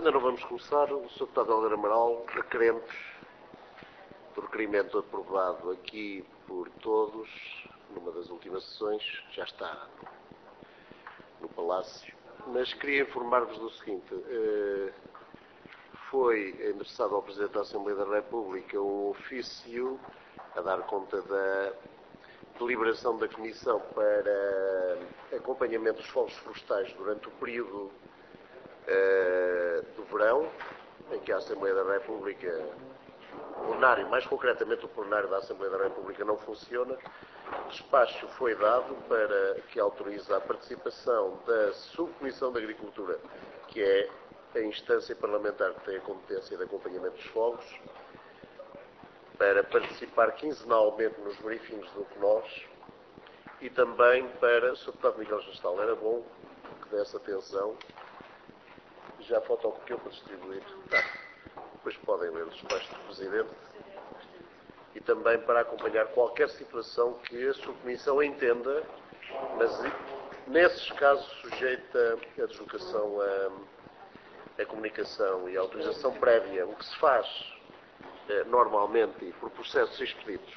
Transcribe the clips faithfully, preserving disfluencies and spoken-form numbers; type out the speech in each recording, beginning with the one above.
Ainda não vamos começar. O senhor Deputado Helder Amaral, requerente do requerimento aprovado aqui por todos, numa das últimas sessões, já está no, no Palácio. Mas queria informar-vos do seguinte. Eh, foi endereçado ao Presidente da Assembleia da República um ofício a dar conta da deliberação da Comissão para acompanhamento dos fogos florestais durante o período uh, do verão, em que a Assembleia da República, o plenário, mais concretamente o plenário da Assembleia da República, não funciona. O despacho foi dado para que autorize a participação da Subcomissão de Agricultura, que é a instância parlamentar que tem a competência de acompanhamento dos fogos, para participar quinzenalmente nos briefings do C N O S e também para o senhor Deputado Miguel Gestal. Era bom que desse atenção. Já falta o que eu para distribuir. Tá. Depois podem ler o despacho do Presidente. E também para acompanhar qualquer situação que a subcomissão entenda, mas nesses casos sujeita a deslocação a, a comunicação e a autorização prévia, o que se faz normalmente e por processos expeditos.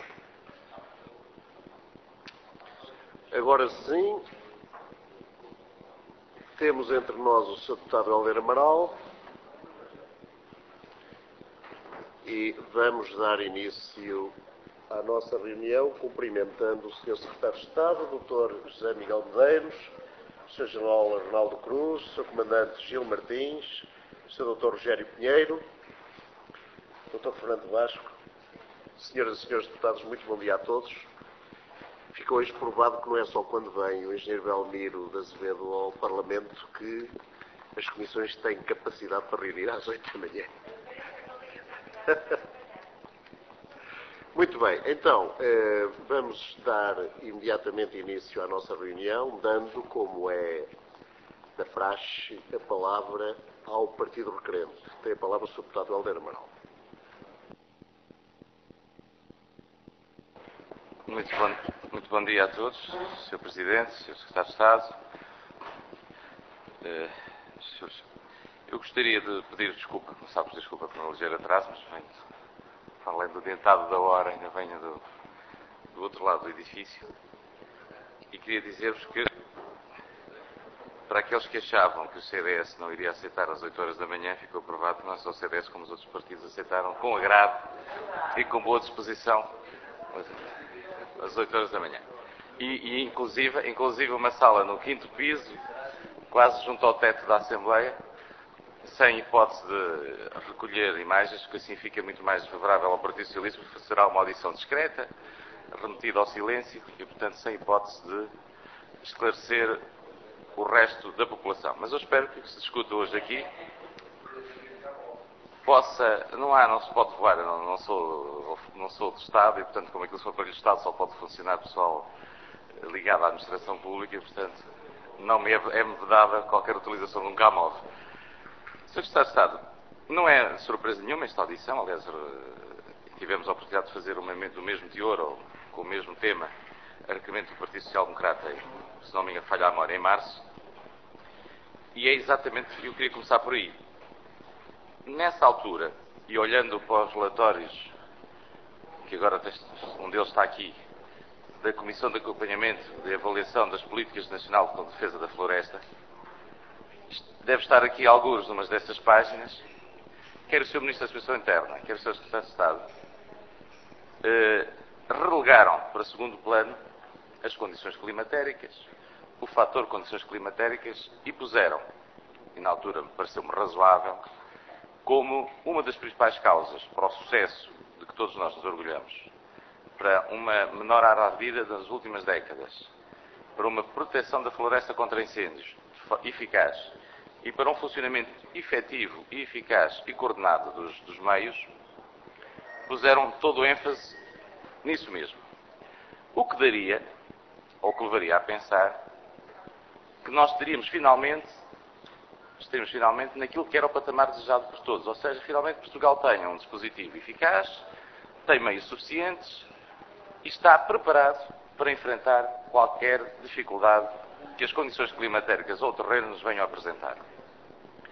Agora sim, temos entre nós o senhor Deputado Helder Amaral e vamos dar início à nossa reunião, cumprimentando o senhor Secretário de Estado, o doutor José Miguel Medeiros, o senhor General Arnaldo Cruz, o senhor Comandante Gil Martins, o senhor doutor Rogério Pinheiro, doutor Fernando Vasco, senhoras e senhores deputados, muito bom dia a todos. Ficou hoje provado que não é só quando vem o engenheiro Belmiro de Azevedo ao Parlamento que as comissões têm capacidade para reunir às oito da manhã. Muito bem, então, eh, vamos dar imediatamente início à nossa reunião, dando, como é da praxe, a palavra ao Partido Requerente. Tem a palavra o senhor Deputado Helder Amaral. Muito bom, muito bom dia a todos, senhor Presidente, senhor Secretário de Estado. Uh, senhores, eu gostaria de pedir desculpa, começar por pedir desculpa por um ligeiro atraso, mas venho, além do adiantado da hora, ainda venho do, do outro lado do edifício. E queria dizer-vos que, para aqueles que achavam que o C D S não iria aceitar às oito horas da manhã, ficou provado que não só o C D S como os outros partidos aceitaram com agrado e com boa disposição às oito horas da manhã. E, e inclusive, inclusive uma sala no quinto piso, quase junto ao teto da Assembleia, sem hipótese de recolher imagens, que assim fica muito mais favorável ao Partido Socialista, porque será uma audição discreta, remetida ao silêncio e, portanto, sem hipótese de esclarecer o resto da população. Mas eu espero que o que se discuta hoje aqui possa, não há, não se pode voar, eu não, não sou, não sou do Estado e, portanto, como aquilo for para o Estado, só pode funcionar pessoal ligado à administração pública e, portanto, não me é, é-me vedada qualquer utilização de um K-MOV. senhor Secretário de Estado, não é surpresa nenhuma esta audição, aliás, tivemos a oportunidade de fazer uma do mesmo teor, ou com o mesmo tema, requerimento do Partido Social Democrata, se não me engano, falha a memória, em março, e é exatamente, eu queria começar por aí. Nessa altura, e olhando para os relatórios, que agora um deles está aqui, da Comissão de Acompanhamento de Avaliação das Políticas Nacional de Defesa da Floresta, deve estar aqui alguns numas dessas páginas, quer o senhor Ministro da Administração Interna, quer o senhor Secretário de Estado, eh, relegaram para segundo plano as condições climatéricas, o fator condições climatéricas, e puseram, e na altura me pareceu-me razoável, como uma das principais causas para o sucesso de que todos nós nos orgulhamos, para uma menor área de vida das últimas décadas, para uma proteção da floresta contra incêndios eficaz e para um funcionamento efetivo e eficaz e coordenado dos, dos meios, puseram todo o ênfase nisso mesmo. O que daria, ou que levaria a pensar, que nós teríamos finalmente Estamos finalmente naquilo que era o patamar desejado por todos. Ou seja, finalmente Portugal tem um dispositivo eficaz, tem meios suficientes e está preparado para enfrentar qualquer dificuldade que as condições climatéricas ou o terreno nos venham a apresentar.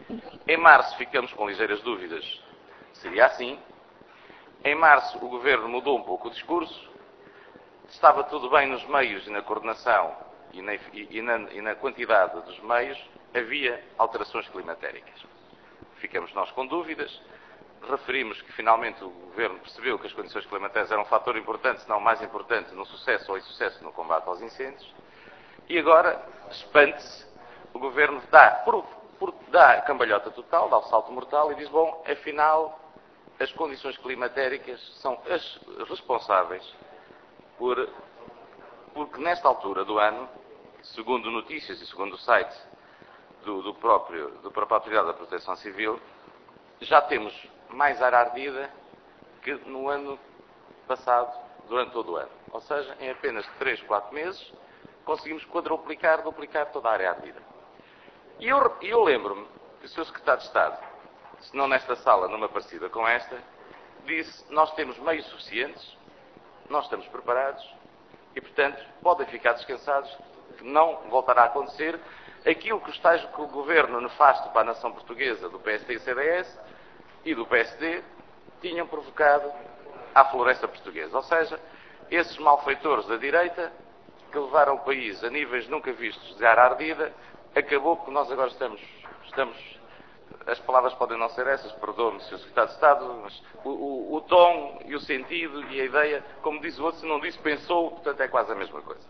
Em março ficamos com ligeiras dúvidas. Seria assim. Em março o Governo mudou um pouco o discurso. Estava tudo bem nos meios e na coordenação e na, e, e na, e na quantidade dos meios. Havia alterações climatéricas. Ficamos nós com dúvidas. Referimos que finalmente o Governo percebeu que as condições climatéricas eram um fator importante, se não mais importante, no sucesso ou insucesso no combate aos incêndios. E agora, espante-se, o Governo dá, por, por, dá a cambalhota total, dá o salto mortal e diz, bom, afinal, as condições climatéricas são as responsáveis por, porque nesta altura do ano, segundo notícias e segundo o site do, do próprio, do próprio Autoridade da Proteção Civil, já temos mais área ardida que no ano passado, durante todo o ano. Ou seja, em apenas três, quatro meses, conseguimos quadruplicar, duplicar toda a área ardida. E eu, eu lembro-me que o senhor Secretário de Estado, se não nesta sala, numa parecida com esta, disse, nós temos meios suficientes, nós estamos preparados e, portanto, podem ficar descansados que não voltará a acontecer aquilo que o estágio que o Governo nefasto para a nação portuguesa do P S D e C D S e do P S D tinham provocado à floresta portuguesa. Ou seja, esses malfeitores da direita que levaram o país a níveis nunca vistos de área ardida, acabou porque nós agora estamos, estamos as palavras podem não ser essas, perdoe-me, senhor Secretário de Estado, mas o, o, o tom e o sentido e a ideia, como diz o outro, se não disse, pensou, portanto é quase a mesma coisa.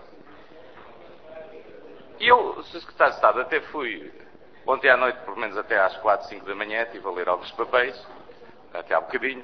E eu, senhor Secretário de Estado, até fui, ontem à noite, pelo menos até às quatro, cinco da manhã, estive a ler alguns papéis, até há bocadinho,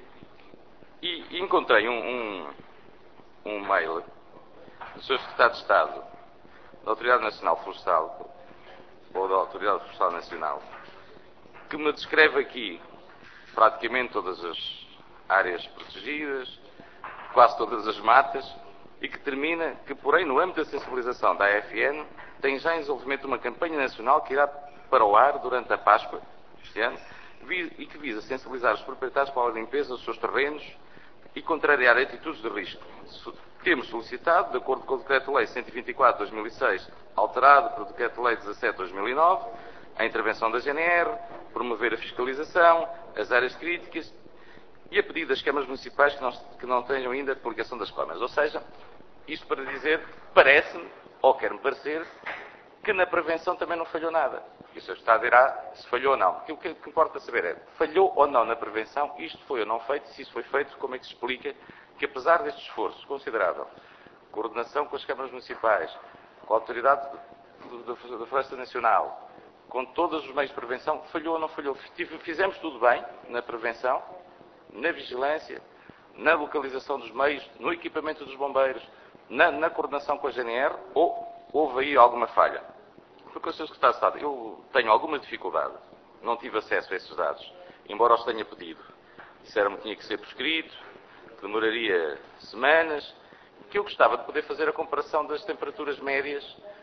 e encontrei um, um, um mail do senhor Secretário de Estado da Autoridade Nacional Florestal, ou da Autoridade Florestal Nacional, que me descreve aqui praticamente todas as áreas protegidas, quase todas as matas, e que termina que, porém, no âmbito da sensibilização da A F N, tem já em desenvolvimento uma campanha nacional que irá para o ar durante a Páscoa, este ano, e que visa sensibilizar os proprietários para a limpeza dos seus terrenos e contrariar atitudes de risco. Temos solicitado, de acordo com o Decreto-Lei cento e vinte e quatro de dois mil e seis, alterado pelo Decreto-Lei dezassete de dois mil e nove, a intervenção da G N R, promover a fiscalização, as áreas críticas e a pedido das câmaras municipais que não, que não tenham ainda a publicação das câmaras. Ou seja, isto para dizer, parece-me, ou quer-me parecer, que na prevenção também não falhou nada. E o senhor Estado dirá se falhou ou não. O que, o que importa saber é, falhou ou não na prevenção, isto foi ou não feito, se isso foi feito, como é que se explica que apesar deste esforço considerável, coordenação com as câmaras municipais, com a autoridade da Floresta Nacional, com todos os meios de prevenção, falhou ou não falhou? Fizemos tudo bem na prevenção, na vigilância, na localização dos meios, no equipamento dos bombeiros, na, na coordenação com a G N R, ou houve aí alguma falha? Porque o senhor Secretário de Estado, eu tenho alguma dificuldade, não tive acesso a esses dados, embora os tenha pedido. Disseram-me que tinha que ser por escrito, que demoraria semanas, que eu gostava de poder fazer a comparação das temperaturas médias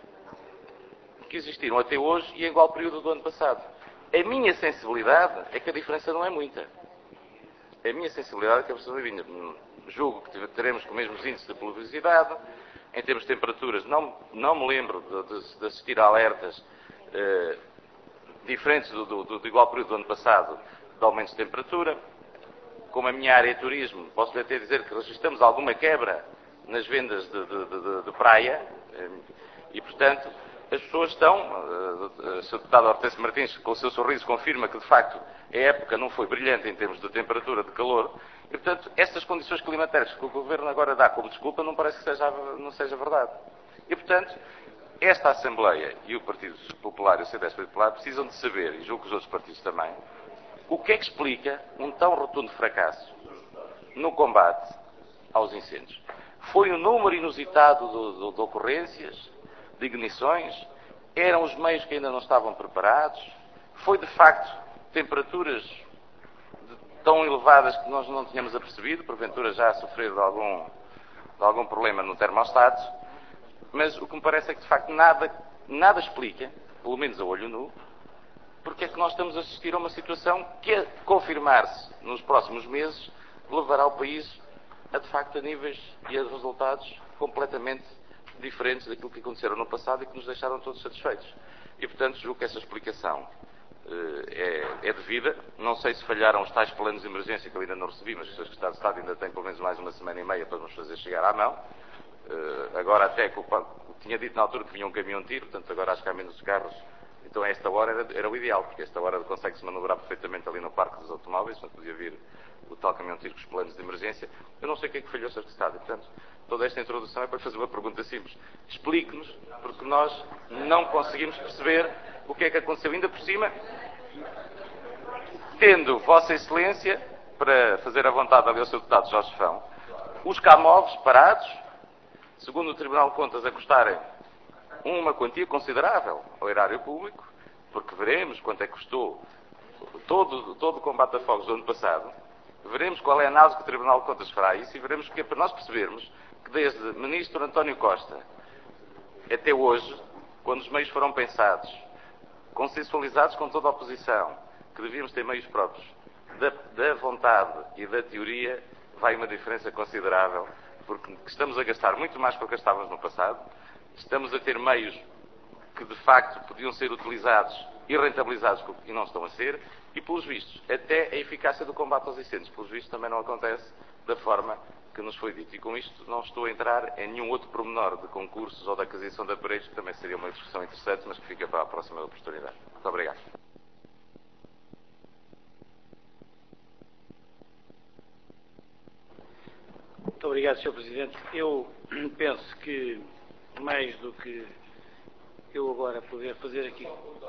que existiram até hoje e em igual período do ano passado. A minha sensibilidade é que a diferença não é muita. A minha sensibilidade é que a diferença não é muita. Julgo que teremos com os mesmos índices de pluviosidade. Em termos de temperaturas, não, não me lembro de, de, de assistir a alertas eh, diferentes do, do, do igual período do ano passado de aumentos de temperatura. Como a minha área é turismo, posso até dizer que registramos alguma quebra nas vendas de, de, de, de praia eh, e, portanto, as pessoas estão, uh, o senhor Deputado Hortêncio Martins, com o seu sorriso, confirma que, de facto, a época não foi brilhante em termos de temperatura, de calor, e, portanto, estas condições climatéricas que o Governo agora dá como desculpa não parece que seja, não seja verdade. E, portanto, esta Assembleia e o Partido Popular e o C D S Popular precisam de saber, e julgo que os outros partidos também, o que é que explica um tão rotundo fracasso no combate aos incêndios. Foi um número inusitado de, de, de ocorrências, de ignições, eram os meios que ainda não estavam preparados, foi de facto temperaturas de, tão elevadas que nós não tínhamos apercebido, porventura já a sofrer de algum, de algum problema no termostato, mas o que me parece é que de facto nada, nada explica, pelo menos a olho nu, porque é que nós estamos a assistir a uma situação que, a confirmar-se nos próximos meses, levará o país a de facto a níveis e a resultados completamente diferentes daquilo que aconteceram no passado e que nos deixaram todos satisfeitos. E, portanto, julgo que essa explicação é, é devida. Não sei se falharam os tais planos de emergência que eu ainda não recebi, mas o senhor Secretário de Estado ainda tem pelo menos mais uma semana e meia para nos fazer chegar à mão. Agora até que o, tinha dito na altura que vinha um caminhão-tiro, portanto agora acho que há menos carros. Então a esta hora era, era o ideal, porque a esta hora consegue-se manobrar perfeitamente ali no parque dos automóveis, portanto podia vir o tal caminhão-tiro com os planos de emergência. Eu não sei o que é que falhou, senhor Secretário. Portanto, toda esta introdução é para fazer uma pergunta simples. Explique-nos, porque nós não conseguimos perceber o que é que aconteceu. Ainda por cima, tendo Vossa Excelência, para fazer a vontade ali ao seu deputado Jorge Fão, os camóveis parados, segundo o Tribunal de Contas, a custarem uma quantia considerável ao erário público, porque veremos quanto é que custou todo, todo o combate a fogos do ano passado, veremos qual é a análise que o Tribunal de Contas fará isso e veremos que é para nós percebermos que desde o Ministro António Costa até hoje, quando os meios foram pensados, consensualizados com toda a oposição, que devíamos ter meios próprios, da, da vontade e da teoria, vai uma diferença considerável, porque estamos a gastar muito mais do que gastávamos no passado, estamos a ter meios que de facto podiam ser utilizados e rentabilizados e não estão a ser, e pelos vistos, até a eficácia do combate aos incêndios, pelos vistos também não acontece da forma que nos foi dito. E com isto não estou a entrar em nenhum outro pormenor de concursos ou de aquisição de aparelhos, que também seria uma discussão interessante, mas que fica para a próxima oportunidade. Muito obrigado. Muito obrigado, senhor Presidente. Eu penso que, mais do que eu agora poder fazer aqui...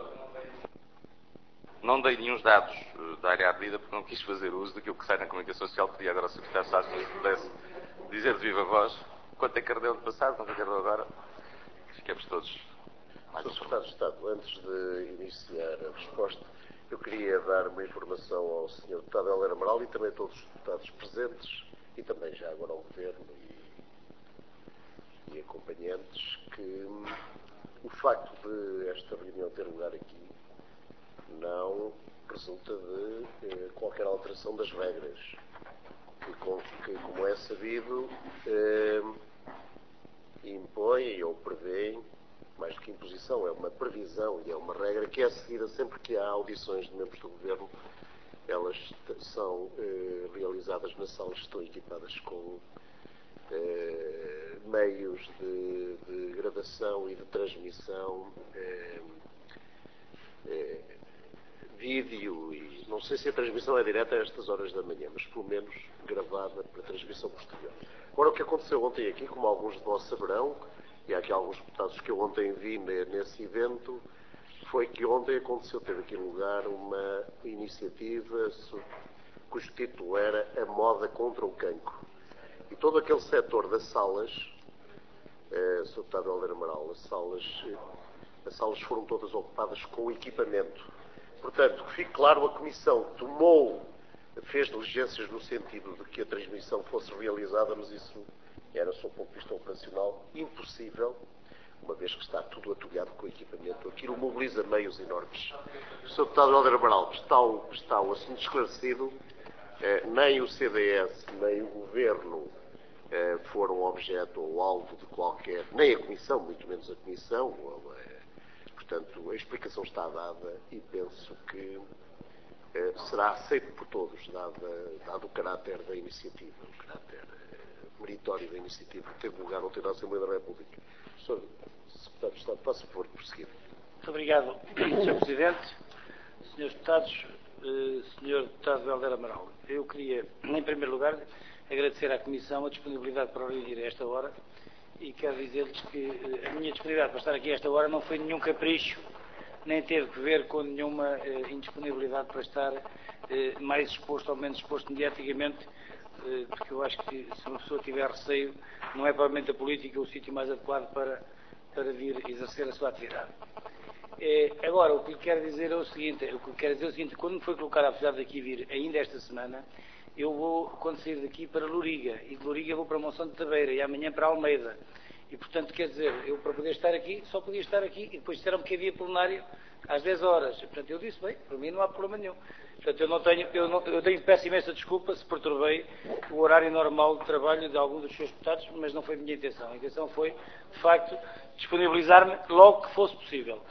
Não dei nenhum dados da área ardida porque não quis fazer uso daquilo que sai na comunicação social. Pedi agora ao Secretário de Estado se pudesse dizer de viva voz quanto é que ardeu no passado, quanto é que ardeu agora. Ficamos todos mais senhor Secretário de Estado, antes de iniciar a resposta, eu queria dar uma informação ao senhor Deputado Helder Amaral e também a todos os deputados presentes e também já agora ao Governo e, e acompanhantes que hum, o facto de esta reunião ter lugar aqui não resulta de eh, qualquer alteração das regras, que, com, que como é sabido, eh, impõem ou prevêem, mais do que imposição, é uma previsão e é uma regra que é seguida sempre que há audições de membros do Governo. Elas são eh, realizadas nas salas que estão equipadas com eh, meios de, de gravação e de transmissão, eh, eh, vídeo, e não sei se a transmissão é direta a estas horas da manhã, mas pelo menos gravada para transmissão posterior. Agora, o que aconteceu ontem aqui, como alguns de vós saberão, e há aqui alguns deputados que eu ontem vi nesse evento, foi que ontem aconteceu ter aqui lugar uma iniciativa cujo título era A Moda contra o Cancro. E todo aquele setor das salas, eh, senhor Deputado Helder Amaral, as salas, as salas foram todas ocupadas com equipamento. Portanto, que fique claro, a Comissão tomou, fez diligências no sentido de que a transmissão fosse realizada, mas isso era, sob o ponto de vista operacional, impossível, uma vez que está tudo atulhado com equipamento. Aquilo mobiliza meios enormes. O senhor Deputado Helder Amaral, está o, está o assunto esclarecido. Eh, nem o C D S, nem o Governo eh, foram objeto ou alvo de qualquer, nem a Comissão, muito menos a Comissão. Ou, eh, portanto, a explicação está dada e penso que eh, será aceito por todos, dado, dado o caráter da iniciativa, o caráter eh, meritório da iniciativa que teve lugar ontem na Assembleia da República. senhor Secretário de Estado, faça favor de prosseguir. Muito obrigado, senhor Presidente. senhores Deputados, eh, senhor Deputado Helder Amaral, eu queria, em primeiro lugar, agradecer à Comissão a disponibilidade para reunir a esta hora e quero dizer-lhes que eh, a minha disponibilidade para estar aqui a esta hora não foi nenhum capricho, nem teve que ver com nenhuma eh, indisponibilidade para estar eh, mais exposto ou menos exposto mediaticamente, eh, porque eu acho que se uma pessoa tiver receio, não é provavelmente a política o sítio mais adequado para, para vir exercer a sua atividade. É, agora, o que lhe quero dizer é o seguinte, o que quero dizer é o seguinte, quando me foi colocada a possibilidade de aqui vir, ainda esta semana, eu vou, quando sair daqui, para Loriga, e de Loriga vou para Monção de Tabeira, e amanhã para Almeida. E, portanto, quer dizer, eu para poder estar aqui, só podia estar aqui, e depois disseram-me que havia plenário às dez horas. E, portanto, eu disse, bem, para mim não há problema nenhum. Portanto, eu não tenho, eu, não, eu tenho, peço imensa desculpa se perturbei o horário normal de trabalho de algum dos seus deputados, mas não foi a minha intenção. A intenção foi, de facto, disponibilizar-me logo que fosse possível.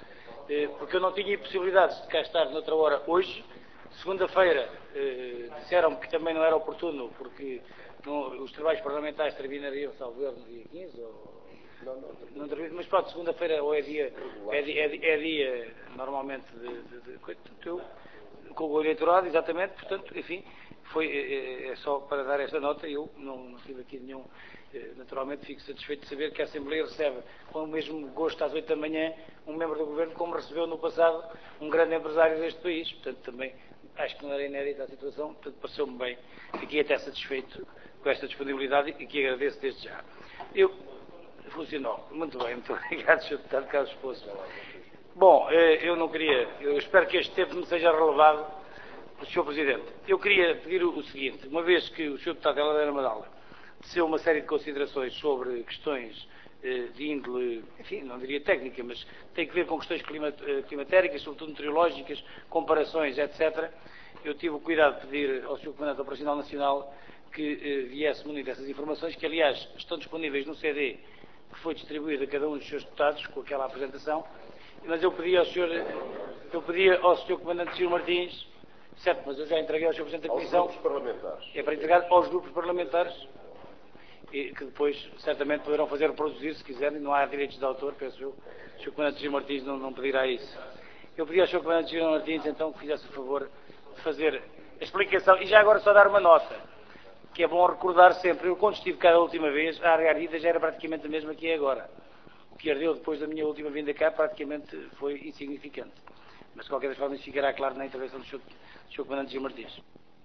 eh, porque eu não tinha possibilidades de cá estar noutra hora hoje. Segunda-feira eh, disseram-me que também não era oportuno, porque não, os trabalhos parlamentares terminariam, salvo erro, no dia quinze, ou... Não, não, não, não, mas pronto, segunda-feira ou é dia, é dia, é dia, é dia normalmente de, de, de, de eu, com o eleitorado, exatamente, portanto, enfim, foi, é, é só para dar esta nota. Eu não, não tive aqui nenhum, naturalmente fico satisfeito de saber que a Assembleia recebe com o mesmo gosto às oito da manhã um membro do Governo, como recebeu no passado um grande empresário deste país. Portanto, também acho que não era inédita a situação, portanto, pareceu-me bem, fiquei até satisfeito com esta disponibilidade e que agradeço desde já. Eu, funcionou, muito bem, muito obrigado, senhor Deputado Carlos Poço. Bom, eu não queria, eu espero que este tempo me seja relevado pelo senhor Presidente. Eu queria pedir o seguinte, uma vez que o senhor Deputado Helder Amaral teceu uma série de considerações sobre questões de índole, enfim, não diria técnica, mas tem que ver com questões climatéricas, sobretudo meteorológicas, comparações, etcétera. Eu tive o cuidado de pedir ao senhor Comandante Operacional Nacional que viesse munir dessas informações, que aliás estão disponíveis no C D que foi distribuído a cada um dos seus deputados com aquela apresentação, mas eu pedi ao senhor, eu pedi ao senhor Comandante Ciro Martins, certo, mas eu já entreguei ao senhor Presidente da Comissão. Aos grupos parlamentares. É para entregar aos grupos parlamentares, e que depois certamente poderão fazer reproduzir se quiserem, não há direitos de autor, penso eu. O senhor Comandante Ciro Martins não, não pedirá isso. Eu pedi ao senhor Comandante Ciro Martins então que fizesse o favor de fazer a explicação, e já agora só dar uma nota, que é bom recordar sempre. Eu, quando estive cá a última vez, a área ardida já era praticamente a mesma que é agora. O que ardeu depois da minha última vinda cá praticamente foi insignificante. Mas de qualquer das formas ficará claro na intervenção do senhor Comandante Ciro Martins.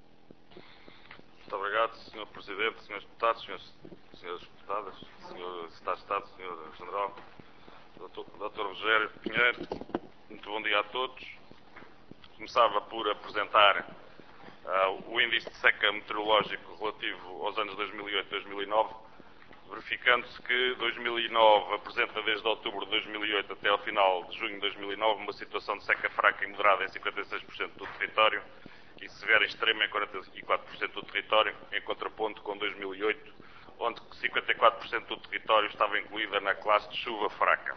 Muito obrigado, senhor Presidente, senhores Deputados, senhores, senhores Deputadas, senhor Secretário de Estado, senhor General, doutor Rogério Pinheiro, muito bom dia a todos. Começava por apresentar uh, o índice de seca meteorológico relativo aos anos dois mil e oito e dois mil e nove, verificando-se que dois mil e nove apresenta desde outubro de dois mil e oito até ao final de junho de dois mil e nove uma situação de seca fraca e moderada em cinquenta e seis por cento do território e severa e extrema em quarenta e quatro por cento do território, em contraponto com dois mil e oito, onde cinquenta e quatro por cento do território estava incluída na classe de chuva fraca.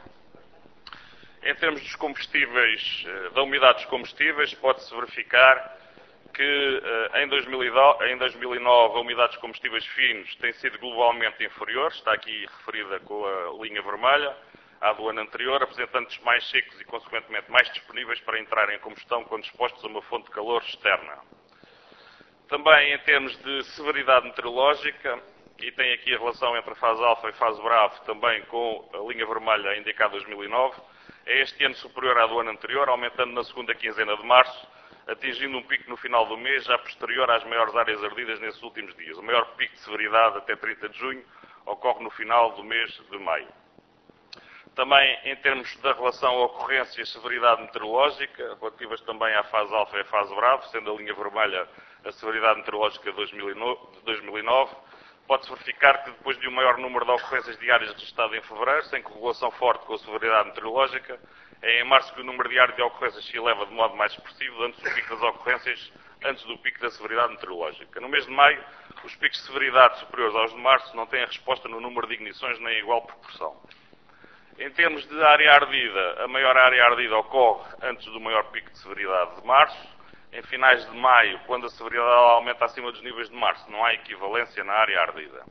Em termos dos combustíveis, da umidade dos combustíveis, pode-se verificar que em dois mil e nove a umidade dos combustíveis finos tem sido globalmente inferior, está aqui referida com a linha vermelha, à do ano anterior, apresentando-se mais secos e, consequentemente, mais disponíveis para entrar em combustão quando expostos a uma fonte de calor externa. Também em termos de severidade meteorológica, e tem aqui a relação entre a fase alfa e a fase bravo, também com a linha vermelha a indicar dois mil e nove, é este ano superior à do ano anterior, aumentando na segunda quinzena de março, atingindo um pico no final do mês, já posterior às maiores áreas ardidas nesses últimos dias. O maior pico de severidade até trinta de junho ocorre no final do mês de maio. Também em termos da relação a ocorrências e severidade meteorológica, relativas também à fase alfa e à fase bravo, sendo a linha vermelha a severidade meteorológica de dois mil e nove, pode-se verificar que depois de um maior número de ocorrências diárias registrado em fevereiro, sem correlação forte com a severidade meteorológica, é em março que o número diário de ocorrências se eleva de modo mais expressivo antes do pico das ocorrências, antes do pico da severidade meteorológica. No mês de maio, os picos de severidade superiores aos de março não têm a resposta no número de ignições nem em igual proporção. Em termos de área ardida, a maior área ardida ocorre antes do maior pico de severidade de março. Em finais de maio, quando a severidade aumenta acima dos níveis de março, não há equivalência na área ardida.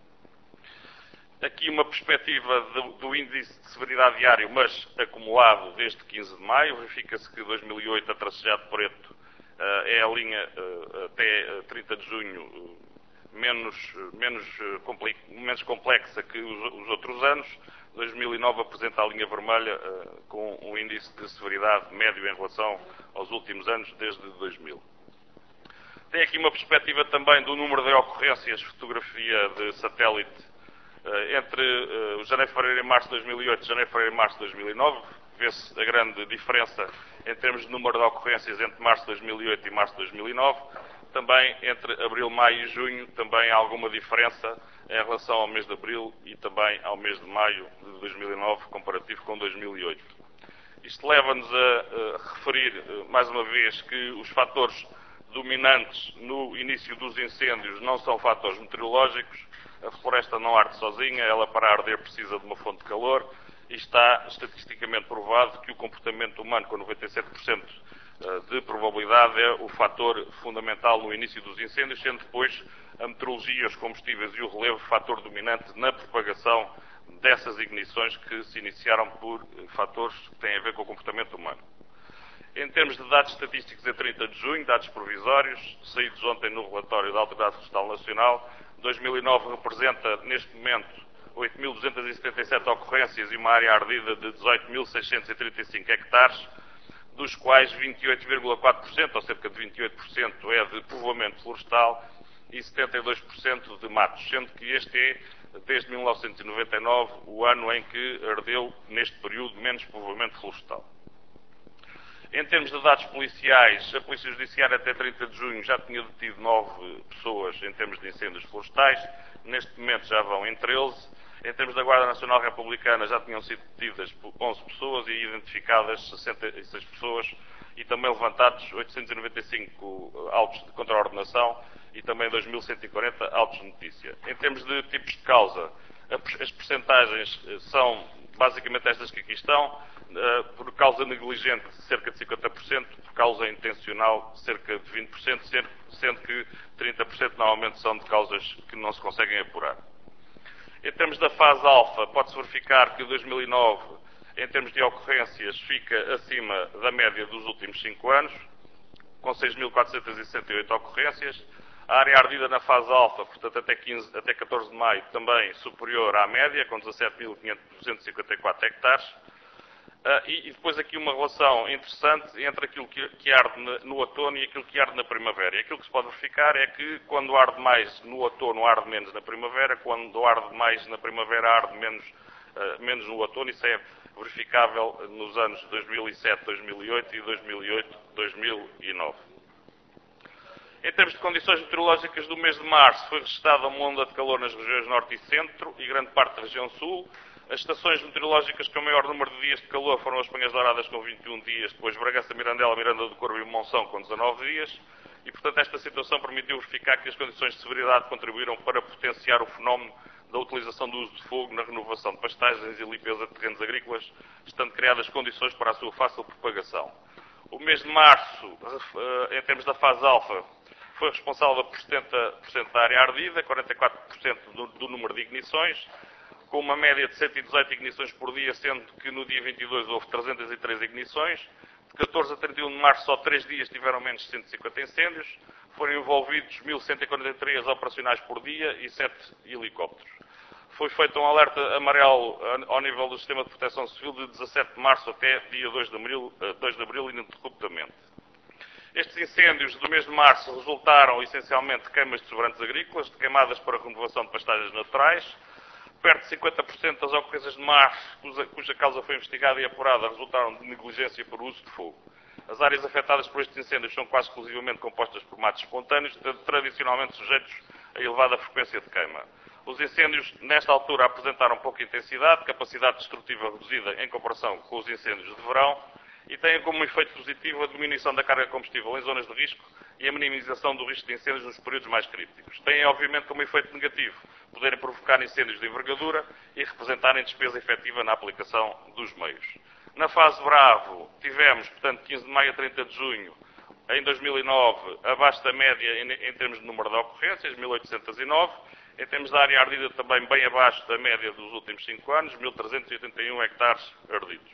Aqui uma perspectiva do, do índice de severidade diário, mas acumulado desde quinze de maio. Verifica-se que dois mil e oito, a tracejado preto, uh, é a linha uh, até trinta de junho uh, menos, menos, uh, menos complexa que os, os outros anos. dois mil e nove apresenta a linha vermelha uh, com um índice de severidade médio em relação aos últimos anos, desde dois mil. Tem aqui uma perspectiva também do número de ocorrências, fotografia de satélite, uh, entre uh, janeiro, fevereiro e março de dois mil e oito e janeiro, fevereiro e março de dois mil e nove. Vê-se a grande diferença em termos de número de ocorrências entre março de dois mil e oito e março de dois mil e nove. Também entre abril, maio e junho, também há alguma diferença em relação ao mês de abril e também ao mês de maio de dois mil e nove, comparativo com dois mil e oito. Isto leva-nos a, a referir, mais uma vez, que os fatores dominantes no início dos incêndios não são fatores meteorológicos. A floresta não arde sozinha, ela para arder precisa de uma fonte de calor, e está estatisticamente provado que o comportamento humano, com noventa e sete por cento de probabilidade, é o fator fundamental no início dos incêndios, sendo depois a meteorologia, os combustíveis e o relevo fator dominante na propagação dessas ignições que se iniciaram por fatores que têm a ver com o comportamento humano. Em termos de dados estatísticos, a trinta de junho, dados provisórios, saídos ontem no relatório da Autoridade Florestal Nacional, dois mil e nove representa, neste momento, oito mil duzentas e setenta e sete ocorrências e uma área ardida de dezoito mil seiscentos e trinta e cinco hectares, dos quais vinte e oito vírgula quatro por cento, ou cerca de vinte e oito por cento, é de povoamento florestal e setenta e dois por cento de matos, sendo que este é, desde mil novecentos e noventa e nove, o ano em que ardeu, neste período, menos povoamento florestal. Em termos de dados policiais, a Polícia Judiciária até trinta de junho já tinha detido nove pessoas em termos de incêndios florestais, neste momento já vão em treze. Em termos da Guarda Nacional Republicana já tinham sido detidas onze pessoas e identificadas sessenta e seis pessoas e também levantados oitocentos e noventa e cinco autos de contraordenação e também dois mil cento e quarenta autos de notícia. Em termos de tipos de causa, as percentagens são basicamente estas que aqui estão. Por causa negligente, cerca de cinquenta por cento, por causa intencional, cerca de vinte por cento, sendo que trinta por cento normalmente são de causas que não se conseguem apurar. Em termos da fase alfa, pode-se verificar que dois mil e nove, em termos de ocorrências, fica acima da média dos últimos cinco anos, com seis mil quatrocentas e sessenta e oito ocorrências. A área ardida na fase alfa, portanto até, quinze, até catorze de maio, também superior à média, com dezassete mil duzentos e cinquenta e quatro hectares. Uh, e, e depois aqui uma relação interessante entre aquilo que, que arde na, no outono e aquilo que arde na primavera. E aquilo que se pode verificar é que quando arde mais no outono, arde menos na primavera, quando arde mais na primavera, arde menos, uh, menos no outono. Isso é verificável nos anos dois mil e sete, dois mil e oito e dois mil e oito, dois mil e nove. Em termos de condições meteorológicas do mês de março, foi registrada uma onda de calor nas regiões norte e centro e grande parte da região sul. As estações meteorológicas com o maior número de dias de calor foram as Penhas Douradas com vinte e um dias, depois Bragança, Mirandela, Miranda do Corvo e Monção com dezanove dias. E, portanto, esta situação permitiu verificar que as condições de severidade contribuíram para potenciar o fenómeno da utilização do uso de fogo na renovação de pastagens e limpeza de terrenos agrícolas, estando criadas condições para a sua fácil propagação. O mês de março, em termos da fase alfa, foi responsável por setenta por cento da área ardida, quarenta e quatro por cento do, do número de ignições, com uma média de cento e dezoito ignições por dia, sendo que no dia vinte e dois houve trezentas e três ignições. De catorze a trinta e um de março, só três dias tiveram menos de cento e cinquenta incêndios. Foram envolvidos mil cento e quarenta e três operacionais por dia e sete helicópteros. Foi feito um alerta amarelo ao nível do Sistema de Proteção Civil de dezassete de março até dia dois de abril, dois de abril ininterruptamente. Estes incêndios do mês de março resultaram essencialmente de queimas de sobrantes agrícolas, de queimadas para renovação de pastagens naturais. Perto de cinquenta por cento das ocorrências de março, cuja, cuja causa foi investigada e apurada, resultaram de negligência por uso de fogo. As áreas afetadas por estes incêndios são quase exclusivamente compostas por matos espontâneos, tradicionalmente sujeitos a elevada frequência de queima. Os incêndios, nesta altura, apresentaram pouca intensidade, capacidade destrutiva reduzida em comparação com os incêndios de verão, e têm como efeito positivo a diminuição da carga de combustível em zonas de risco e a minimização do risco de incêndios nos períodos mais críticos. Têm, obviamente, como efeito negativo poderem provocar incêndios de envergadura e representarem despesa efetiva na aplicação dos meios. Na fase Bravo, tivemos, portanto, quinze de maio a trinta de junho, em dois mil e nove, abaixo da média em, em termos de número de ocorrências, mil oitocentos e nove, em termos da área ardida também bem abaixo da média dos últimos cinco anos, mil trezentos e oitenta e um hectares ardidos.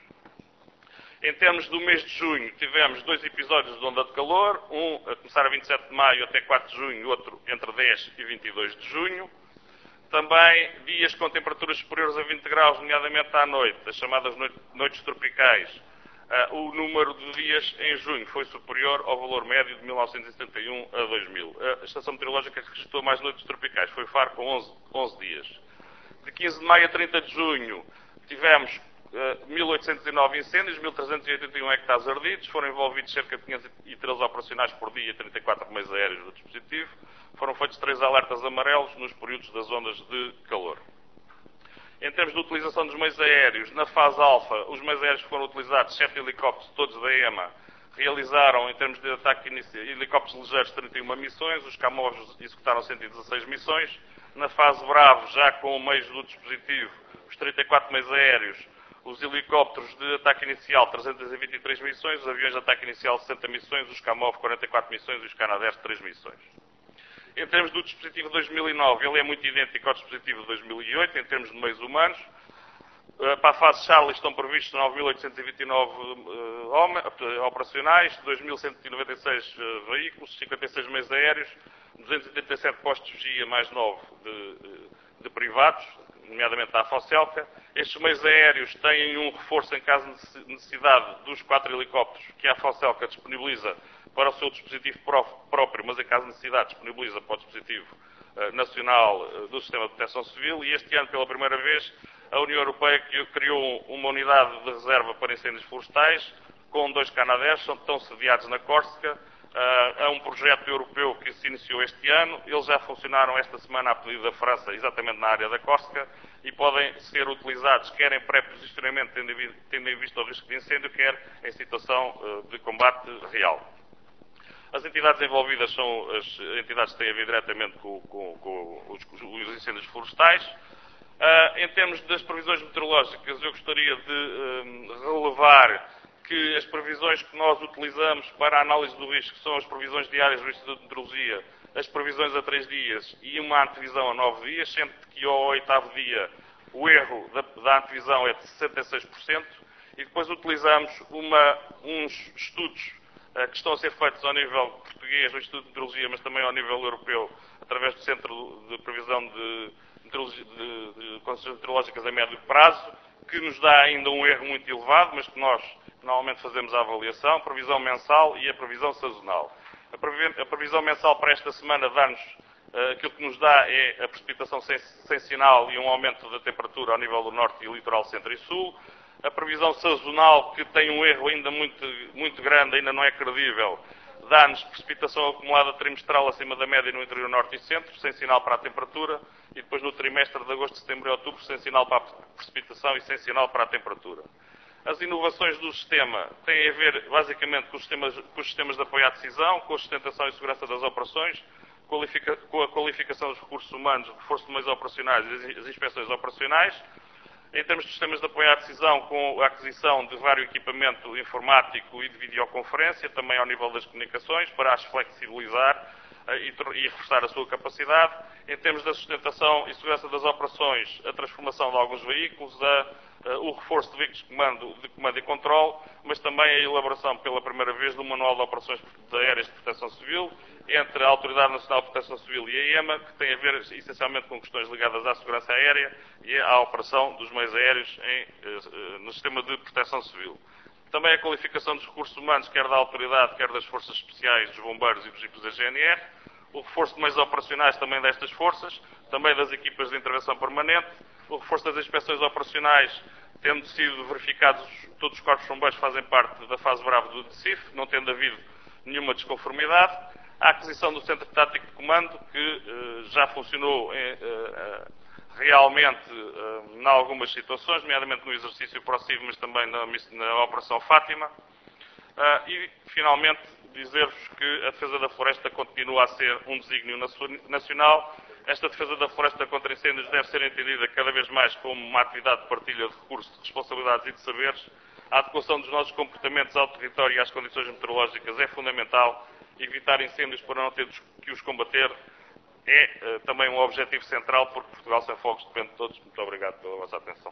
Em termos do mês de junho, tivemos dois episódios de onda de calor, um a começar a vinte e sete de maio até quatro de junho, outro entre dez e vinte e dois de junho. Também dias com temperaturas superiores a vinte graus, nomeadamente à noite, as chamadas noites tropicais. Uh, o número de dias em junho foi superior ao valor médio de mil novecentos e setenta e um a dois mil. A estação meteorológica que registrou mais noites tropicais foi Faro com onze, onze dias. De quinze de maio a trinta de junho, tivemos uh, mil oitocentos e nove incêndios, mil trezentos e oitenta e um hectares ardidos, foram envolvidos cerca de quinhentos e treze operacionais por dia e trinta e quatro meios aéreos do dispositivo. Foram feitos três alertas amarelos nos períodos das ondas de calor. Em termos de utilização dos meios aéreos, na fase alfa, os meios aéreos que foram utilizados, sete helicópteros, todos da EMA, realizaram, em termos de ataque inicial, helicópteros ligeiros, trinta e uma missões, os Camões executaram cento e dezasseis missões. Na fase Bravo, já com meios do dispositivo, os trinta e quatro meios aéreos, os helicópteros de ataque inicial trezentas e vinte e três missões, os aviões de ataque inicial sessenta missões, os Kamov quarenta e quatro missões e os Canadair três missões. Em termos do dispositivo de dois mil e nove, ele é muito idêntico ao dispositivo de dois mil e oito, em termos de meios humanos. Para a fase Charlie estão previstos nove mil oitocentos e vinte e nove uh, operacionais, dois mil cento e noventa e seis uh, veículos, cinquenta e seis meios aéreos, duzentos e oitenta e sete postos de vigia, mais nove de, de privados, nomeadamente da Afocelca. Estes meios aéreos têm um reforço em caso de necessidade dos quatro helicópteros que a Afocelca disponibiliza para o seu dispositivo próprio, mas em caso de necessidade disponibiliza para o dispositivo uh, nacional uh, do Sistema de Proteção Civil. E este ano, pela primeira vez, a União Europeia criou uma unidade de reserva para incêndios florestais, com dois Canadairs, estão sediados na Córsega. É um projeto europeu que se iniciou este ano. Eles já funcionaram esta semana a pedido da França, exatamente na área da Córsega, e podem ser utilizados quer em pré-posicionamento, tendo em vista o risco de incêndio, quer em situação de combate real. As entidades envolvidas são as entidades que têm a ver diretamente com, com, com os, os incêndios florestais. Uh, em termos das previsões meteorológicas, eu gostaria de uh, relevar que as previsões que nós utilizamos para a análise do risco são as previsões diárias do Instituto de Meteorologia, as previsões a três dias e uma antevisão a nove dias, sendo que ao oitavo dia o erro da, da antevisão é de sessenta e seis por cento, e depois utilizamos uma, uns estudos uh, que estão a ser feitos ao nível português do Instituto de Meteorologia, mas também ao nível europeu, através do Centro de Previsão de de, de, de condições meteorológicas a médio prazo, que nos dá ainda um erro muito elevado, mas que nós normalmente fazemos a avaliação, a previsão mensal e a previsão sazonal. A, previ, a previsão mensal para esta semana dá-nos, uh, aquilo que nos dá é a precipitação sem, sem sinal e um aumento da temperatura ao nível do norte e litoral centro e sul. A previsão sazonal, que tem um erro ainda muito, muito grande, ainda não é credível, dá-nos precipitação acumulada trimestral acima da média no interior norte e centro, sem sinal para a temperatura, e depois no trimestre de agosto, setembro e outubro, sem sinal para a precipitação e sem sinal para a temperatura. As inovações do sistema têm a ver, basicamente, com os sistemas, com os sistemas de apoio à decisão, com a sustentação e segurança das operações, com a qualificação dos recursos humanos, o reforço de meios operacionais e as inspeções operacionais. Em termos de sistemas de apoio à decisão, com a aquisição de vários equipamento informático e de videoconferência, também ao nível das comunicações, para as flexibilizar uh, e, e reforçar a sua capacidade. Em termos da sustentação e segurança das operações, a transformação de alguns veículos, a, uh, o reforço de veículos de comando, de comando e controle, mas também a elaboração pela primeira vez do Manual de Operações Aéreas de Proteção Civil, entre a Autoridade Nacional de Proteção Civil e a I E M A, que tem a ver essencialmente com questões ligadas à segurança aérea e à operação dos meios aéreos em, no sistema de proteção civil. Também a qualificação dos recursos humanos, quer da autoridade, quer das forças especiais, dos bombeiros e dos equipes da G N R, o reforço de meios operacionais também destas forças, também das equipas de intervenção permanente, o reforço das inspeções operacionais, tendo sido verificados, todos os corpos de bombeiros fazem parte da fase brava do D C I F, não tendo havido nenhuma desconformidade. A aquisição do Centro Tático de Comando, que uh, já funcionou em, uh, uh, realmente uh, em algumas situações, nomeadamente no exercício próximo, mas também na, na Operação Fátima. Uh, e, finalmente, dizer-vos que a defesa da floresta continua a ser um desígnio nacional. Esta defesa da floresta contra incêndios deve ser entendida cada vez mais como uma atividade de partilha de recursos, de responsabilidades e de saberes. A adequação dos nossos comportamentos ao território e às condições meteorológicas é fundamental. Evitar incêndios para não ter que os combater é uh, também um objetivo central, porque Portugal sem fogos depende de todos. Muito obrigado pela vossa atenção.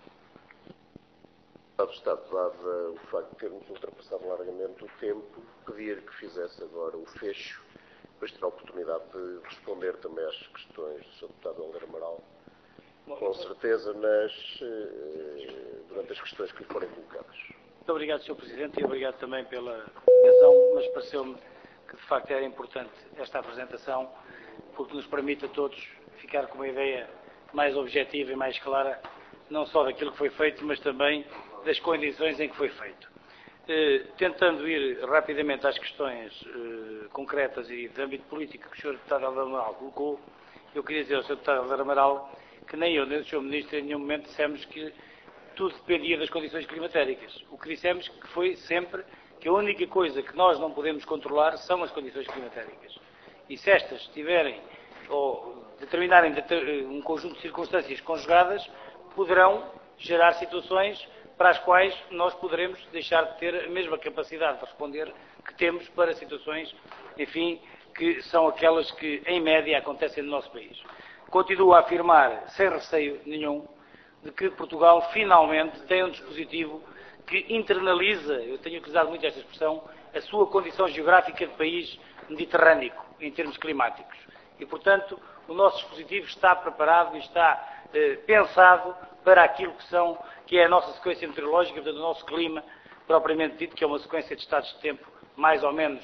Está dado o facto de termos ultrapassado largamente o tempo, pedir que fizesse agora o fecho, depois terá a oportunidade de responder também às questões do senhor Deputado Helder Amaral, com certeza nas, uh, durante as questões que lhe forem colocadas. Muito obrigado, senhor Presidente, e obrigado também pela atenção, mas pareceu-me que de facto era importante esta apresentação, porque nos permite a todos ficar com uma ideia mais objetiva e mais clara, não só daquilo que foi feito, mas também das condições em que foi feito. Eh, tentando ir rapidamente às questões eh, concretas e de âmbito político que o senhor Deputado Helder Amaral colocou, eu queria dizer ao senhor Deputado Helder Amaral que nem eu nem o senhor Ministro em nenhum momento dissemos que tudo dependia das condições climatéricas. O que dissemos que foi sempre que a única coisa que nós não podemos controlar são as condições climatéricas. E se estas tiverem ou determinarem um conjunto de circunstâncias conjugadas, poderão gerar situações para as quais nós poderemos deixar de ter a mesma capacidade de responder que temos para situações, enfim, que são aquelas que, em média, acontecem no nosso país. Continuo a afirmar, sem receio nenhum, de que Portugal finalmente tem um dispositivo que internaliza, eu tenho utilizado muito esta expressão, a sua condição geográfica de país mediterrâneo, em termos climáticos. E, portanto, o nosso dispositivo está preparado e está eh, pensado para aquilo que, são, que é a nossa sequência meteorológica, portanto, o nosso clima, propriamente dito, que é uma sequência de estados de tempo mais ou menos,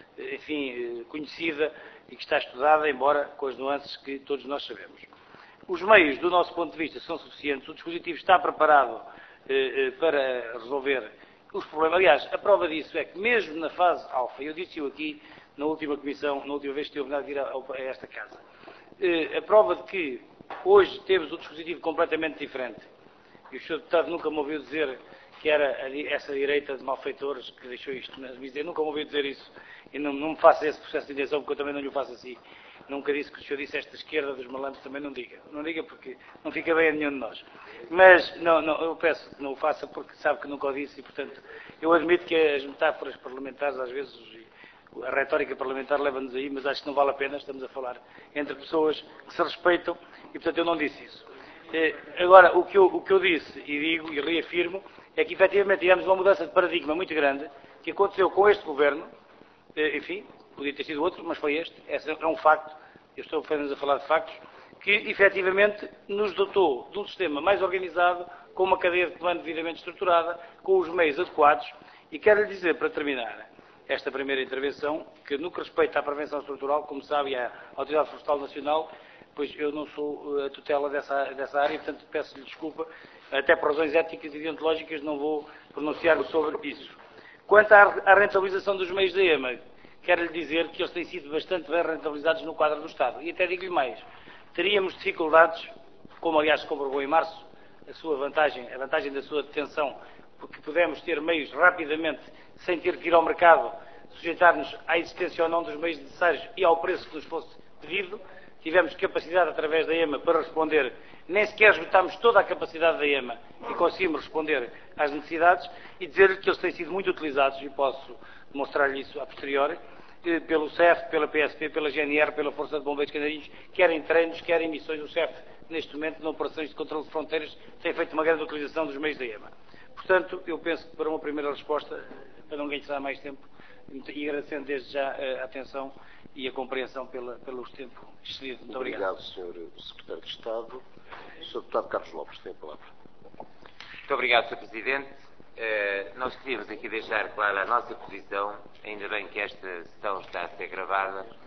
enfim, conhecida e que está estudada, embora com as nuances que todos nós sabemos. Os meios, do nosso ponto de vista, são suficientes, o dispositivo está preparado eh, para resolver os problemas. Aliás, a prova disso é que mesmo na fase alfa, eu disse-o aqui na última comissão, na última vez que tive a oportunidade de vir a, a esta casa, eh, a prova de que hoje temos um dispositivo completamente diferente, e o senhor Deputado nunca me ouviu dizer que era essa direita de malfeitores que deixou isto na mesa, nunca me ouviu dizer isso, e não, não me faça esse processo de intenção, porque eu também não lhe faço assim. Nunca disse que o senhor disse esta esquerda dos malandros, também não diga. Não diga porque não fica bem a nenhum de nós. Mas, não, não, eu peço que não o faça porque sabe que nunca o disse e, portanto, eu admito que as metáforas parlamentares, às vezes, a retórica parlamentar leva-nos aí, mas acho que não vale a pena, estamos a falar entre pessoas que se respeitam e, portanto, eu não disse isso. Agora, o que eu, o que eu disse, e digo e reafirmo, é que, efetivamente, tivemos uma mudança de paradigma muito grande que aconteceu com este governo, enfim, podia ter sido outro, mas foi este, esse é um facto, eu estou apenas a falar de factos, que efetivamente nos dotou de um sistema mais organizado, com uma cadeia de comando devidamente estruturada, com os meios adequados, e quero lhe dizer, para terminar esta primeira intervenção, que no que respeita à prevenção estrutural, como sabe, e à Autoridade Florestal Nacional, pois eu não sou a tutela dessa, dessa área, portanto peço-lhe desculpa, até por razões éticas e deontológicas não vou pronunciar-me sobre isso. Quanto à rentabilização dos meios da EMA, quero-lhe dizer que eles têm sido bastante bem rentabilizados no quadro do Estado. E até digo-lhe mais, teríamos dificuldades, como aliás se comprovou em março, a sua vantagem, a vantagem da sua detenção, porque pudemos ter meios rapidamente, sem ter que ir ao mercado, sujeitar-nos à existência ou não dos meios necessários e ao preço que nos fosse pedido. Tivemos capacidade através da EMA para responder, nem sequer esgotámos toda a capacidade da EMA e conseguimos responder às necessidades e dizer-lhe que eles têm sido muito utilizados, e posso demonstrar-lhe isso a posteriori, pelo C E F, pela P S P, pela G N R, pela Força de Bombeiros Canarinhos, quer em treinos, quer em missões. O C E F, neste momento, em operações de controle de fronteiras, tem feito uma grande utilização dos meios da EMA. Portanto, eu penso que para uma primeira resposta, para não gastar mais tempo, e agradecendo desde já a atenção e a compreensão pela, pelo tempo excedido. Muito obrigado. Obrigado, senhor Secretário de Estado. O senhor Deputado Carlos Lopes tem a palavra. Muito obrigado, senhor Presidente. Uh, nós queríamos aqui deixar clara a nossa posição, ainda bem que esta sessão está a ser gravada. Uh,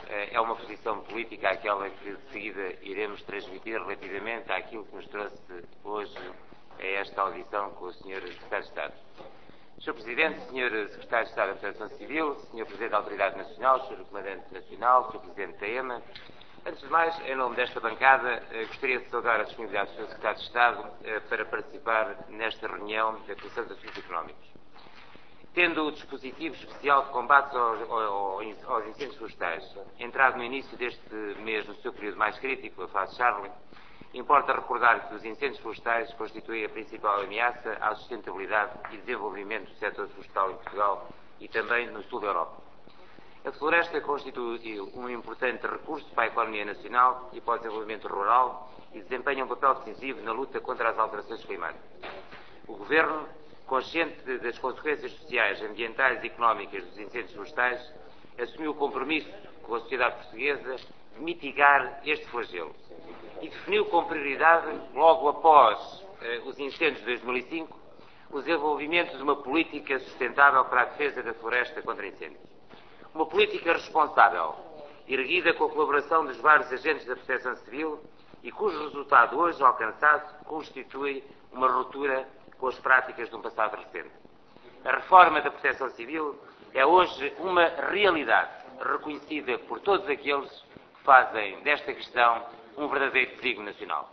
é uma posição política, aquela que de seguida iremos transmitir relativamente àquilo que nos trouxe hoje a esta audição com o senhor Secretário de Estado. senhor Presidente, senhor Secretário de Estado da Proteção Civil, senhor Presidente da Autoridade Nacional, senhor Comandante Nacional, senhor Presidente da EMA, antes de mais, em nome desta bancada, gostaria de saudar a disponibilidade do senhor Secretário de Estado para participar nesta reunião da Comissão de Assuntos Económicos. Tendo o dispositivo especial de combate aos, aos, aos incêndios florestais entrado no início deste mês no seu período mais crítico, a fase Charlie, importa recordar que os incêndios florestais constituem a principal ameaça à sustentabilidade e desenvolvimento do setor florestal em Portugal e também no sul da Europa. A floresta constitui um importante recurso para a economia nacional e para o desenvolvimento rural e desempenha um papel decisivo na luta contra as alterações climáticas. O Governo, consciente das consequências sociais, ambientais e económicas dos incêndios florestais, assumiu o compromisso com a sociedade portuguesa de mitigar este flagelo e definiu como prioridade, logo após eh, os incêndios de dois mil e cinco, o desenvolvimento de uma política sustentável para a defesa da floresta contra incêndios. Uma política responsável, erguida com a colaboração dos vários agentes da Proteção Civil e cujo resultado hoje alcançado constitui uma ruptura com as práticas de um passado recente. A reforma da Proteção Civil é hoje uma realidade reconhecida por todos aqueles que fazem desta questão um verdadeiro perigo nacional.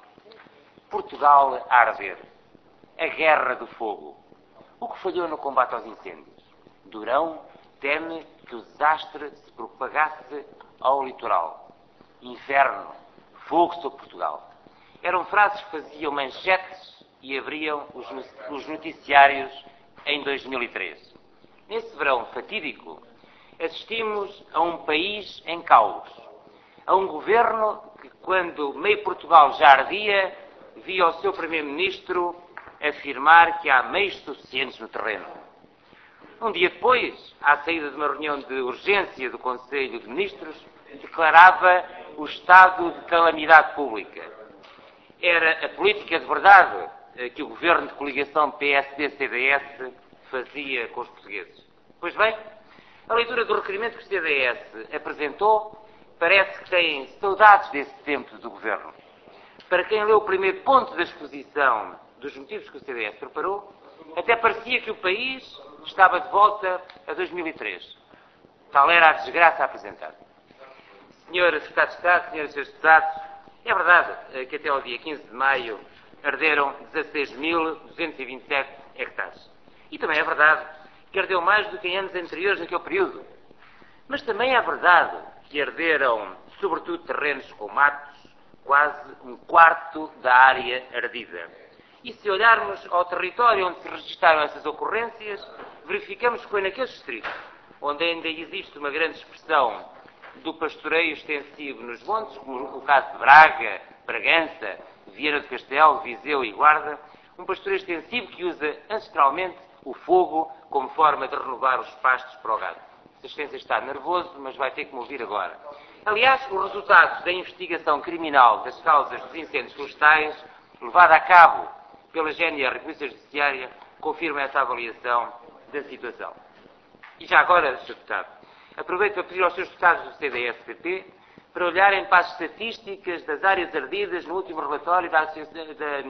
Portugal a arder. A guerra do fogo. O que falhou no combate aos incêndios? Durão teme que o desastre se propagasse ao litoral. Inferno. Fogo sobre Portugal. Eram frases que faziam manchetes e abriam os noticiários em dois mil e três. Nesse verão fatídico, assistimos a um país em caos, a um governo que, quando meio Portugal já ardia, via o seu primeiro-ministro afirmar que há meios suficientes no terreno. Um dia depois, à saída de uma reunião de urgência do Conselho de Ministros, declarava o estado de calamidade pública. Era a política de verdade que o governo de coligação P S D C D S fazia com os portugueses. Pois bem, a leitura do requerimento que o C D S apresentou parece que tem saudades desse tempo do governo. Para quem leu o primeiro ponto da exposição dos motivos que o C D S preparou, até parecia que o país estava de volta a dois mil e três. Tal era a desgraça apresentada. Senhor Secretário de Estado, senhoras e senhores deputados, é verdade que até ao dia quinze de maio arderam dezasseis mil duzentos e vinte e sete hectares. E também é verdade que ardeu mais do que em anos anteriores naquele período. Mas também é verdade que arderam, sobretudo, terrenos com matos, quase um quarto da área ardida. E se olharmos ao território onde se registaram essas ocorrências, verificamos que foi naqueles distritos onde ainda existe uma grande expressão do pastoreio extensivo nos montes, como o caso de Braga, Bragança, Viana do Castelo, Viseu e Guarda, um pastoreio extensivo que usa ancestralmente o fogo como forma de renovar os pastos para o gado. A Excelência está nervoso, mas vai ter que me ouvir agora. Aliás, os resultados da investigação criminal das causas dos incêndios florestais, levada a cabo pela G N R e Polícia Judiciária, confirma essa avaliação da situação. E já agora, senhor Deputado, aproveito para pedir aos senhores deputados do C D S P P para olharem para as estatísticas das áreas ardidas no último relatório da, da,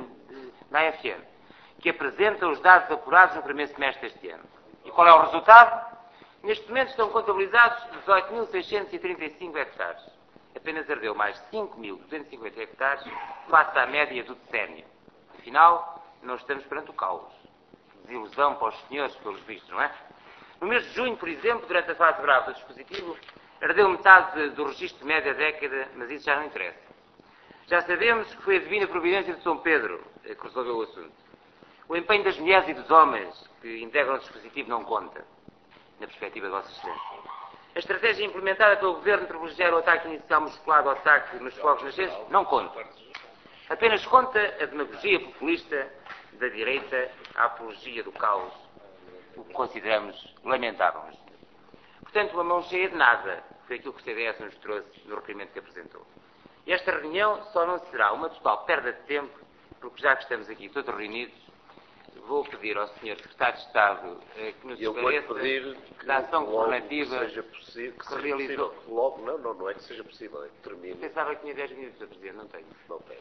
da A F N, que apresenta os dados apurados no primeiro semestre deste ano. E qual é o resultado? Neste momento estão contabilizados dezoito mil seiscentos e trinta e cinco hectares. Apenas ardeu mais de cinco mil duzentos e cinquenta hectares face à média do decénio. Afinal, não estamos perante o caos. Desilusão para os senhores, pelos vistos, não é? No mês de junho, por exemplo, durante a fase grave do dispositivo, ardeu metade do registro de média década, mas isso já não interessa. Já sabemos que foi a divina providência de São Pedro que resolveu o assunto. O empenho das mulheres e dos homens que integram o dispositivo não conta, na perspectiva da Vossa Excelência. A estratégia implementada pelo Governo de privilegiar o ataque inicial musculado ao ataque nos fogos nascentes não conta. Apenas conta a demagogia populista da direita, a apologia do caos, o que consideramos lamentável. Portanto, uma mão cheia de nada foi aquilo que o C D S nos trouxe no requerimento que apresentou. E esta reunião só não será uma total perda de tempo, porque já que estamos aqui todos reunidos, vou pedir ao senhor Secretário de Estado eh, que nos esclareça da ação governativa seja possível, que, que se seja realizou. Possível, logo, não, não, não é que seja possível, é que termine. Pensava que tinha dez minutos a Presidente, não tenho. Não tenho.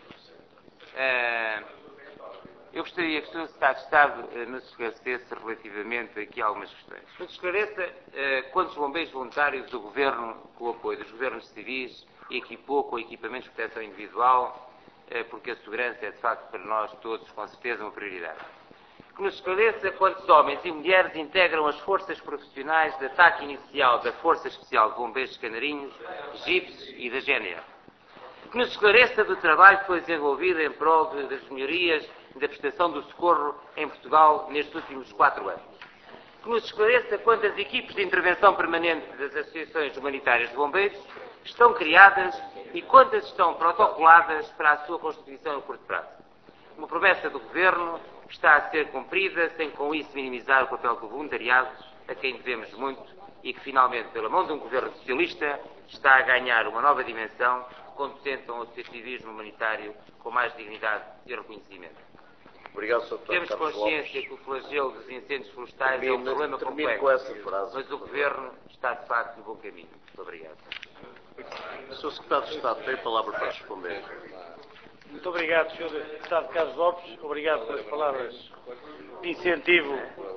Uh, eu gostaria que o senhor Secretário de Estado uh, nos esclarecesse relativamente aqui a algumas questões. Nos esclareça uh, quantos bombeiros voluntários do Governo, com o apoio dos governos civis, equipou com equipamentos de proteção individual, uh, porque a segurança é, de facto, para nós todos, com certeza, uma prioridade. Que nos esclareça quantos homens e mulheres integram as forças profissionais de ataque inicial da Força Especial de Bombeiros de Canarinhos, GIPS e da G N R. Que nos esclareça do trabalho que foi desenvolvido em prol de, das melhorias da prestação do socorro em Portugal nestes últimos quatro anos. Que nos esclareça quantas equipes de intervenção permanente das associações humanitárias de bombeiros estão criadas e quantas estão protocoladas para a sua constituição a curto prazo. Uma promessa do Governo está a ser cumprida, sem com isso minimizar o papel do voluntariado, a quem devemos muito, e que finalmente, pela mão de um Governo socialista, está a ganhar uma nova dimensão, conducente a um associativismo humanitário com mais dignidade e reconhecimento. Obrigado, senhor Temos Carlos consciência Lopes. que o flagelo dos incêndios florestais Termino, é um problema termino complexo, com essa frase, mas o Governo está, de facto, no bom caminho. Muito obrigado. O senhor Secretário de Estado tem a palavra para responder. Muito obrigado, senhor Deputado Carlos Lopes. Obrigado pelas palavras de incentivo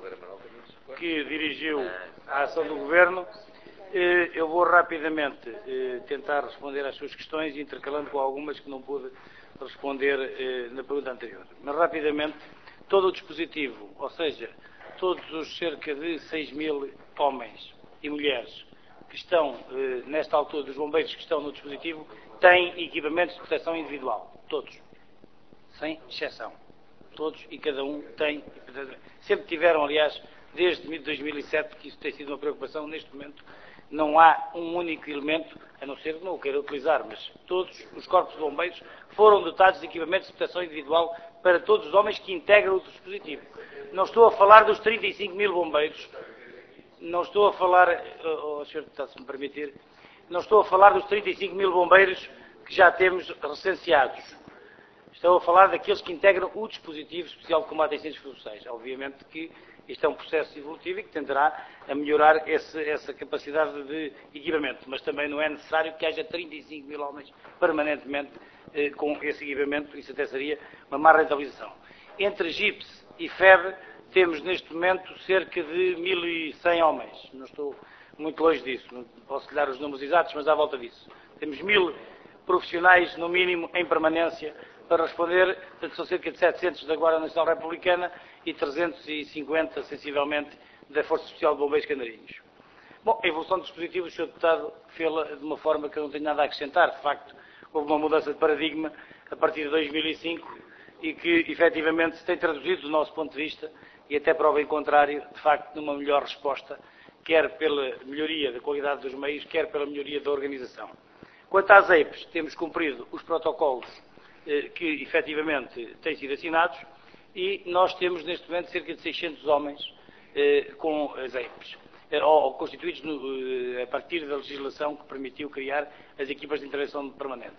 que dirigiu à ação do Governo. Eu vou rapidamente tentar responder às suas questões, intercalando com algumas que não pude responder na pergunta anterior. Mas, rapidamente, todo o dispositivo, ou seja, todos os cerca de seis mil homens e mulheres que estão, nesta altura, dos bombeiros que estão no dispositivo, têm equipamentos de proteção individual. Todos. Sem exceção. todos e cada um tem, sempre tiveram, aliás, desde dois mil e sete, que isso tem sido uma preocupação. Neste momento não há um único elemento, a não ser que não o queira utilizar, mas todos os corpos de bombeiros foram dotados de equipamentos de proteção individual para todos os homens que integram o dispositivo. Não estou a falar dos trinta e cinco mil bombeiros, não estou a falar, oh, oh, senhor Deputado, se me permitir, não estou a falar dos trinta e cinco mil bombeiros que já temos recenseados. Estou a falar daqueles que integram o dispositivo especial de combate a incêndios florestais. Obviamente que isto é um processo evolutivo e que tenderá a melhorar esse, essa capacidade de equipamento, mas também não é necessário que haja trinta e cinco mil homens permanentemente eh, com esse equipamento. Isso até seria uma má rentabilização. Entre G I P S e F E B temos neste momento cerca de mil e cem homens. Não estou muito longe disso, não posso lhe dar os números exatos, mas à volta disso. Temos mil profissionais, no mínimo, em permanência, para responder. Portanto, são cerca de setecentos da Guarda Nacional Republicana e trezentos e cinquenta, sensivelmente, da Força Especial de Bombeiros Canarinhos. Bom, a evolução do dispositivo, o senhor Deputado fê-la de uma forma que eu não tenho nada a acrescentar. De facto, houve uma mudança de paradigma a partir de dois mil e cinco e que, efetivamente, se tem traduzido, do nosso ponto de vista, e até prova em contrário, de facto, numa melhor resposta, quer pela melhoria da qualidade dos meios, quer pela melhoria da organização. Quanto às E I Ps, temos cumprido os protocolos eh, que, efetivamente, têm sido assinados e nós temos, neste momento, cerca de seiscentos homens eh, com as E I Ps, eh, ou constituídos no, eh, a partir da legislação que permitiu criar as equipas de intervenção permanente.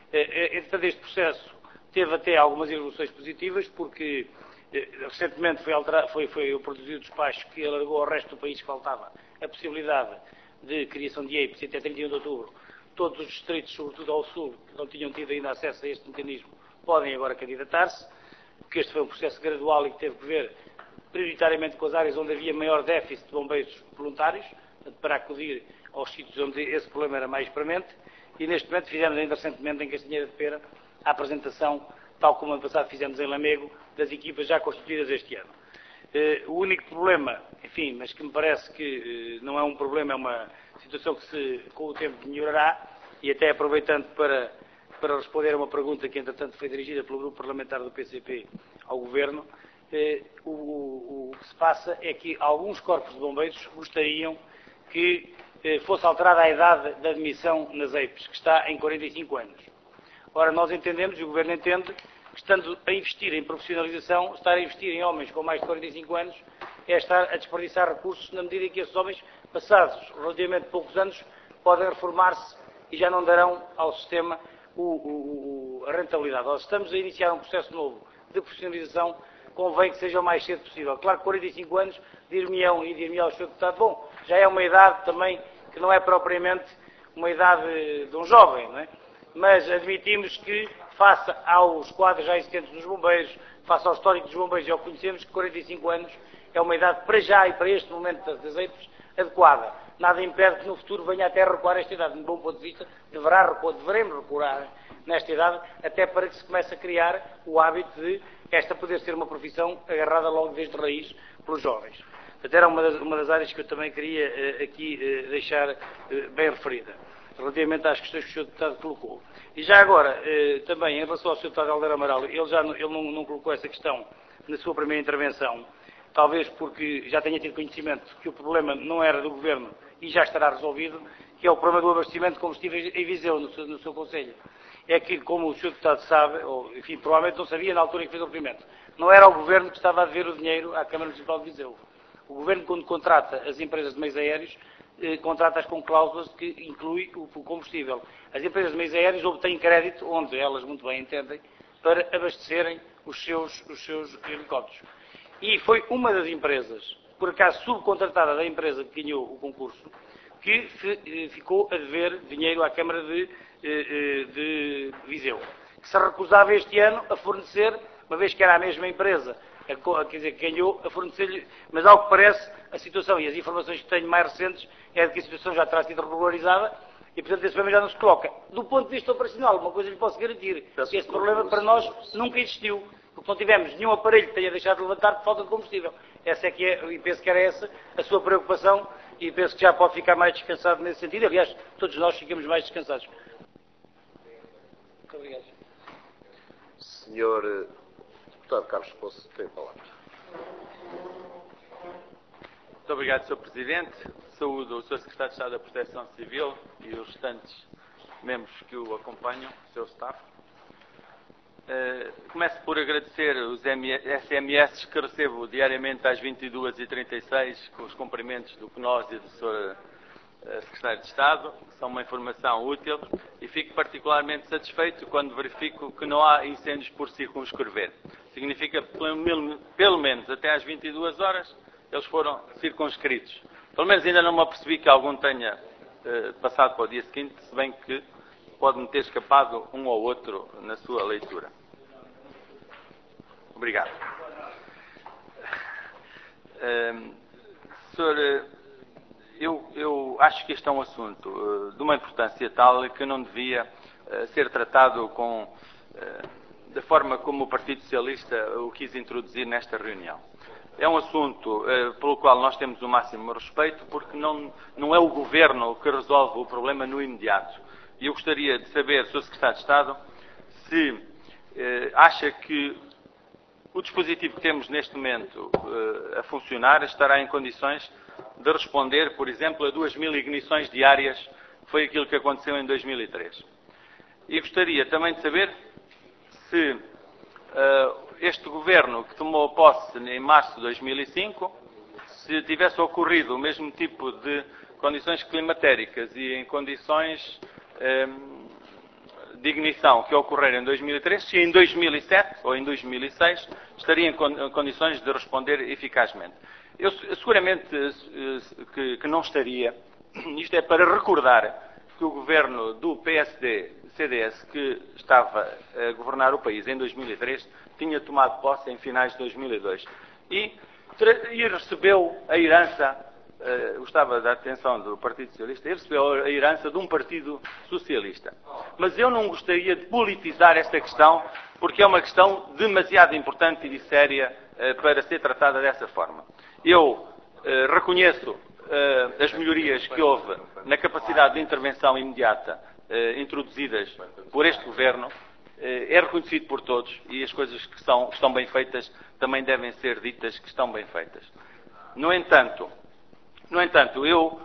Eh, entretanto, este processo teve até algumas evoluções positivas, porque eh, recentemente foi, alterado, foi, foi o produzido o despacho que alargou ao resto do país que faltava a possibilidade de criação de E I Ps até trinta e um de outubro. Todos os distritos, sobretudo ao sul, que não tinham tido ainda acesso a este mecanismo, podem agora candidatar-se, porque este foi um processo gradual e que teve que ver prioritariamente com as áreas onde havia maior déficit de bombeiros voluntários, para acudir aos sítios onde esse problema era mais premente, e neste momento fizemos ainda recentemente em Castanheira de Pera a apresentação, tal como ano passado fizemos em Lamego, das equipas já constituídas este ano. Eh, o único problema, enfim, mas que me parece que eh, não é um problema, é uma situação que se, com o tempo melhorará, e até aproveitando para, para responder a uma pergunta que entretanto foi dirigida pelo grupo parlamentar do P C P ao Governo, eh, o, o, o que se passa é que alguns corpos de bombeiros gostariam que eh, fosse alterada a idade de admissão nas E I Ps, que está em quarenta e cinco anos. Ora, nós entendemos, e o Governo entende, que estando a investir em profissionalização, estar a investir em homens com mais de quarenta e cinco anos, é estar a desperdiçar recursos na medida em que esses homens, passados relativamente poucos anos, podem reformar-se e já não darão ao sistema o, o, o, a rentabilidade. Nós estamos a iniciar um processo novo de profissionalização, convém que seja o mais cedo possível. Claro que quarenta e cinco anos, dir-me-ão e dir-me ao senhor Deputado, bom, já é uma idade também que não é propriamente uma idade de um jovem, não é? Mas admitimos que, face aos quadros já existentes dos bombeiros, face ao histórico dos bombeiros, já o conhecemos, que quarenta e cinco anos é uma idade para já e para este momento das E I Ps adequada. Nada impede que no futuro venha até a recuar esta idade. De um bom ponto de vista, deverá recuar, deveremos recuar nesta idade, até para que se comece a criar o hábito de esta poder ser uma profissão agarrada logo desde raiz pelos jovens. Portanto, era uma das, uma das áreas que eu também queria eh, aqui eh, deixar eh, bem referida, relativamente às questões que o senhor Deputado colocou. E já agora, eh, também, em relação ao senhor Deputado Helder Amaral, ele, já, ele não, não colocou essa questão na sua primeira intervenção, talvez porque já tenha tido conhecimento que o problema não era do Governo e já estará resolvido, que é o problema do abastecimento de combustíveis em Viseu, no seu, no seu Conselho. É que, como o senhor Deputado sabe, ou enfim, provavelmente não sabia na altura em que fez o requerimento, não era o Governo que estava a dever o dinheiro à Câmara Municipal de Viseu. O Governo, quando contrata as empresas de meios aéreos, eh, contrata-as com cláusulas que inclui o, o combustível. As empresas de meios aéreos obtêm crédito, onde elas muito bem entendem, para abastecerem os seus, os seus helicópteros. E foi uma das empresas, por acaso subcontratada da empresa que ganhou o concurso, que ficou a dever dinheiro à Câmara de, de Viseu, que se recusava este ano a fornecer, uma vez que era a mesma empresa, a, quer dizer, que ganhou, a fornecer-lhe, mas ao que parece, a situação e as informações que tenho mais recentes é de que a situação já terá sido regularizada e, portanto, esse problema já não se coloca. Do ponto de vista operacional, uma coisa lhe posso garantir, que esse problema para nós nunca existiu, porque não tivemos nenhum aparelho que tenha deixado de levantar por falta de combustível. Essa é que é, e penso que era essa a sua preocupação, e penso que já pode ficar mais descansado nesse sentido. Aliás, todos nós ficamos mais descansados. Muito obrigado. Senhor Deputado Carlos Poço tem a palavra. Muito obrigado, senhor Presidente. Saúdo o senhor Secretário de Estado da Proteção Civil e os restantes membros que o acompanham, o seu staff. Uh, começo por agradecer os S M S que recebo diariamente às vinte e duas e trinta e seis com os cumprimentos do C N O S e do senhor uh, Secretário de Estado, que são uma informação útil, e fico particularmente satisfeito quando verifico que não há incêndios por circunscrever. Significa que pelo, pelo menos até às vinte e duas horas eles foram circunscritos. Pelo menos ainda não me apercebi que algum tenha uh, passado para o dia seguinte, se bem que pode-me ter escapado um ou outro na sua leitura. Obrigado. Uh, senhor, eu, eu acho que este é um assunto uh, de uma importância tal que não devia uh, ser tratado com, uh, da forma como o Partido Socialista o quis introduzir nesta reunião. É um assunto uh, pelo qual nós temos o máximo respeito, porque não, não é o Governo que resolve o problema no imediato. E eu gostaria de saber, senhor Secretário de Estado, se uh, acha que o dispositivo que temos neste momento uh, a funcionar estará em condições de responder, por exemplo, a duas mil ignições diárias, que foi aquilo que aconteceu em dois mil e três. E gostaria também de saber se uh, este Governo, que tomou posse em março de dois mil e cinco, se tivesse ocorrido o mesmo tipo de condições climatéricas e em condições um, de ignição que ocorreram em dois mil e três, se em dois mil e sete ou em dois mil e seis estaria em condições de responder eficazmente. Eu seguramente que, que não estaria. Isto é para recordar que o governo do P S D C D S, que estava a governar o país em dois mil e três, tinha tomado posse em finais de dois mil e dois e, e recebeu a herança, uh, gostava da atenção do Partido Socialista, e recebeu a herança de um Partido Socialista. Mas eu não gostaria de politizar esta questão, porque é uma questão demasiado importante e séria uh, para ser tratada dessa forma. Eu uh, reconheço uh, as melhorias que houve na capacidade de intervenção imediata uh, introduzidas por este Governo. É reconhecido por todos e as coisas que, são, que estão bem feitas também devem ser ditas que estão bem feitas. No entanto, no entanto eu,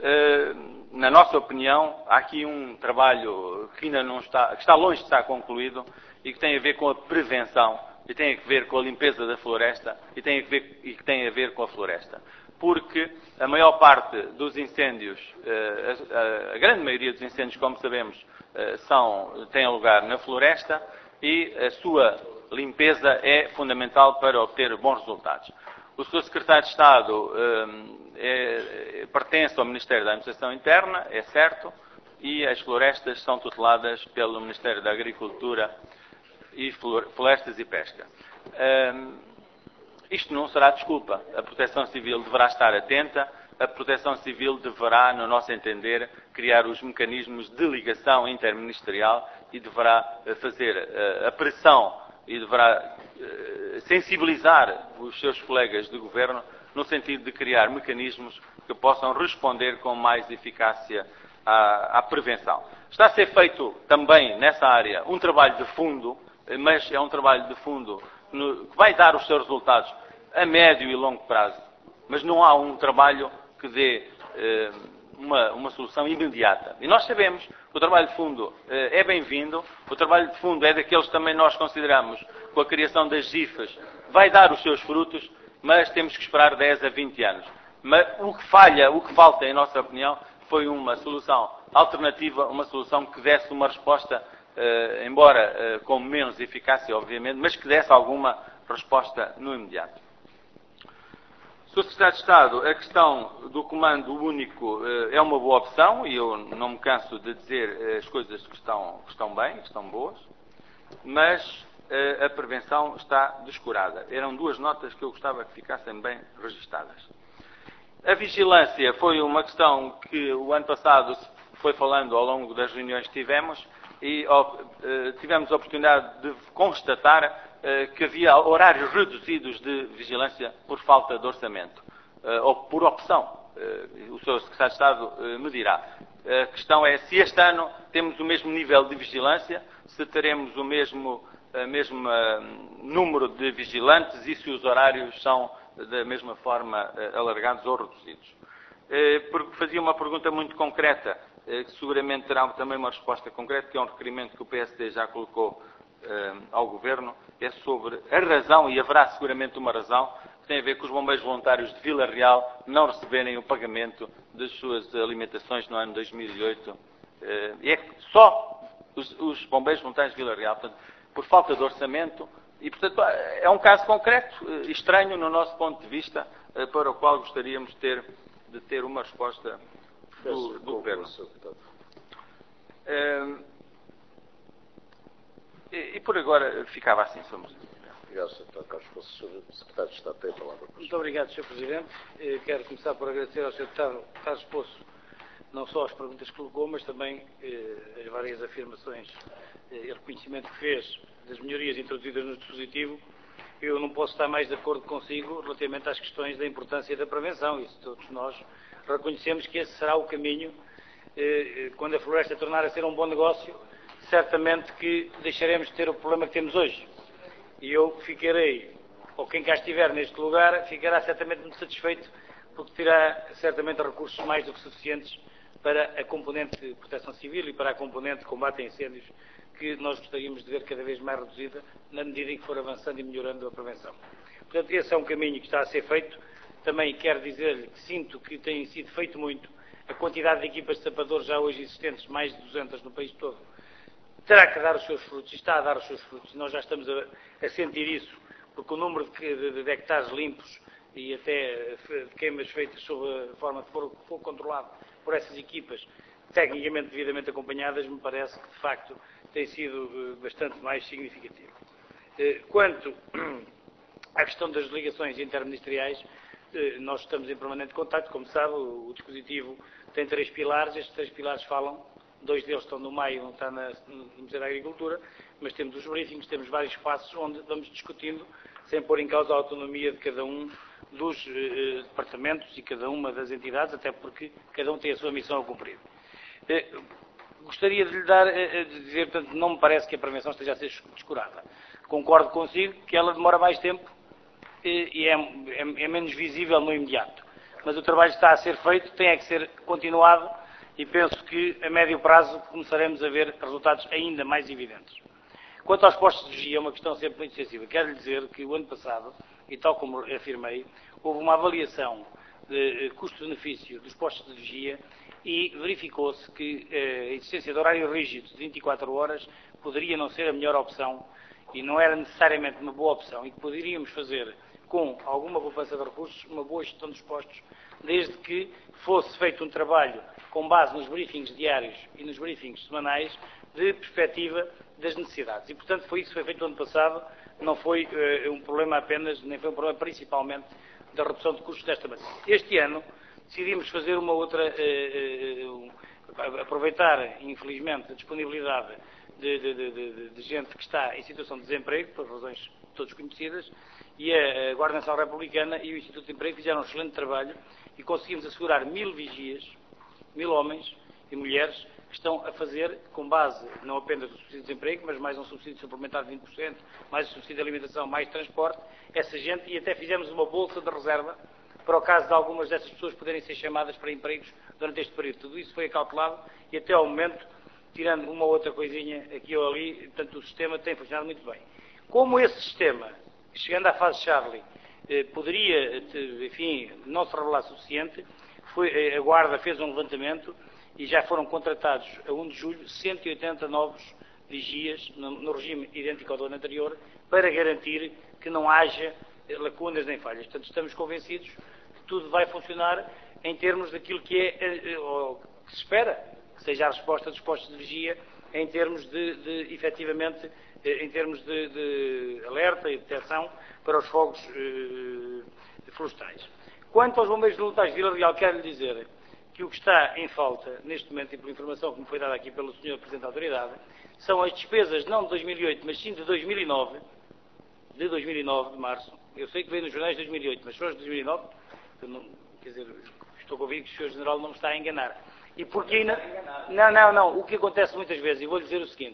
na nossa opinião, há aqui um trabalho que ainda não está, que está longe de estar concluído e que tem a ver com a prevenção, e tem a ver com a limpeza da floresta e tem a ver, e que tem a ver com a floresta. Porque a maior parte dos incêndios, a, a, a grande maioria dos incêndios, como sabemos, são, têm lugar na floresta e a sua limpeza é fundamental para obter bons resultados. O senhor Secretário de Estado é, é, pertence ao Ministério da Administração Interna, é certo, e as florestas são tuteladas pelo Ministério da Agricultura e Florestas e Pesca. Isto não será desculpa. A Proteção Civil deverá estar atenta, a Proteção Civil deverá, no nosso entender, criar os mecanismos de ligação interministerial e deverá fazer a pressão e deverá sensibilizar os seus colegas de governo no sentido de criar mecanismos que possam responder com mais eficácia à, à prevenção. Está a ser feito também nessa área um trabalho de fundo, mas é um trabalho de fundo no, que vai dar os seus resultados a médio e longo prazo, mas não há um trabalho que dê eh, uma, uma solução imediata. E nós sabemos que o trabalho de fundo eh, é bem-vindo, o trabalho de fundo é daqueles que também nós consideramos, com a criação das G I Fs, vai dar os seus frutos, mas temos que esperar dez a vinte anos. Mas o que falha, o que falta, em nossa opinião, foi uma solução alternativa, uma solução que desse uma resposta, eh, embora eh, com menos eficácia, obviamente, mas que desse alguma resposta no imediato. senhor Secretário de Estado, a questão do comando único é uma boa opção e eu não me canso de dizer as coisas que estão, que estão bem, que estão boas, mas a prevenção está descurada. Eram duas notas que eu gostava que ficassem bem registadas. A vigilância foi uma questão que o ano passado foi falando ao longo das reuniões que tivemos e tivemos a oportunidade de constatar que havia horários reduzidos de vigilância por falta de orçamento, ou por opção. O senhor Secretário de Estado me dirá. A questão é se este ano temos o mesmo nível de vigilância, se teremos o mesmo, a mesma número de vigilantes e se os horários são da mesma forma alargados ou reduzidos. Porque fazia uma pergunta muito concreta, que seguramente terá também uma resposta concreta, que é um requerimento que o P S D já colocou ao Governo, é sobre a razão, e haverá seguramente uma razão, que tem a ver com os bombeiros voluntários de Vila Real não receberem o pagamento das suas alimentações no ano dois mil e oito. E é só os, os bombeiros voluntários de Vila Real, portanto, por falta de orçamento, e portanto é um caso concreto, estranho no nosso ponto de vista, para o qual gostaríamos de ter, de ter uma resposta do, do Governo. E, e por agora ficava assim, somos. Obrigado, senhor Carlos Poço. O secretário de Estado tem a palavra. Muito obrigado, senhor Presidente. Eu quero começar por agradecer ao senhor Deputado Carlos Poço não só as perguntas que colocou, mas também eh, as várias afirmações eh, e reconhecimento que fez das melhorias introduzidas no dispositivo. Eu não posso estar mais de acordo consigo relativamente às questões da importância da prevenção. Isso todos nós reconhecemos que esse será o caminho. Eh, quando a floresta tornar a ser um bom negócio, certamente que deixaremos de ter o problema que temos hoje. E eu ficarei, ou quem cá estiver neste lugar, ficará certamente muito satisfeito, porque terá certamente recursos mais do que suficientes para a componente de proteção civil e para a componente de combate a incêndios, que nós gostaríamos de ver cada vez mais reduzida, na medida em que for avançando e melhorando a prevenção. Portanto, esse é um caminho que está a ser feito. Também quero dizer-lhe que sinto que tem sido feito muito. A quantidade de equipas de sapadores já hoje existentes, mais de duzentas no país todo, terá que dar os seus frutos, e está a dar os seus frutos. Nós já estamos a, a sentir isso, porque o número de, de, de hectares limpos e até de queimas feitas sob a forma de fogo, fogo controlado por essas equipas, tecnicamente devidamente acompanhadas, me parece que de facto tem sido bastante mais significativo. Quanto à questão das delegações interministeriais, nós estamos em permanente contacto, como sabe, o, o dispositivo tem três pilares, estes três pilares falam, dois deles estão no meio, um está na, no Ministério da Agricultura, mas temos os briefings, temos vários espaços onde vamos discutindo, sem pôr em causa a autonomia de cada um dos eh, departamentos e cada uma das entidades, até porque cada um tem a sua missão a cumprir. Eh, gostaria de lhe dar, eh, de dizer, portanto, não me parece que a prevenção esteja a ser descurada. Concordo consigo que ela demora mais tempo eh, e é, é, é menos visível no imediato. Mas o trabalho está a ser feito, tem é que ser continuado e penso que a médio prazo começaremos a ver resultados ainda mais evidentes. Quanto aos postos de vigia, é uma questão sempre muito sensível. Quero lhe dizer que o ano passado, e tal como afirmei, houve uma avaliação de custo-benefício dos postos de vigia e verificou-se que a existência de horário rígido de vinte e quatro horas poderia não ser a melhor opção e não era necessariamente uma boa opção e que poderíamos fazer com alguma poupança de recursos uma boa gestão dos postos, desde que fosse feito um trabalho com base nos briefings diários e nos briefings semanais de perspectiva das necessidades. E, portanto, foi isso que foi feito no ano passado, não foi uh, um problema apenas, nem foi um problema principalmente da redução de custos desta maneira. Este ano decidimos fazer uma outra, uh, uh, uh, aproveitar, infelizmente, a disponibilidade de, de, de, de, de gente que está em situação de desemprego, por razões todas conhecidas, e a, a Guarda Nacional Republicana e o Instituto de Emprego fizeram um excelente trabalho e conseguimos assegurar mil vigias, mil homens e mulheres que estão a fazer, com base não apenas do subsídio de desemprego, mas mais um subsídio suplementar de vinte por cento, mais um subsídio de alimentação, mais transporte, essa gente, e até fizemos uma bolsa de reserva para o caso de algumas dessas pessoas poderem ser chamadas para empregos durante este período. Tudo isso foi acautelado e até ao momento, tirando uma ou outra coisinha aqui ou ali, portanto, o sistema tem funcionado muito bem. Como esse sistema, chegando à fase Charlie, eh, poderia, enfim, não se revelar suficiente, foi, a Guarda fez um levantamento e já foram contratados a primeiro de julho cento e oitenta novos vigias no, no regime idêntico ao do ano anterior para garantir que não haja lacunas nem falhas. Portanto, estamos convencidos que tudo vai funcionar em termos daquilo que é, ou que se espera, que seja a resposta dos postos de vigia em termos de, de efetivamente, em termos de, de alerta e detecção para os fogos eh, florestais. Quanto aos bombeiros voluntários de Vila Real, quero lhe dizer que o que está em falta, neste momento, e pela informação que me foi dada aqui pelo senhor Presidente da Autoridade, são as despesas, não de dois mil e oito, mas sim de dois mil e nove, de dois mil e nove, de março. Eu sei que veio nos jornais de dois mil e oito, mas foram de dois mil e nove, eu não, quer dizer, estou convicto que o senhor General não me está a enganar. E porque ainda... Não, não, não. O que acontece muitas vezes, e vou-lhe dizer o seguinte,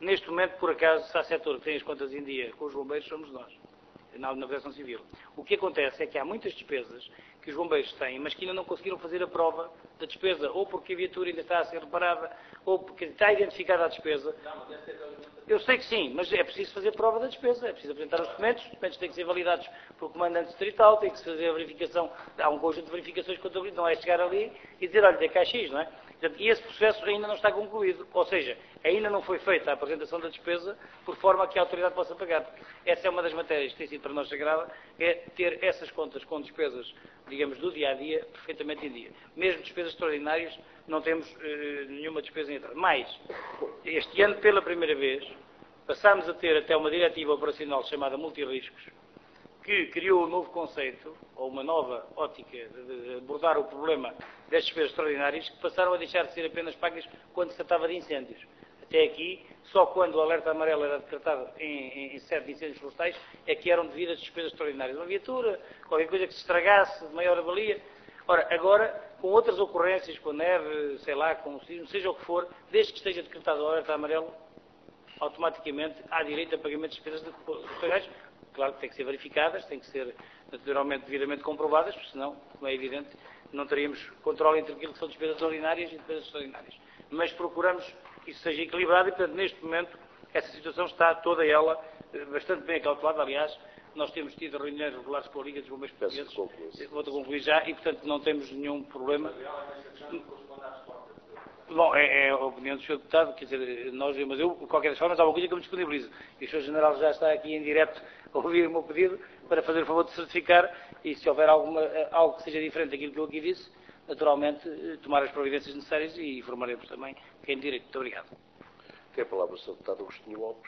Neste momento, por acaso, se há setor que tem as contas em dia com os bombeiros, somos nós, na Proteção Civil. O que acontece é que há muitas despesas que os bombeiros têm, mas que ainda não conseguiram fazer a prova da despesa, ou porque a viatura ainda está a ser reparada, ou porque está identificada a despesa. Eu sei que sim, mas é preciso fazer prova da despesa, é preciso apresentar os documentos, os documentos têm que ser validados pelo comandante distrital, tem que se fazer a verificação, há um conjunto de verificações contábeis, não é chegar ali e dizer, olha, é cá X, não é? Portanto, e esse processo ainda não está concluído, ou seja, ainda não foi feita a apresentação da despesa por forma a que a autoridade possa pagar. Essa é uma das matérias que tem sido para nós sagrada, é ter essas contas com despesas, digamos, do dia-a-dia, perfeitamente em dia. Mesmo despesas extraordinárias, não temos eh, nenhuma despesa em atraso. Mais, este ano, pela primeira vez, passámos a ter até uma diretiva operacional chamada multirriscos, que criou um novo conceito, ou uma nova ótica de abordar o problema das despesas extraordinárias, que passaram a deixar de ser apenas pagas quando se tratava de incêndios. Até aqui, só quando o alerta amarelo era decretado em, em, em sede de incêndios florestais, é que eram devidas despesas extraordinárias. Uma viatura, qualquer coisa que se estragasse de maior avalia. Ora, agora, com outras ocorrências, com neve, sei lá, com sismo, seja o que for, desde que esteja decretado o alerta amarelo, automaticamente há direito a pagamento de despesas extraordinárias. Claro que têm que ser verificadas, têm que ser naturalmente devidamente comprovadas, porque senão, como é evidente, não teríamos controle entre aquilo que são despesas ordinárias e despesas extraordinárias. Mas procuramos que isso seja equilibrado e, portanto, neste momento, essa situação está toda ela bastante bem acautelada. Aliás, nós temos tido reuniões regulares com a Liga dos Bombeiros Portugueses. Vou concluir já e, portanto, não temos nenhum problema. Bom, é, é a opinião do senhor Deputado, quer dizer, nós, mas eu, de qualquer forma, há uma coisa que eu me disponibilizo. E o senhor General já está aqui em direto a ouvir o meu pedido para fazer o favor de certificar e, se houver alguma, algo que seja diferente daquilo que eu aqui disse, naturalmente, tomar as providências necessárias e informaremos também quem tem direito. Muito obrigado. Tem a palavra o senhor Deputado Agostinho Lopes.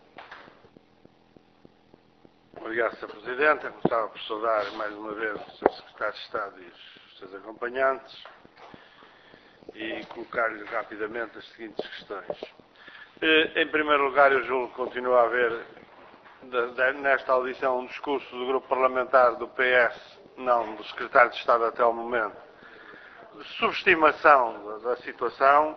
Obrigado, senhor Presidente. Eu gostava por saudar mais uma vez o senhor Secretário de Estado e os seus acompanhantes e colocar-lhe rapidamente as seguintes questões. Em primeiro lugar, eu julgo que continua a haver, nesta audição, um discurso do grupo parlamentar do P S, não do Secretário de Estado até ao momento, de subestimação da situação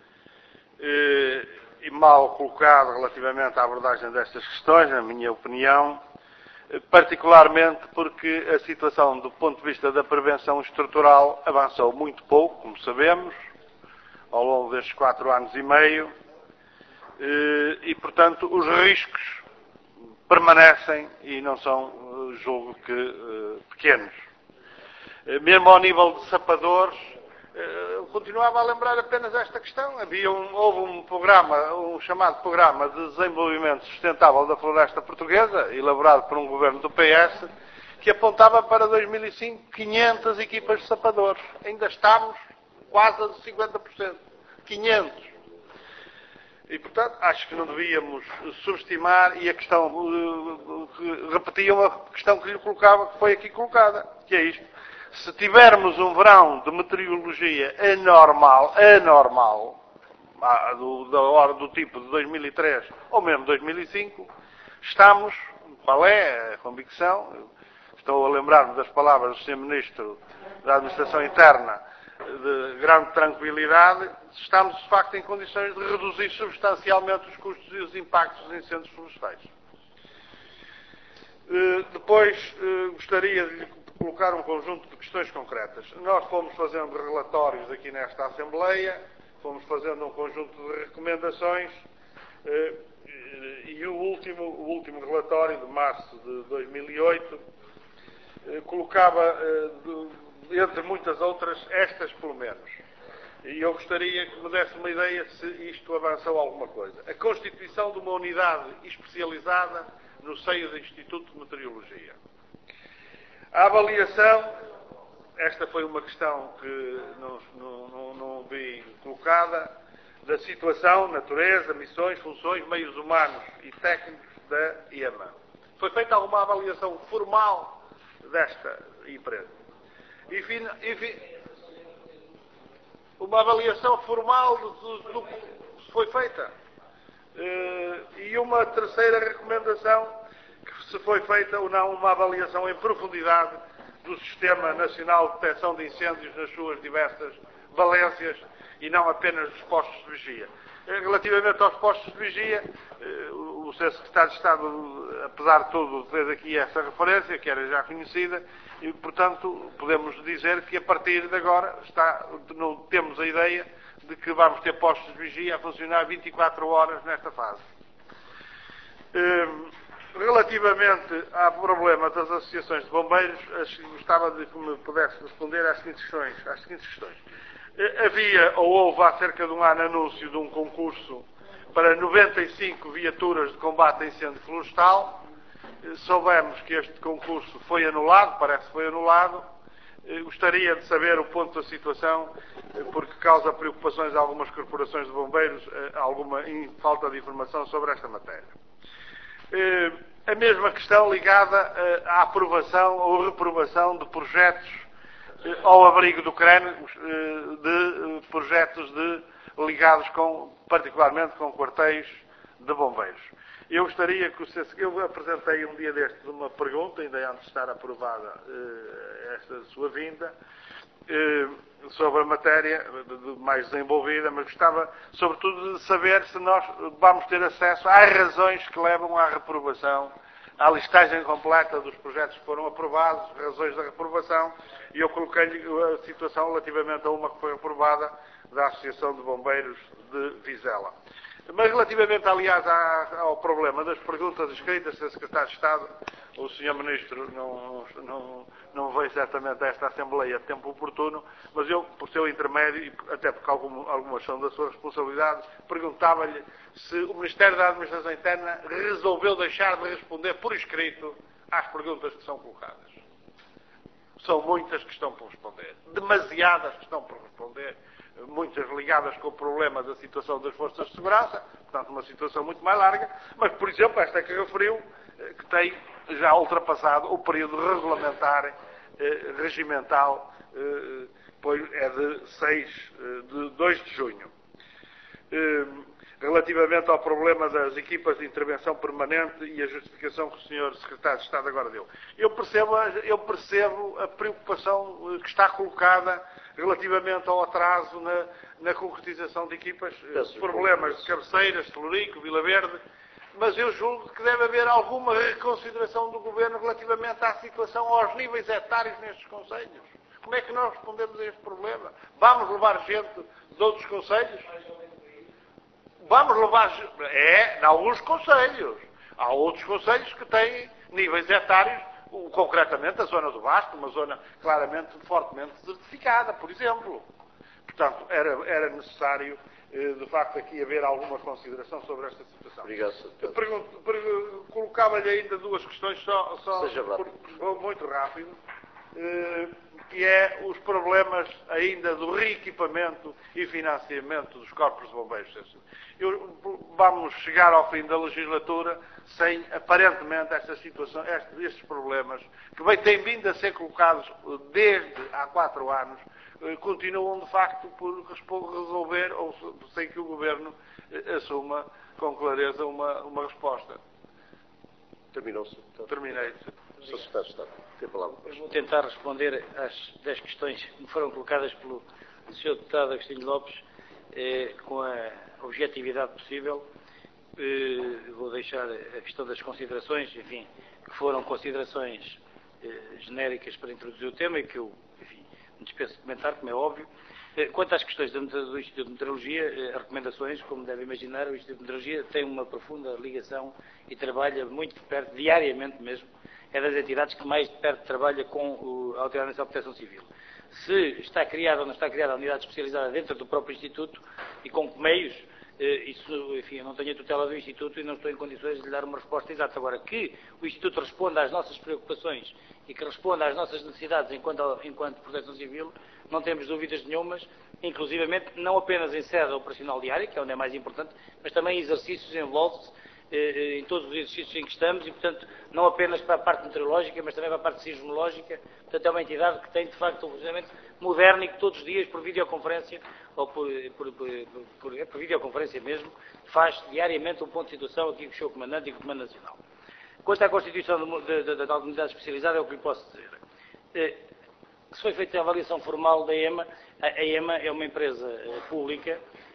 e mal colocado relativamente à abordagem destas questões, na minha opinião, particularmente porque a situação do ponto de vista da prevenção estrutural avançou muito pouco, como sabemos, ao longo destes quatro anos e meio, e, portanto, os riscos permanecem e não são, julgo que, pequenos. Mesmo ao nível de sapadores, eu continuava a lembrar apenas esta questão. Havia um, houve um programa, um chamado Programa de Desenvolvimento Sustentável da Floresta Portuguesa, elaborado por um governo do P S, que apontava para dois mil e cinco quinhentas equipas de sapadores. Ainda estamos quase a cinquenta por cento. quinhentos. E, portanto, acho que não devíamos subestimar, e a questão, repetia uma questão que lhe colocava, que foi aqui colocada, que é isto. Se tivermos um verão de meteorologia anormal, anormal, do, da hora do tipo de dois mil e três ou mesmo dois mil e cinco, estamos, qual é a convicção? Estou a lembrar-me das palavras do senhor Ministro da Administração Interna, de grande tranquilidade, estamos de facto em condições de reduzir substancialmente os custos e os impactos dos incêndios florestais. Depois gostaria de lhe colocar um conjunto de questões concretas. Nós fomos fazendo relatórios aqui nesta Assembleia, fomos fazendo um conjunto de recomendações e o último, o último relatório de março de dois mil e oito colocava, entre muitas outras, estas pelo menos. E eu gostaria que me desse uma ideia se isto avançou alguma coisa. A constituição de uma unidade especializada no seio do Instituto de Meteorologia. A avaliação, esta foi uma questão que não, não, não, não vi colocada, da situação, natureza, missões, funções, meios humanos e técnicos da I E M A. Foi feita alguma avaliação formal desta empresa. Enfim, enfim, uma avaliação formal do, do que foi feita. E uma terceira recomendação, que se foi feita ou não uma avaliação em profundidade do Sistema Nacional de Detecção de Incêndios nas suas diversas valências e não apenas dos postos de vigia. Relativamente aos postos de vigia, o senhor Secretário de Estado, apesar de tudo, fez aqui essa referência, que era já conhecida, e, portanto, podemos dizer que a partir de agora está, não, temos a ideia de que vamos ter postos de vigia a funcionar vinte e quatro horas nesta fase. Relativamente ao problema das associações de bombeiros, gostava de que me pudesse responder às seguintes questões. Às seguintes questões. Havia, ou houve há cerca de um ano, anúncio de um concurso para noventa e cinco viaturas de combate a incêndio florestal. Soubemos que este concurso foi anulado, parece que foi anulado. Gostaria de saber o ponto da situação, porque causa preocupações a algumas corporações de bombeiros, alguma falta de informação sobre esta matéria. A mesma questão ligada à aprovação ou reprovação de projetos ao abrigo do crânio, de projetos de, ligados com, particularmente com quartéis de bombeiros. Eu gostaria que o eu apresentei um dia destes uma pergunta, ainda antes de estar aprovada esta sua vinda, sobre a matéria mais desenvolvida, mas gostava, sobretudo, de saber se nós vamos ter acesso às razões que levam à reprovação, à listagem completa dos projetos que foram aprovados, razões da reprovação, e eu coloquei-lhe a situação relativamente a uma que foi aprovada da Associação de Bombeiros de Vizela. Mas relativamente, aliás, ao problema das perguntas escritas, senhor Secretário de Estado, o senhor Ministro não, não, não veio certamente a esta Assembleia a tempo oportuno, mas eu, por seu intermédio, até porque algum, algumas são da sua responsabilidade, perguntava-lhe se o Ministério da Administração Interna resolveu deixar de responder por escrito às perguntas que são colocadas. São muitas que estão por responder, demasiadas que estão por responder, muitas ligadas com o problema da situação das forças de segurança, portanto uma situação muito mais larga, mas, por exemplo, esta que referiu, que tem já ultrapassado o período regulamentar, eh, regimental, eh, pois é de seis, de dois de junho. Eh, relativamente ao problema das equipas de intervenção permanente e a justificação que o senhor Secretário de Estado agora deu. Eu percebo, eu percebo a preocupação que está colocada relativamente ao atraso na, na concretização de equipas, problemas de Cabeceiras, Telorico, Vila Verde, mas eu julgo que deve haver alguma reconsideração do Governo relativamente à situação, aos níveis etários nestes concelhos. Como é que nós respondemos a este problema? Vamos levar gente de outros concelhos? Vamos levar... É, em alguns concelhos. Há outros concelhos que têm níveis etários, concretamente a zona do Basto, uma zona claramente, fortemente desertificada, por exemplo. Portanto, era, era necessário, de facto, aqui haver alguma consideração sobre esta situação. Obrigado, senhor. Colocava-lhe ainda duas questões, só, só Seja rápido. Por, muito rápido, que é os problemas ainda do reequipamento e financiamento dos corpos de bombeiros. Eu, vamos chegar ao fim da legislatura sem, aparentemente, esta situação, estes, estes problemas, que bem têm vindo a ser colocados desde há quatro anos, continuam, de facto, por resolver, ou sem que o Governo assuma com clareza uma, uma resposta. Terminou-se. Terminei. senhor Secretário de Estado, tem a palavra. Eu vou tentar responder às dez questões que me foram colocadas pelo senhor Deputado Agostinho Lopes, eh, com a objetividade possível. Eh, vou deixar a questão das considerações, enfim, que foram considerações eh, genéricas para introduzir o tema e que eu, enfim, me dispenso de comentar, como é óbvio. Eh, quanto às questões do, do Instituto de Meteorologia, eh, as recomendações, como deve imaginar, o Instituto de Meteorologia tem uma profunda ligação e trabalha muito de perto, diariamente mesmo, é das entidades que mais de perto trabalha com o, a Autoridade Nacional de Proteção Civil. Se está criada ou não está criada a unidade especializada dentro do próprio Instituto e com que meios, eh, isso, enfim, eu não tenho a tutela do Instituto e não estou em condições de lhe dar uma resposta exata. Agora, que o Instituto responda às nossas preocupações e que responda às nossas necessidades enquanto, enquanto Proteção Civil, não temos dúvidas nenhumas, inclusivamente não apenas em sede operacional diária, que é onde é mais importante, mas também em exercícios envolve-se em todos os exercícios em que estamos e, portanto, não apenas para a parte meteorológica, mas também para a parte sismológica. Portanto, é uma entidade que tem, de facto, um funcionamento moderno e que todos os dias, por videoconferência, ou por, por, por, por, por videoconferência mesmo, faz diariamente um ponto de situação aqui com o senhor Comandante e com o Comando Nacional. Quanto à constituição da unidade especializada, é o que lhe posso dizer. Eh, se foi feita a avaliação formal da E M A, a E M A é uma empresa pública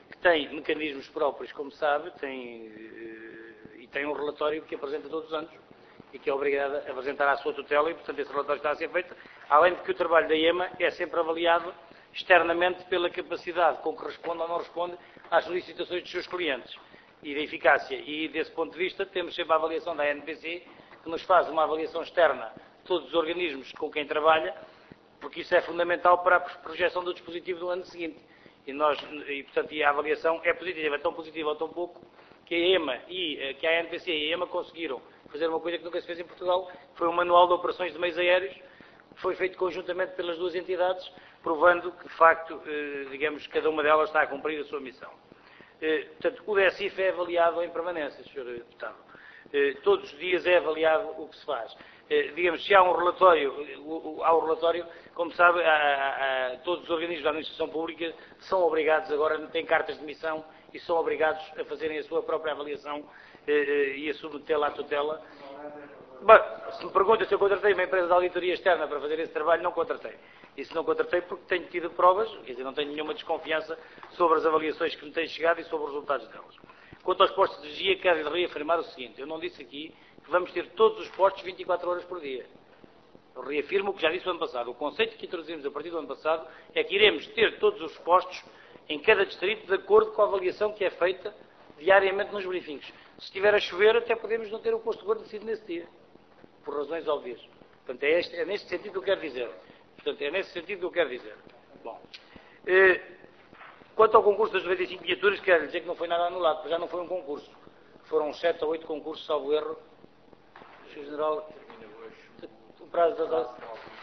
que tem mecanismos próprios, como sabe, tem, e tem um relatório que apresenta todos os anos e que é obrigado a apresentar à sua tutela e, portanto, esse relatório está a ser feito, além de que o trabalho da I E M A é sempre avaliado externamente pela capacidade com que responde ou não responde às solicitações dos seus clientes e da eficácia. E, desse ponto de vista, temos sempre a avaliação da A N P C, que nos faz uma avaliação externa de todos os organismos com quem trabalha, porque isso é fundamental para a projeção do dispositivo do ano seguinte. E, nós, e, portanto, e a avaliação é positiva, é tão positiva ou tão pouco, que a I E M A e que a A N P C e a I E M A conseguiram fazer uma coisa que nunca se fez em Portugal, foi um manual de operações de meios aéreos, que foi feito conjuntamente pelas duas entidades, provando que, de facto, eh, digamos, cada uma delas está a cumprir a sua missão. Eh, portanto, o D S I F é avaliado em permanência, senhor Deputado. Eh, todos os dias é avaliado o que se faz. Eh, digamos, se há um relatório, o, o, há um relatório, como sabe, há, há, há, todos os organismos da administração pública são obrigados, agora têm cartas de missão e são obrigados a fazerem a sua própria avaliação eh, eh, e a submetê-la à tutela. Bom, se me pergunta se eu contratei uma empresa de auditoria externa para fazer esse trabalho, não contratei. E se não contratei, porque tenho tido provas, quer dizer, não tenho nenhuma desconfiança sobre as avaliações que me têm chegado e sobre os resultados delas. Quanto aos postos de energia, quero reafirmar o seguinte: eu não disse aqui que vamos ter todos os postos vinte e quatro horas por dia. Eu reafirmo o que já disse o ano passado. O conceito que introduzimos a partir do ano passado é que iremos ter todos os postos em cada distrito de acordo com a avaliação que é feita diariamente nos briefings. Se estiver a chover, até podemos não ter o posto de guarda-cido nesse dia, por razões óbvias. Portanto, é, este, é neste sentido que eu quero dizer. Portanto, é nesse sentido que eu quero dizer. Bom, eh, quanto ao concurso das noventa e cinco viaturas, quero dizer que não foi nada anulado, porque já não foi um concurso. Foram sete ou oito concursos, salvo erro. senhor General, o prazo da dose.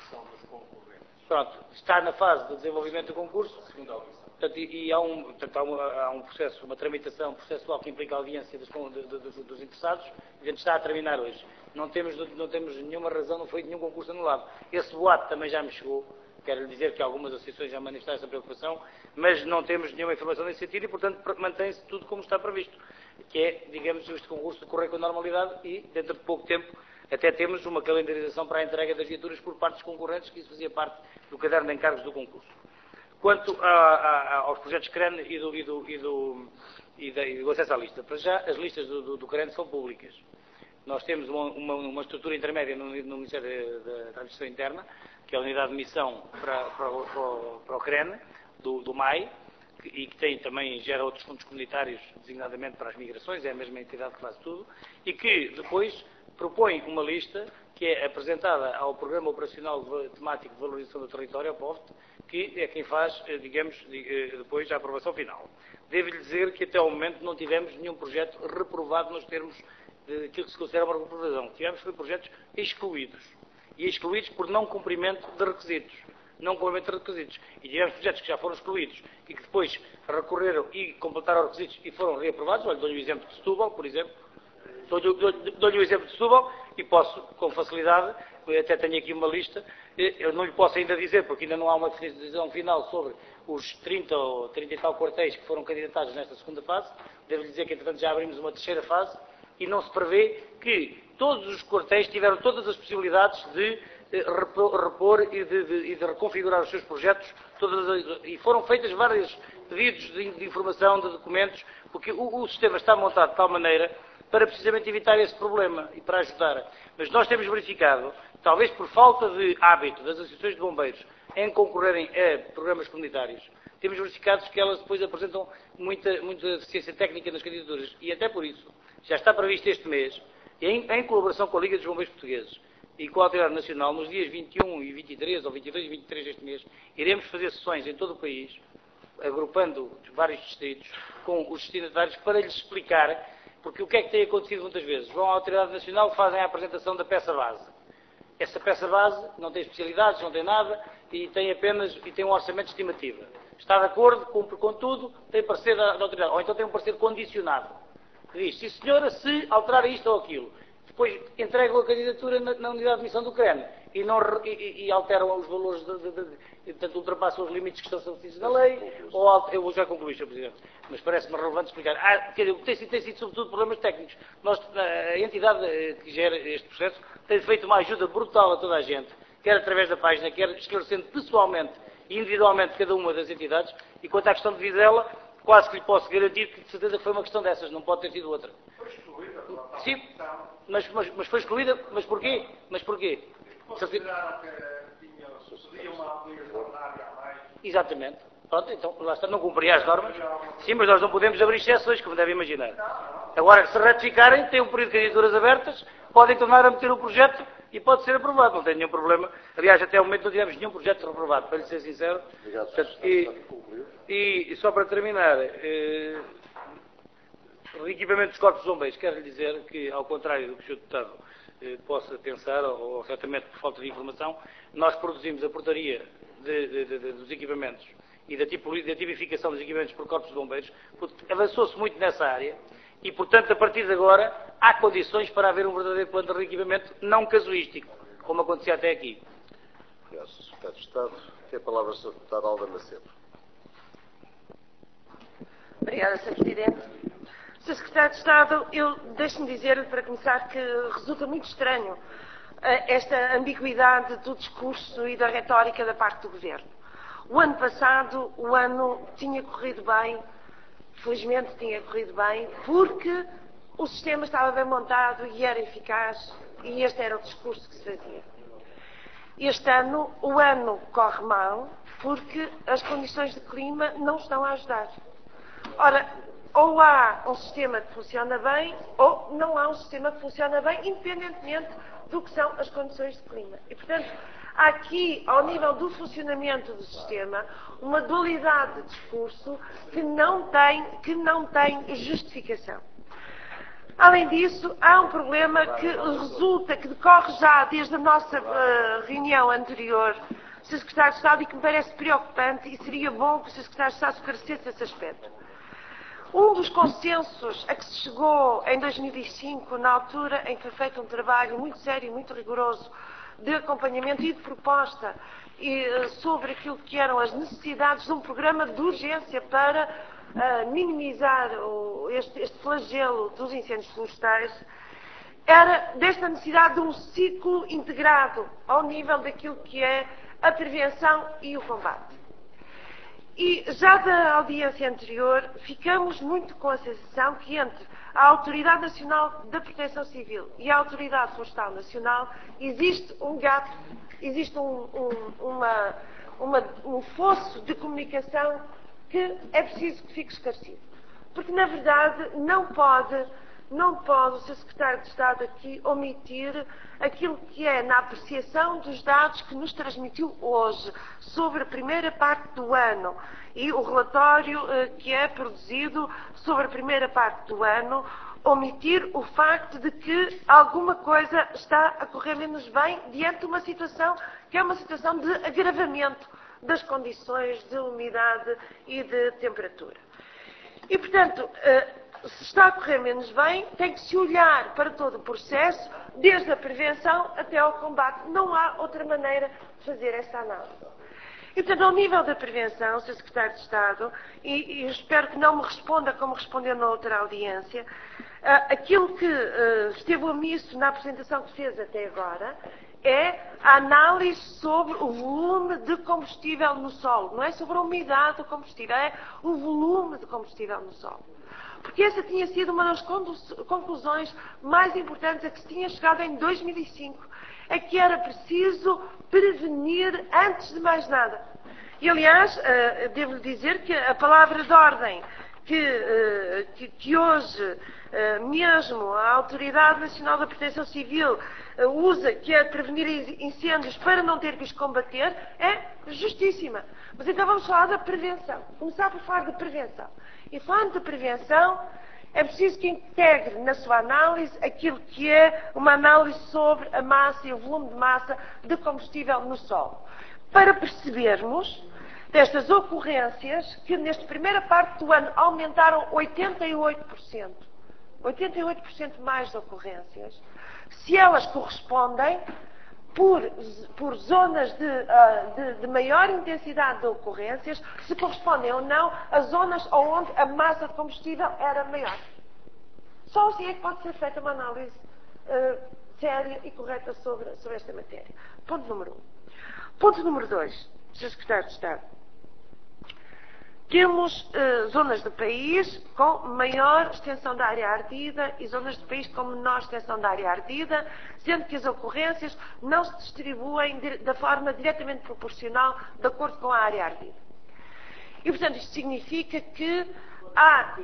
Pronto, está na fase de desenvolvimento do concurso. Portanto, e, e há, um, portanto, há, uma, há um processo, uma tramitação processual que implica a audiência dos, de, de, de, dos interessados, e a gente está a terminar hoje. Não temos, não temos nenhuma razão, não foi nenhum concurso anulado. Esse boato também já me chegou, quero dizer que algumas associações já manifestaram essa preocupação, mas não temos nenhuma informação nesse sentido e, portanto, mantém-se tudo como está previsto, que é, digamos, este concurso decorrer com normalidade e, dentro de pouco tempo, até temos uma calendarização para a entrega das viaturas por parte dos concorrentes, que isso fazia parte do caderno de encargos do concurso. Quanto a, a, aos projetos C R E N e do, e, do, e, do, e, da, e do acesso à lista, para já as listas do, do, do C R E N são públicas. Nós temos uma, uma, uma estrutura intermédia no, no Ministério da, da Administração Interna, que é a unidade de missão para, para, para, para o C R E N, do, do M A I, que, e que tem, também gera outros fundos comunitários, designadamente para as migrações, é a mesma entidade que faz tudo, e que depois propõe uma lista que é apresentada ao Programa Operacional Temático de Valorização do Território, ao P O V T, que é quem faz, digamos, depois a aprovação final. Devo-lhe dizer que até ao momento não tivemos nenhum projeto reprovado nos termos daquilo que se considera uma reprovação. Tivemos foi projetos excluídos. E excluídos por não cumprimento de requisitos. Não cumprimento de requisitos. E tivemos projetos que já foram excluídos e que depois recorreram e completaram os requisitos e foram reaprovados. Olha, dou-lhe o exemplo de Setúbal, por exemplo. Dou-lhe dou, dou o exemplo de Setúbal e posso, com facilidade, até tenho aqui uma lista, eu não lhe posso ainda dizer, porque ainda não há uma decisão final sobre os trinta ou trinta e tal quartéis que foram candidatados nesta segunda fase. Devo-lhe dizer que, entretanto, já abrimos uma terceira fase e não se prevê que todos os quartéis tiveram todas as possibilidades de repor e de, de, e de reconfigurar os seus projetos, todas as, e foram feitas vários pedidos de, de informação, de documentos, porque o, o sistema está montado de tal maneira para precisamente evitar esse problema e para ajudar. Mas nós temos verificado, talvez por falta de hábito das associações de bombeiros em concorrerem a programas comunitários, temos verificado que elas depois apresentam muita, muita deficiência técnica nas candidaturas e até por isso já está previsto este mês, em, em colaboração com a Liga dos Bombeiros Portugueses e com a Autoridade Nacional, nos dias vinte e um e vinte e três, ou vinte e dois e vinte e três deste mês, iremos fazer sessões em todo o país, agrupando vários distritos, com os destinatários, para lhes explicar. Porque o que é que tem acontecido muitas vezes? Vão à Autoridade Nacional, fazem a apresentação da peça base. Essa peça base não tem especialidades, não tem nada e tem apenas e tem um orçamento de estimativa. Está de acordo, cumpre com tudo, tem parecer da, da autoridade. Ou então tem um parecer condicionado. Que diz, sim senhora, se alterar isto ou aquilo. Depois entregam a candidatura na, na unidade de missão do C R E N e, não, e, e alteram os valores, de, de, de, de, portanto, ultrapassam os limites que estão estabelecidos na lei, ou eu vou já concluir, senhor Presidente, mas parece-me relevante explicar. Ah, quer dizer, tem, tem sido sobretudo problemas técnicos. Nós, a entidade que gera este processo tem feito uma ajuda brutal a toda a gente, quer através da página, quer esclarecendo pessoalmente e individualmente cada uma das entidades, e quanto à questão de Vizela, quase que lhe posso garantir que de certeza foi uma questão dessas, não pode ter sido outra. Foi excluída. Sim, mas, mas, mas foi excluída, mas porquê? Mas porquê? Consideraram que tinha, sucedia uma aplicação ordinária a mais. Exatamente. Pronto, então, lá está, não cumpria as normas. Sim, mas nós não podemos abrir exceções, como devem imaginar. Agora, se ratificarem, têm um período de candidaturas abertas, podem tornar a meter o projeto e pode ser aprovado, não tem nenhum problema. Aliás, até ao momento não tivemos nenhum projeto reprovado, para lhe ser sincero. Portanto, e, e só para terminar, eh, o equipamento dos corpos de bombeiros, quero lhe dizer que, ao contrário do que o senhor Deputado eh, possa pensar, ou, ou certamente por falta de informação, nós produzimos a portaria de, de, de, de, dos equipamentos e da, tipo, da tipificação dos equipamentos por corpos de bombeiros, porque avançou-se muito nessa área e, portanto, a partir de agora, há condições para haver um verdadeiro plano de reequipamento não casuístico, como acontecia até aqui. Obrigado, senhor Secretário de Estado. Tem a palavra o senhor Deputado Alda Macedo. Obrigada, senhor Presidente. senhor Secretário de Estado, eu deixe-me dizer, para começar, que resulta muito estranho esta ambiguidade do discurso e da retórica da parte do Governo. O ano passado, o ano tinha corrido bem, felizmente tinha corrido bem, porque o sistema estava bem montado e era eficaz, e este era o discurso que se fazia. Este ano, o ano corre mal, porque as condições de clima não estão a ajudar. Ora, ou há um sistema que funciona bem, ou não há um sistema que funciona bem, independentemente do que são as condições de clima. E, portanto, há aqui, ao nível do funcionamento do sistema, uma dualidade de discurso que não tem, que não tem justificação. Além disso, há um problema que resulta, que decorre já desde a nossa uh, reunião anterior, senhor Secretário de Estado, e que me parece preocupante, e seria bom que o senhor Secretário de Estado esclarecesse esse aspecto. Um dos consensos a que se chegou em dois mil e cinco, na altura em que foi feito um trabalho muito sério e muito rigoroso de acompanhamento e de proposta e, sobre aquilo que eram as necessidades de um programa de urgência para uh, minimizar o, este, este flagelo dos incêndios florestais, era desta necessidade de um ciclo integrado ao nível daquilo que é a prevenção e o combate. E já da audiência anterior, ficamos muito com a sensação que entre a Autoridade Nacional da Proteção Civil e a Autoridade Florestal Nacional existe um gap, existe um, um, uma, uma, um fosso de comunicação que é preciso que fique esclarecido. Porque, na verdade, não pode, não pode o senhor Secretário de Estado aqui omitir aquilo que é na apreciação dos dados que nos transmitiu hoje sobre a primeira parte do ano e o relatório eh, que é produzido sobre a primeira parte do ano, omitir o facto de que alguma coisa está a correr menos bem diante de uma situação que é uma situação de agravamento das condições de umidade e de temperatura. E, portanto, eh, se está a correr menos bem, tem que se olhar para todo o processo, desde a prevenção até ao combate. Não há outra maneira de fazer essa análise. E, portanto, ao nível da prevenção, senhor Secretário de Estado, e, e espero que não me responda como respondeu na outra audiência, uh, aquilo que uh, esteve omisso na apresentação que fez até agora é a análise sobre o volume de combustível no solo. Não é sobre a umidade do combustível, é o volume de combustível no solo. Porque essa tinha sido uma das conclusões mais importantes a que se tinha chegado em dois mil e cinco. É que era preciso prevenir antes de mais nada. E, aliás, uh, devo-lhe dizer que a palavra de ordem que, uh, que, que hoje uh, mesmo a Autoridade Nacional da Proteção Civil uh, usa, que é prevenir incêndios para não ter que os combater, é justíssima. Mas então vamos falar da prevenção. Começar por falar de prevenção. E falando de prevenção, é preciso que integre na sua análise aquilo que é uma análise sobre a massa e o volume de massa de combustível no solo. Para percebermos destas ocorrências que nesta primeira parte do ano aumentaram oitenta e oito por cento. oitenta e oito por cento mais de ocorrências, se elas correspondem por, por zonas de, uh, de, de maior intensidade de ocorrências, se correspondem ou não a zonas onde a massa de combustível era maior. Só assim é que pode ser feita uma análise uh, séria e correta sobre, sobre esta matéria. Ponto número um. Ponto número dois, senhor Secretário de Estado. temos eh, zonas do país com maior extensão da área ardida e zonas do país com menor extensão da área ardida, sendo que as ocorrências não se distribuem de, da forma diretamente proporcional de acordo com a área ardida. E, portanto, isto significa que há,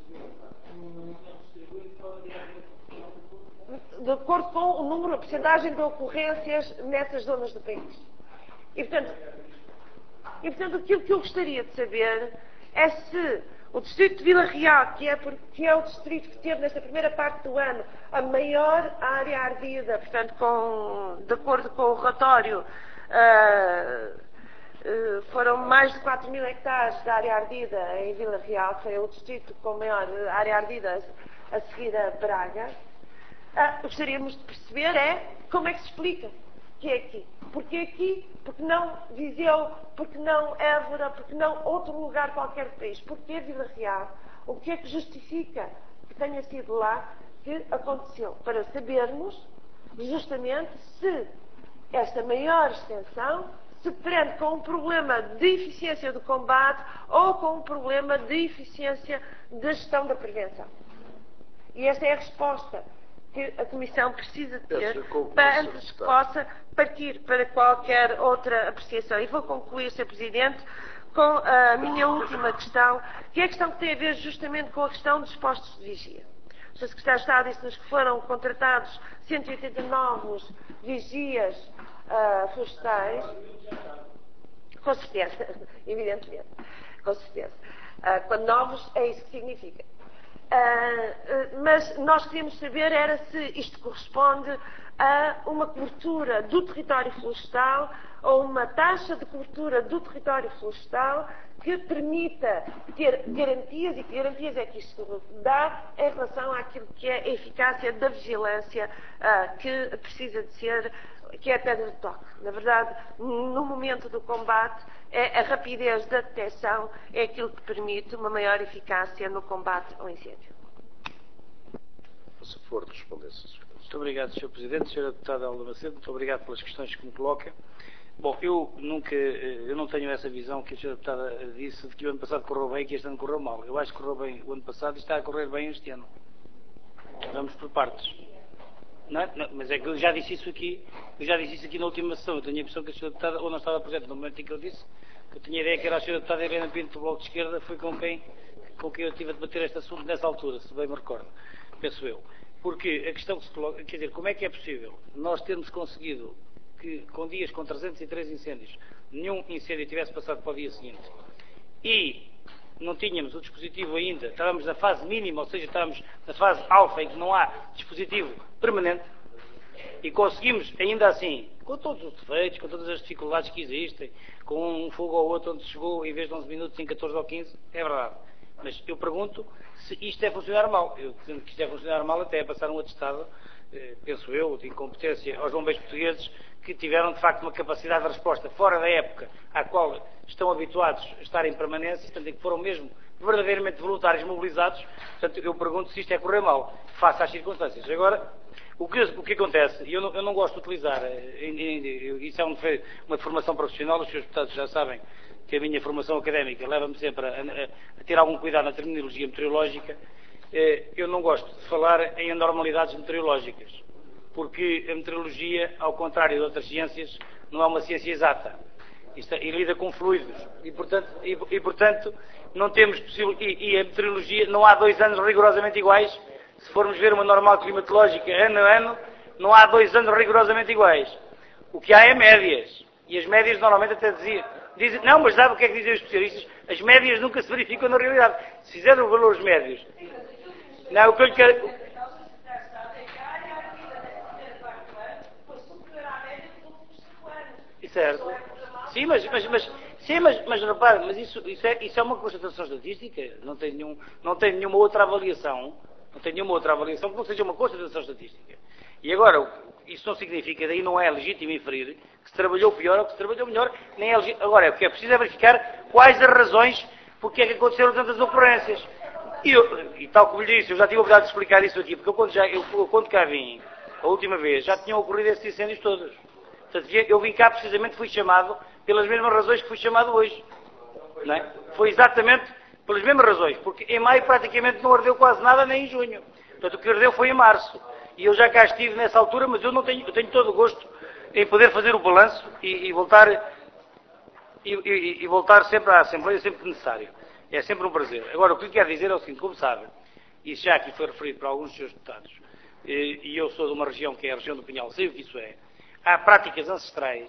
de acordo com o número, a percentagem de ocorrências nessas zonas do país. E, portanto, E, portanto, aquilo que eu gostaria de saber é se o distrito de Vila Real, que é, que é o distrito que teve nesta primeira parte do ano a maior área ardida, portanto, com, de acordo com o relatório, uh, uh, foram mais de quatro mil hectares de área ardida em Vila Real, que foi o distrito com maior área ardida a seguir a Braga. Uh, gostaríamos de perceber é como é que se explica que é aqui. Porque aqui, porque não Viseu, porque não Évora, porque não outro lugar qualquer do país? Porque Vila Real? O que é que justifica que tenha sido lá que aconteceu? Para sabermos justamente se esta maior extensão se prende com um problema de eficiência do combate ou com um problema de eficiência da gestão da prevenção. E esta é a resposta que a Comissão precisa ter para antes que possa partir para qualquer outra apreciação. E vou concluir, senhor Presidente, com a minha última questão, que é a questão que tem a ver justamente com a questão dos postos de vigia. O senhor Secretário de Estado disse-nos que foram contratados cento e oitenta novos vigias uh, florestais. Com certeza, evidentemente. Com certeza. Uh, quando novos, é isso que significa. Uh, uh, mas nós queríamos saber era se isto corresponde a uma cobertura do território florestal ou uma taxa de cobertura do território florestal que permita ter garantias, e que garantias é que isto dá em relação àquilo que é a eficácia da vigilância uh, que precisa de ser, que é a pedra de toque. Na verdade, no momento do combate, é a rapidez da detecção é aquilo que permite uma maior eficácia no combate ao incêndio. Se for de responder, senhor Secretário. Muito obrigado, senhor Presidente. senhora Deputada Alda Macedo, muito obrigado pelas questões que me coloca. Bom, eu nunca, eu não tenho essa visão que a senhora Deputada disse de que o ano passado correu bem e que este ano correu mal. Eu acho que correu bem o ano passado e está a correr bem este ano. Vamos por partes. Não, não, mas é que eu já disse isso aqui, eu já disse isso aqui na última sessão. Eu tenho a impressão que a senhora Deputada, ou não estava presente no momento em que eu disse, que eu tinha a ideia que era a senhora Deputada Helena Pinto do Bloco de Esquerda, foi com quem, com quem eu tive a debater este assunto nessa altura, se bem me recordo, penso eu. Porque a questão que se coloca, quer dizer, como é que é possível nós termos conseguido que com dias com trezentos e três incêndios, nenhum incêndio tivesse passado para o dia seguinte, e não tínhamos o dispositivo ainda, estávamos na fase mínima, ou seja, estávamos na fase alfa, em que não há dispositivo permanente, e conseguimos, ainda assim, com todos os defeitos, com todas as dificuldades que existem, com um fogo ou outro onde se chegou, em vez de onze minutos, em catorze ou quinze, é verdade. Mas eu pergunto se isto é funcionar mal. Eu dizendo que isto é funcionar mal, até é passar um atestado, eh, penso eu, de incompetência aos bombeiros portugueses, que tiveram, de facto, uma capacidade de resposta fora da época à qual estão habituados a estar em permanência, portanto, em que foram mesmo verdadeiramente voluntários mobilizados. Portanto, eu pergunto se isto é correr mal, face às circunstâncias. Agora, o que, o que acontece, e eu, eu não gosto de utilizar, isso é um, uma formação profissional, os senhores deputados já sabem que a minha formação académica leva-me sempre a, a, a ter algum cuidado na terminologia meteorológica. Eu não gosto de falar em anormalidades meteorológicas, porque a meteorologia, ao contrário de outras ciências, não é uma ciência exata. Isto, e lida com fluidos. E, portanto, e, e, portanto não temos possível, e, e a meteorologia, não há dois anos rigorosamente iguais. Se formos ver uma normal climatológica ano a ano, não há dois anos rigorosamente iguais. O que há é médias. E as médias normalmente até diziam, dizem, não, mas sabe o que é que dizem os especialistas? As médias nunca se verificam na realidade. Se fizer os valores médios. Não, o que eu lhe quero... Certo. Sim, mas, mas, mas, sim, mas, mas repare, mas isso, isso, é, isso é uma constatação estatística. Não tem, nenhum, não tem nenhuma outra avaliação. Não tem nenhuma outra avaliação que não seja uma constatação estatística. E agora, isso não significa, daí não é legítimo inferir que se trabalhou pior ou que se trabalhou melhor, nem é legítimo. Agora, o que é preciso é verificar quais as razões porque é que aconteceram tantas ocorrências. E, eu, e tal como lhe disse, eu já tive a oportunidade de explicar isso aqui, porque eu quando, já, eu, eu, quando cá vim, a última vez, já tinham ocorrido esses incêndios todos. Portanto, eu vim cá precisamente, fui chamado pelas mesmas razões que fui chamado hoje. Não é? Foi exatamente pelas mesmas razões, porque em maio praticamente não ardeu quase nada, nem em junho. Portanto, o que ardeu foi em março. E eu já cá estive nessa altura, mas eu não tenho, eu tenho todo o gosto em poder fazer o balanço e, e voltar e, e, e voltar sempre à Assembleia sempre que necessário. É sempre um prazer. Agora, o que lhe quero dizer é o seguinte, como sabe, isso já aqui foi referido por alguns dos seus deputados, e, e eu sou de uma região que é a região do Pinhal, sei o que isso é, há práticas ancestrais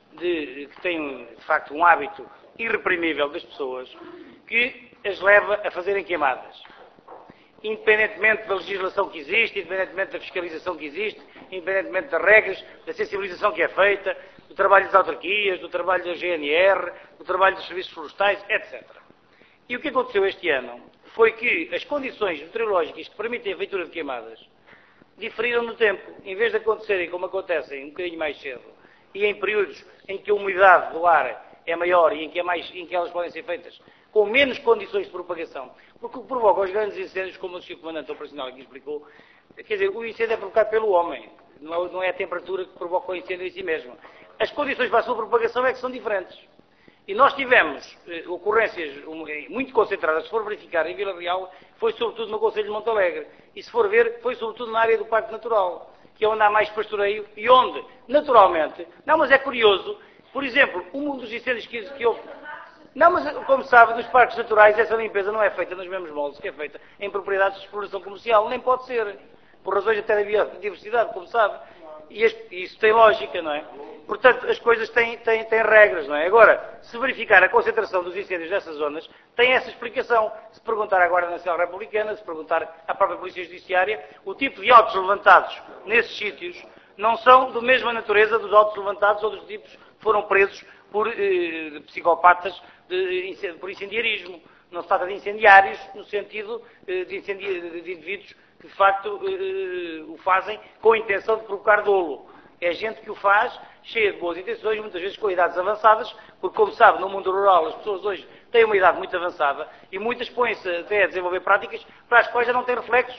de, que têm, de facto, um hábito irreprimível das pessoas que as leva a fazerem queimadas. Independentemente da legislação que existe, independentemente da fiscalização que existe, independentemente das regras, da sensibilização que é feita, do trabalho das autarquias, do trabalho da G N R, do trabalho dos serviços florestais, etcétera. E o que aconteceu este ano foi que as condições meteorológicas que permitem a feitura de queimadas diferiram no tempo. Em vez de acontecerem como acontecem um bocadinho mais cedo, e em períodos em que a umidade do ar é maior e em que, é mais, em que elas podem ser feitas com menos condições de propagação, porque o que provoca os grandes incêndios, como o senhor Comandante Operacional aqui explicou, quer dizer, o incêndio é provocado pelo homem, não é a temperatura que provoca o incêndio em si mesmo. As condições para a sua propagação é que são diferentes. E nós tivemos eh, ocorrências um, muito concentradas, se for verificar, em Vila Real, foi sobretudo no Concelho de Montalegre. E se for ver, foi sobretudo na área do Parque Natural, que é onde há mais pastoreio e onde, naturalmente, não, mas é curioso, por exemplo, um dos incêndios que, que houve... Não, mas como sabe, nos parques naturais essa limpeza não é feita nos mesmos moldes que é feita em propriedades de exploração comercial, nem pode ser, por razões até da biodiversidade, como sabe. E isso tem lógica, não é? Portanto, as coisas têm, têm, têm regras, não é? Agora, se verificar a concentração dos incêndios nessas zonas, tem essa explicação. Se perguntar à Guarda Nacional Republicana, se perguntar à própria Polícia Judiciária, o tipo de autos levantados nesses sítios não são da mesma natureza dos autos levantados ou dos tipos que foram presos por eh, psicopatas de, de, por incendiarismo. Não se trata de incendiários no sentido eh, de, incendi de indivíduos que de facto eh, o fazem com a intenção de provocar dolo. É gente que o faz cheia de boas intenções, muitas vezes com idades avançadas, porque, como sabe, no mundo rural as pessoas hoje têm uma idade muito avançada e muitas põem-se até a desenvolver práticas para as quais já não têm reflexos.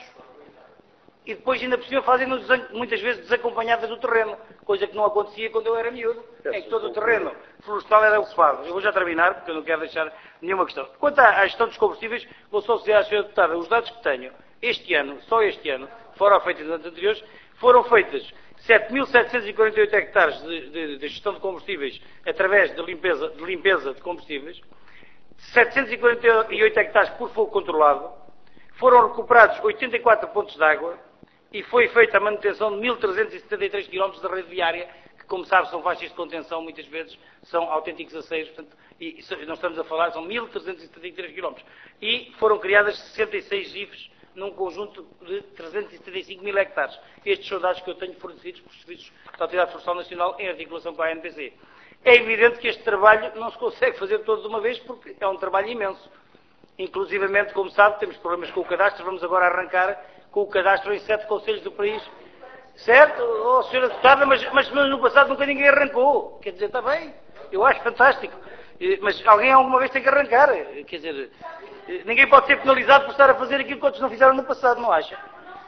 E depois, ainda por cima, fazem-nos muitas vezes desacompanhadas do terreno, coisa que não acontecia quando eu era miúdo, em que todo o terreno florestal era ocupado. Eu vou já terminar, porque eu não quero deixar nenhuma questão. Quanto à gestão dos combustíveis, vou só dizer à senhora deputada, os dados que tenho, este ano, só este ano, fora feitos nos anos anteriores, foram feitas sete mil setecentos e quarenta e oito hectares de, de, de gestão de combustíveis através de limpeza, de limpeza de combustíveis, setecentos e quarenta e oito hectares por fogo controlado, foram recuperados oitenta e quatro pontos de água e foi feita a manutenção de mil trezentos e setenta e três quilómetros de rede viária, que, como sabe, são faixas de contenção, muitas vezes são autênticos aceiros, portanto, e, e nós estamos a falar, são mil trezentos e setenta e três quilómetros. E foram criadas sessenta e seis I Fs num conjunto de trezentos e setenta e cinco mil hectares. Estes são dados que eu tenho fornecidos por serviços da Autoridade Florestal Nacional em articulação com a A N P C. É evidente que este trabalho não se consegue fazer todo de uma vez porque é um trabalho imenso. Inclusivamente, como sabe, temos problemas com o cadastro, vamos agora arrancar com o cadastro em sete concelhos do país. Certo, oh, senhora deputada, mas, mas no passado nunca ninguém arrancou. Quer dizer, está bem, eu acho fantástico. Mas alguém alguma vez tem que arrancar. Quer dizer, ninguém pode ser penalizado por estar a fazer aquilo que outros não fizeram no passado, não acha?